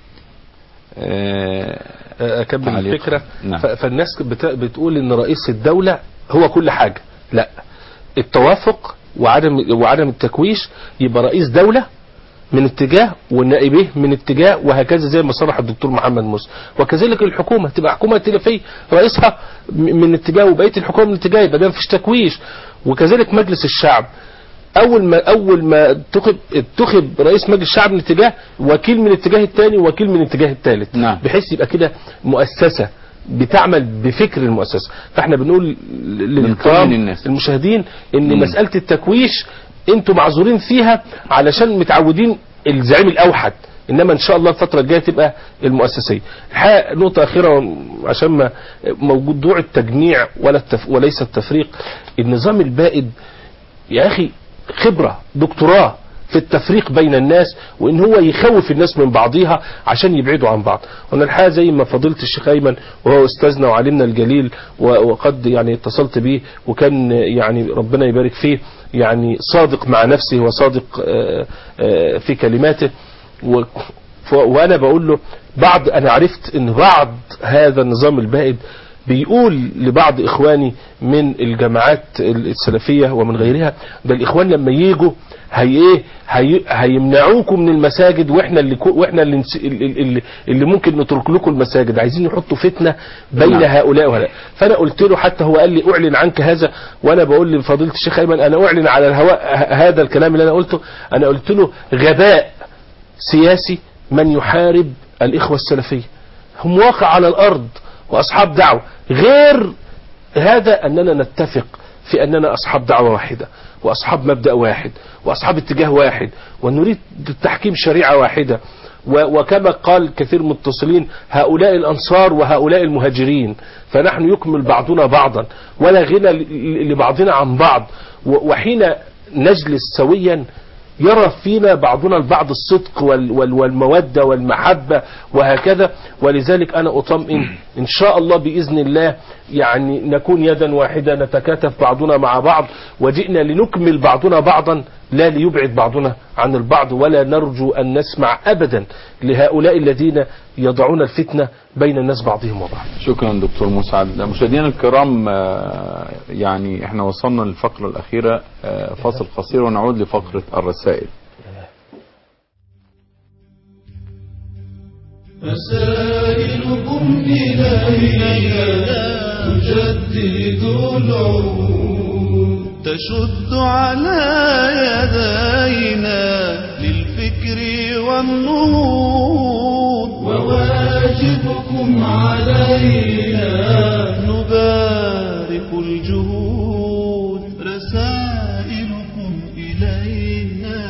أكمل الفكرة. نعم. فالناس بتقول ان رئيس الدولة هو كل حاجة، لا، التوافق وعدم التكويش، يبقى رئيس دولة من اتجاه والنائبيه من اتجاه، وهكذا زي ما صرح الدكتور محمد موسى. وكذلك الحكومة تبقى حكومة ائتلافية رئيسها من اتجاه وبقية الحكومة من اتجاه، يبقى ده مفيش تكويش. وكذلك مجلس الشعب اول ما اتخذ رئيس مجلس الشعب من اتجاه، وكيل من الاتجاه الثاني وكيل من الاتجاه الثالث، نعم. بحيث يبقى كده مؤسسة بتعمل بفكر المؤسسة. فاحنا بنقول للكرام المشاهدين ان مسألة التكويش انتوا معذورين فيها علشان متعودين الزعيم الاوحد، انما ان شاء الله الفترة الجاية تبقى المؤسسية. الحقيقة نقطة اخيرة عشان ما موضوع التجميع وليس التفريق. النظام البائد يا اخي خبرة دكتوراه في التفريق بين الناس وان هو يخوف الناس من بعضها عشان يبعدوا عن بعض. وانا الحقيقه زي ما فضيله الشيخ ايمن وهو استاذنا وعلمنا الجليل وقد يعني اتصلت به وكان يعني ربنا يبارك فيه يعني صادق مع نفسه وصادق في كلماته وانا بقول له انا عرفت ان بعض هذا النظام البائد بيقول لبعض اخواني من الجماعات السلفية ومن غيرها ده الاخوان لما ييجوا هيمنعوكم من المساجد واحنا اللي ممكن نترك لكم المساجد، عايزين يحطوا فتنة بين هؤلاء وهؤلاء. فانا قلت له حتى هو قال لي اعلن عنك هذا، وانا بقول لفضيلة الشيخ ايمن انا اعلن على الهواء هذا الكلام اللي انا قلته. انا قلت له غباء سياسي من يحارب الاخوة السلفية، هم واقع على الارض واصحاب دعوة. غير هذا اننا نتفق في اننا اصحاب دعوة واحدة واصحاب مبدأ واحد واصحاب اتجاه واحد ونريد تحكيم شريعة واحدة، وكما قال كثير من المتصلين هؤلاء الانصار وهؤلاء المهاجرين، فنحن يكمل بعضنا بعضا ولا غنى لبعضنا عن بعض. وحين نجلس سويا يرى فينا بعضنا البعض الصدق والمودة والمحبة وهكذا. ولذلك أنا أطمئن إن شاء الله بإذن الله يعني نكون يدا واحدة نتكاتف بعضنا مع بعض، وجئنا لنكمل بعضنا بعضا لا ليبعد بعضنا عن البعض، ولا نرجو أن نسمع أبدا لهؤلاء الذين يضعون الفتنة بين الناس بعضهم وبعض. شكرا دكتور مسعد. مشاهدينا الكرام يعني احنا وصلنا للفقرة الأخيرة، فاصل قصير ونعود لفقرة الرسائل. رسائلكم إلينا تجدد العهود، تشد على يدينا للفكر والنهوض، وواجبكم علينا نبارك الجهود. رسائلكم إلينا.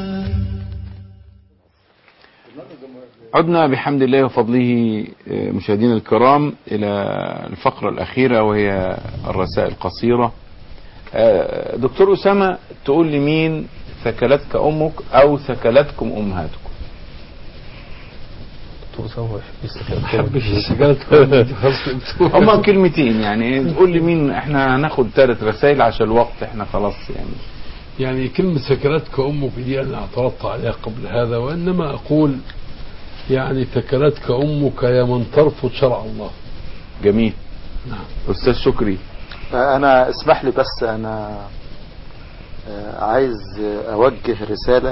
عدنا بحمد الله وفضله مشاهدينا الكرام إلى الفقرة الأخيرة وهي الرسائل القصيرة. دكتور أسامة تقول لي مين ثكلتك أمك أو ثكلتكم أمهاتكم؟ هما كلمتين يعني، تقول لي مين. احنا هناخد 3 رسائل عشان الوقت احنا خلاص يعني كلمة ثكلتك أمك دي أنا اعترضت عليها قبل هذا، وإنما أقول يعني ثكلتك أمك يا من ترفض شرع الله. جميل. نعم. أستاذ شكري. أنا اسمح لي بس أنا عايز أوجه رسالة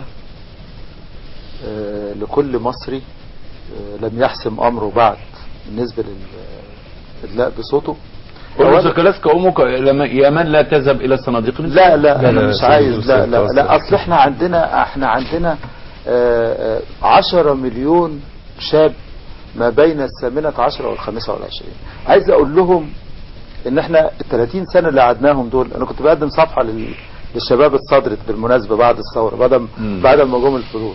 لكل مصري لم يحسم أمره بعد بالنسبة للإدلاء بصوته. قل ثكلتك أمك يا من لا تذهب إلى صناديق. لا أنا مش عايز. لا أصل احنا عندنا 10 مليون شاب ما بين 18 وال25 والعشرين. عايز اقول لهم ان احنا ال30 سنة اللي قعدناهم دول، انا كنت بقدم صفحة للشباب الصدرت بالمناسبة بعد الثورة بعد ما جم الفضول.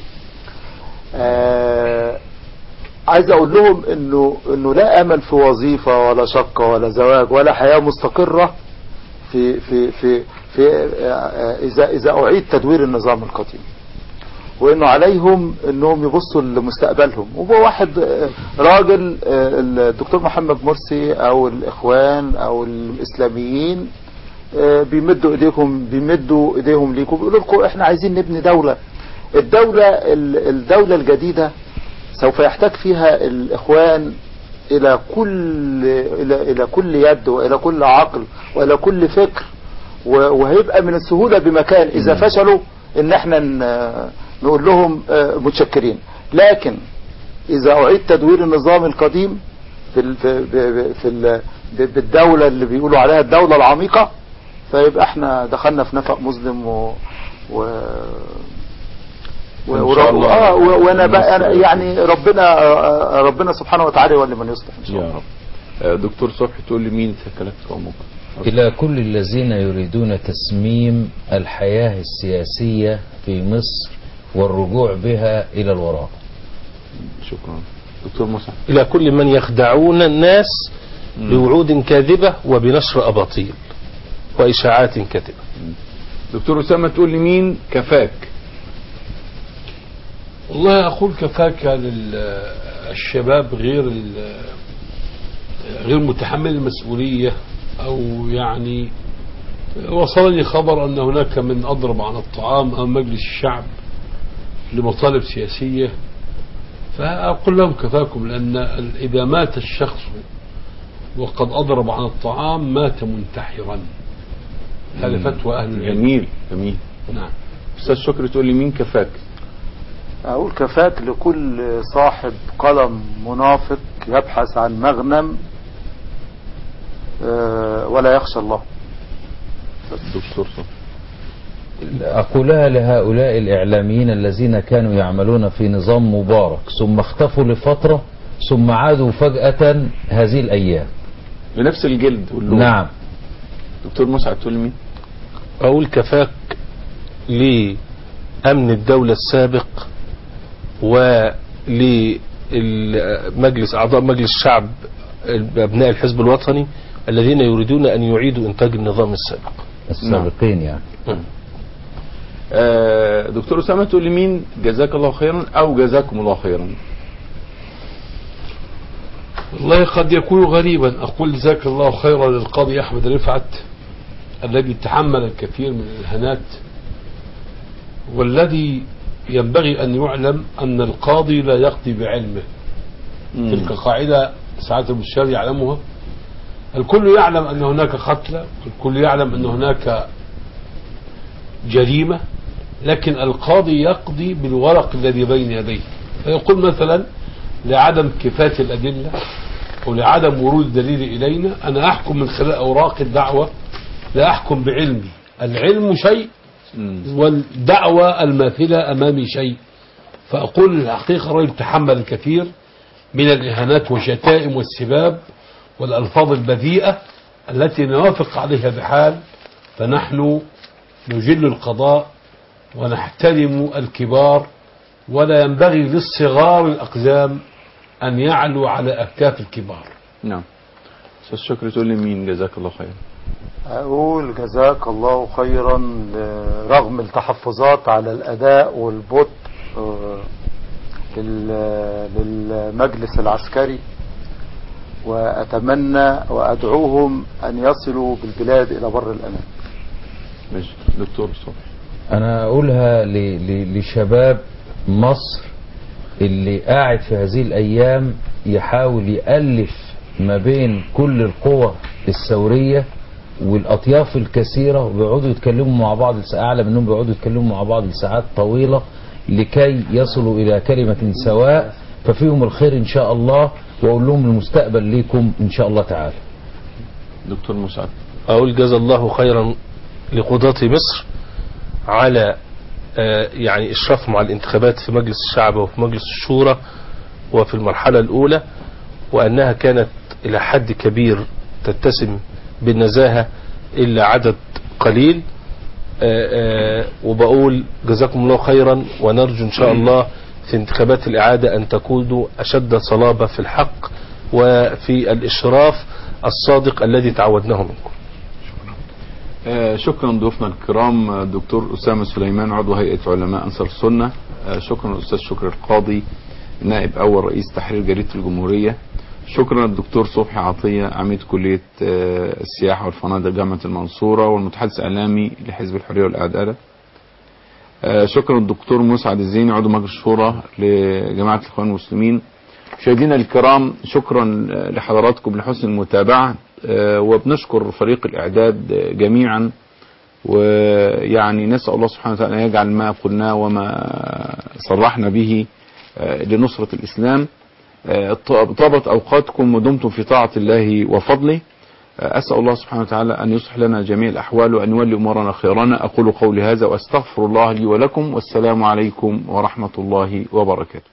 عايز اقول لهم انه لا امل في وظيفة ولا شقة ولا زواج ولا حياة مستقرة في في في في اذا اعيد تدوير النظام القديم، وانه عليهم انهم يبصوا لمستقبلهم. وهو واحد راجل الدكتور محمد مرسي او الاخوان او الاسلاميين بيمدوا ايديهم ليكم، بيقولوا لكم احنا عايزين نبني دولة. الدولة الجديدة سوف يحتاج فيها الاخوان الى كل يد والى كل عقل والى كل فكر، وهيبقى من السهولة بمكان اذا فشلوا ان احنا نقول لهم متشكرين. لكن اذا اعيد تدوير النظام القديم بالدولة اللي بيقولوا عليها الدولة العميقة، فيبقى احنا دخلنا في نفق مظلم وانا بقى يعني ربنا سبحانه وتعالى يولي من يصلح ان شاء الله. يا رب. دكتور صبحي تقول لي مين ثكلتك امك؟ إلى كل الذين يريدون تسميم الحياة السياسية في مصر والرجوع بها إلى الوراء. شكرا. دكتور مسعد. إلى كل من يخدعون الناس بوعود كاذبة وبنشر أباطيل وإشاعات كاذبة. دكتور أسامة تقول لي مين كفاك؟ والله أقول كفاك للشباب غير متحمل المسؤولية، أو يعني وصلني خبر أن هناك من أضرب عن الطعام أو مجلس الشعب لمطالب سياسية، فأقول لهم كفاكم، لأن إذا مات الشخص وقد أضرب عن الطعام مات منتحرا. هذا فتوى أهل العلم. جميل جميل. نعم. أستاذ شكري تقول لي مين كفاك؟ أقول كفاك لكل صاحب قلم منافق يبحث عن مغنم ولا يخشى الله. دكتور صح. أقولها لهؤلاء الإعلاميين الذين كانوا يعملون في نظام مبارك ثم اختفوا لفترة ثم عادوا فجأة هذه الأيام بنفس الجلد واللون. نعم. دكتور مسعد تقول مين؟ أقول كفاك لأمن الدولة السابق ولمجلس أعضاء مجلس الشعب أبناء الحزب الوطني الذين يريدون أن يعيدوا إنتاج النظام السابق السابقين يعني. دكتور أسامة تقول لي مين جزاك الله خيرا أو جزاكم الله خيرا؟ والله قد يكون غريبا. أقول جزاك الله خيرا للقاضي أحمد رفعت الذي تحمل الكثير من الإهانات، والذي ينبغي أن يعلم أن القاضي لا يقضي بعلمه. تلك قاعدة سعادة المستشار يعلمها. الكل يعلم أن هناك قتلى، الكل يعلم أن هناك جريمة، لكن القاضي يقضي بالورق الذي بين يديه. فيقول مثلا لعدم كفاية الأدلة أو لعدم ورود الدليل إلينا أنا أحكم من خلال أوراق الدعوة، لا أحكم بعلمي. العلم شيء والدعوة الماثلة أمامي شيء. فأقول الحقيقة رجل تحمل الكثير من الإهانات والشتائم والسباب والألفاظ البذيئة التي نوافق عليها بحال. فنحن نجل القضاء ونحترم الكبار، ولا ينبغي للصغار الأقزام أن يعلوا على أكتاف الكبار. نعم. أستاذ شكري تقول لي مين جزاك الله خيرا؟ أقول جزاك الله خيرا رغم التحفظات على الأداء والبطء للمجلس العسكري، وأتمنى وأدعوهم أن يصلوا بالبلاد إلى بر الأمان. ماشي. دكتور صبحي. أنا أقولها لشباب مصر اللي قاعد في هذه الأيام يحاول يألف ما بين كل القوى الثورية والأطياف الكثيرة، وبيقعدوا يتكلموا مع بعض. أعلم أنهم بيقعدوا يتكلموا مع بعض لساعات طويلة لكي يصلوا إلى كلمة سواء، ففيهم الخير إن شاء الله، وأقول لهم المستقبل لكم إن شاء الله تعالى. دكتور مسعد. أقول جزا الله خيرا لقضاة مصر على يعني إشرافهم على الانتخابات في مجلس الشعب وفي مجلس الشورى وفي المرحلة الأولى، وأنها كانت إلى حد كبير تتسم بالنزاهة إلا عدد قليل. وبقول جزاكم الله خيرا، ونرجو إن شاء الله في انتخابات الإعادة أن تكونوا أشد صلابة في الحق وفي الإشراف الصادق الذي تعودناه منكم. شكرا ضيوفنا الكرام الدكتور أسامة سليمان عضو هيئة علماء أنصار السنة. شكرا الأستاذ شكري القاضي نائب أول رئيس تحرير جريدة الجمهورية. شكرا الدكتور صبحي عطية عميد كلية السياحة والفنادق جامعة المنصورة والمتحدث الإعلامي لحزب الحرية والعدالة. شكرا الدكتور مسعد الزيني عضو مجلس الشورى لجماعة الإخوان المسلمين. مشاهدينا الكرام شكرا لحضراتكم لحسن المتابعة، وبنشكر فريق الإعداد جميعا، ويعني نسأل الله سبحانه وتعالى أن يجعل ما قلنا وما صرحنا به لنصرة الإسلام. طابت أوقاتكم ودمتم في طاعة الله وفضله. أسأل الله سبحانه وتعالى أن يصلح لنا جميع الأحوال وأن يولي أمورنا خيرنا. أقول قولي هذا وأستغفر الله لي ولكم، والسلام عليكم ورحمة الله وبركاته.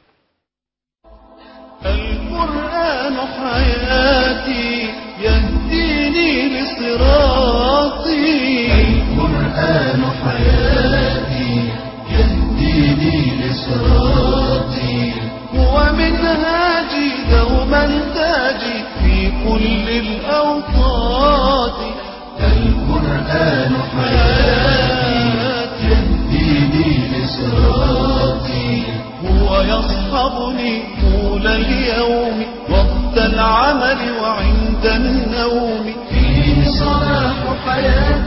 القرآن حياتي يهديني لصراطي. القرآن حياتي يهديني لصراطي. هو منهاجي دوما تاجي في كل الأوقات. القرآن حياتي يهديني لصراطي. هو ويصحبني طول اليوم وقت العمل وعند النوم فيه صلاح حياتي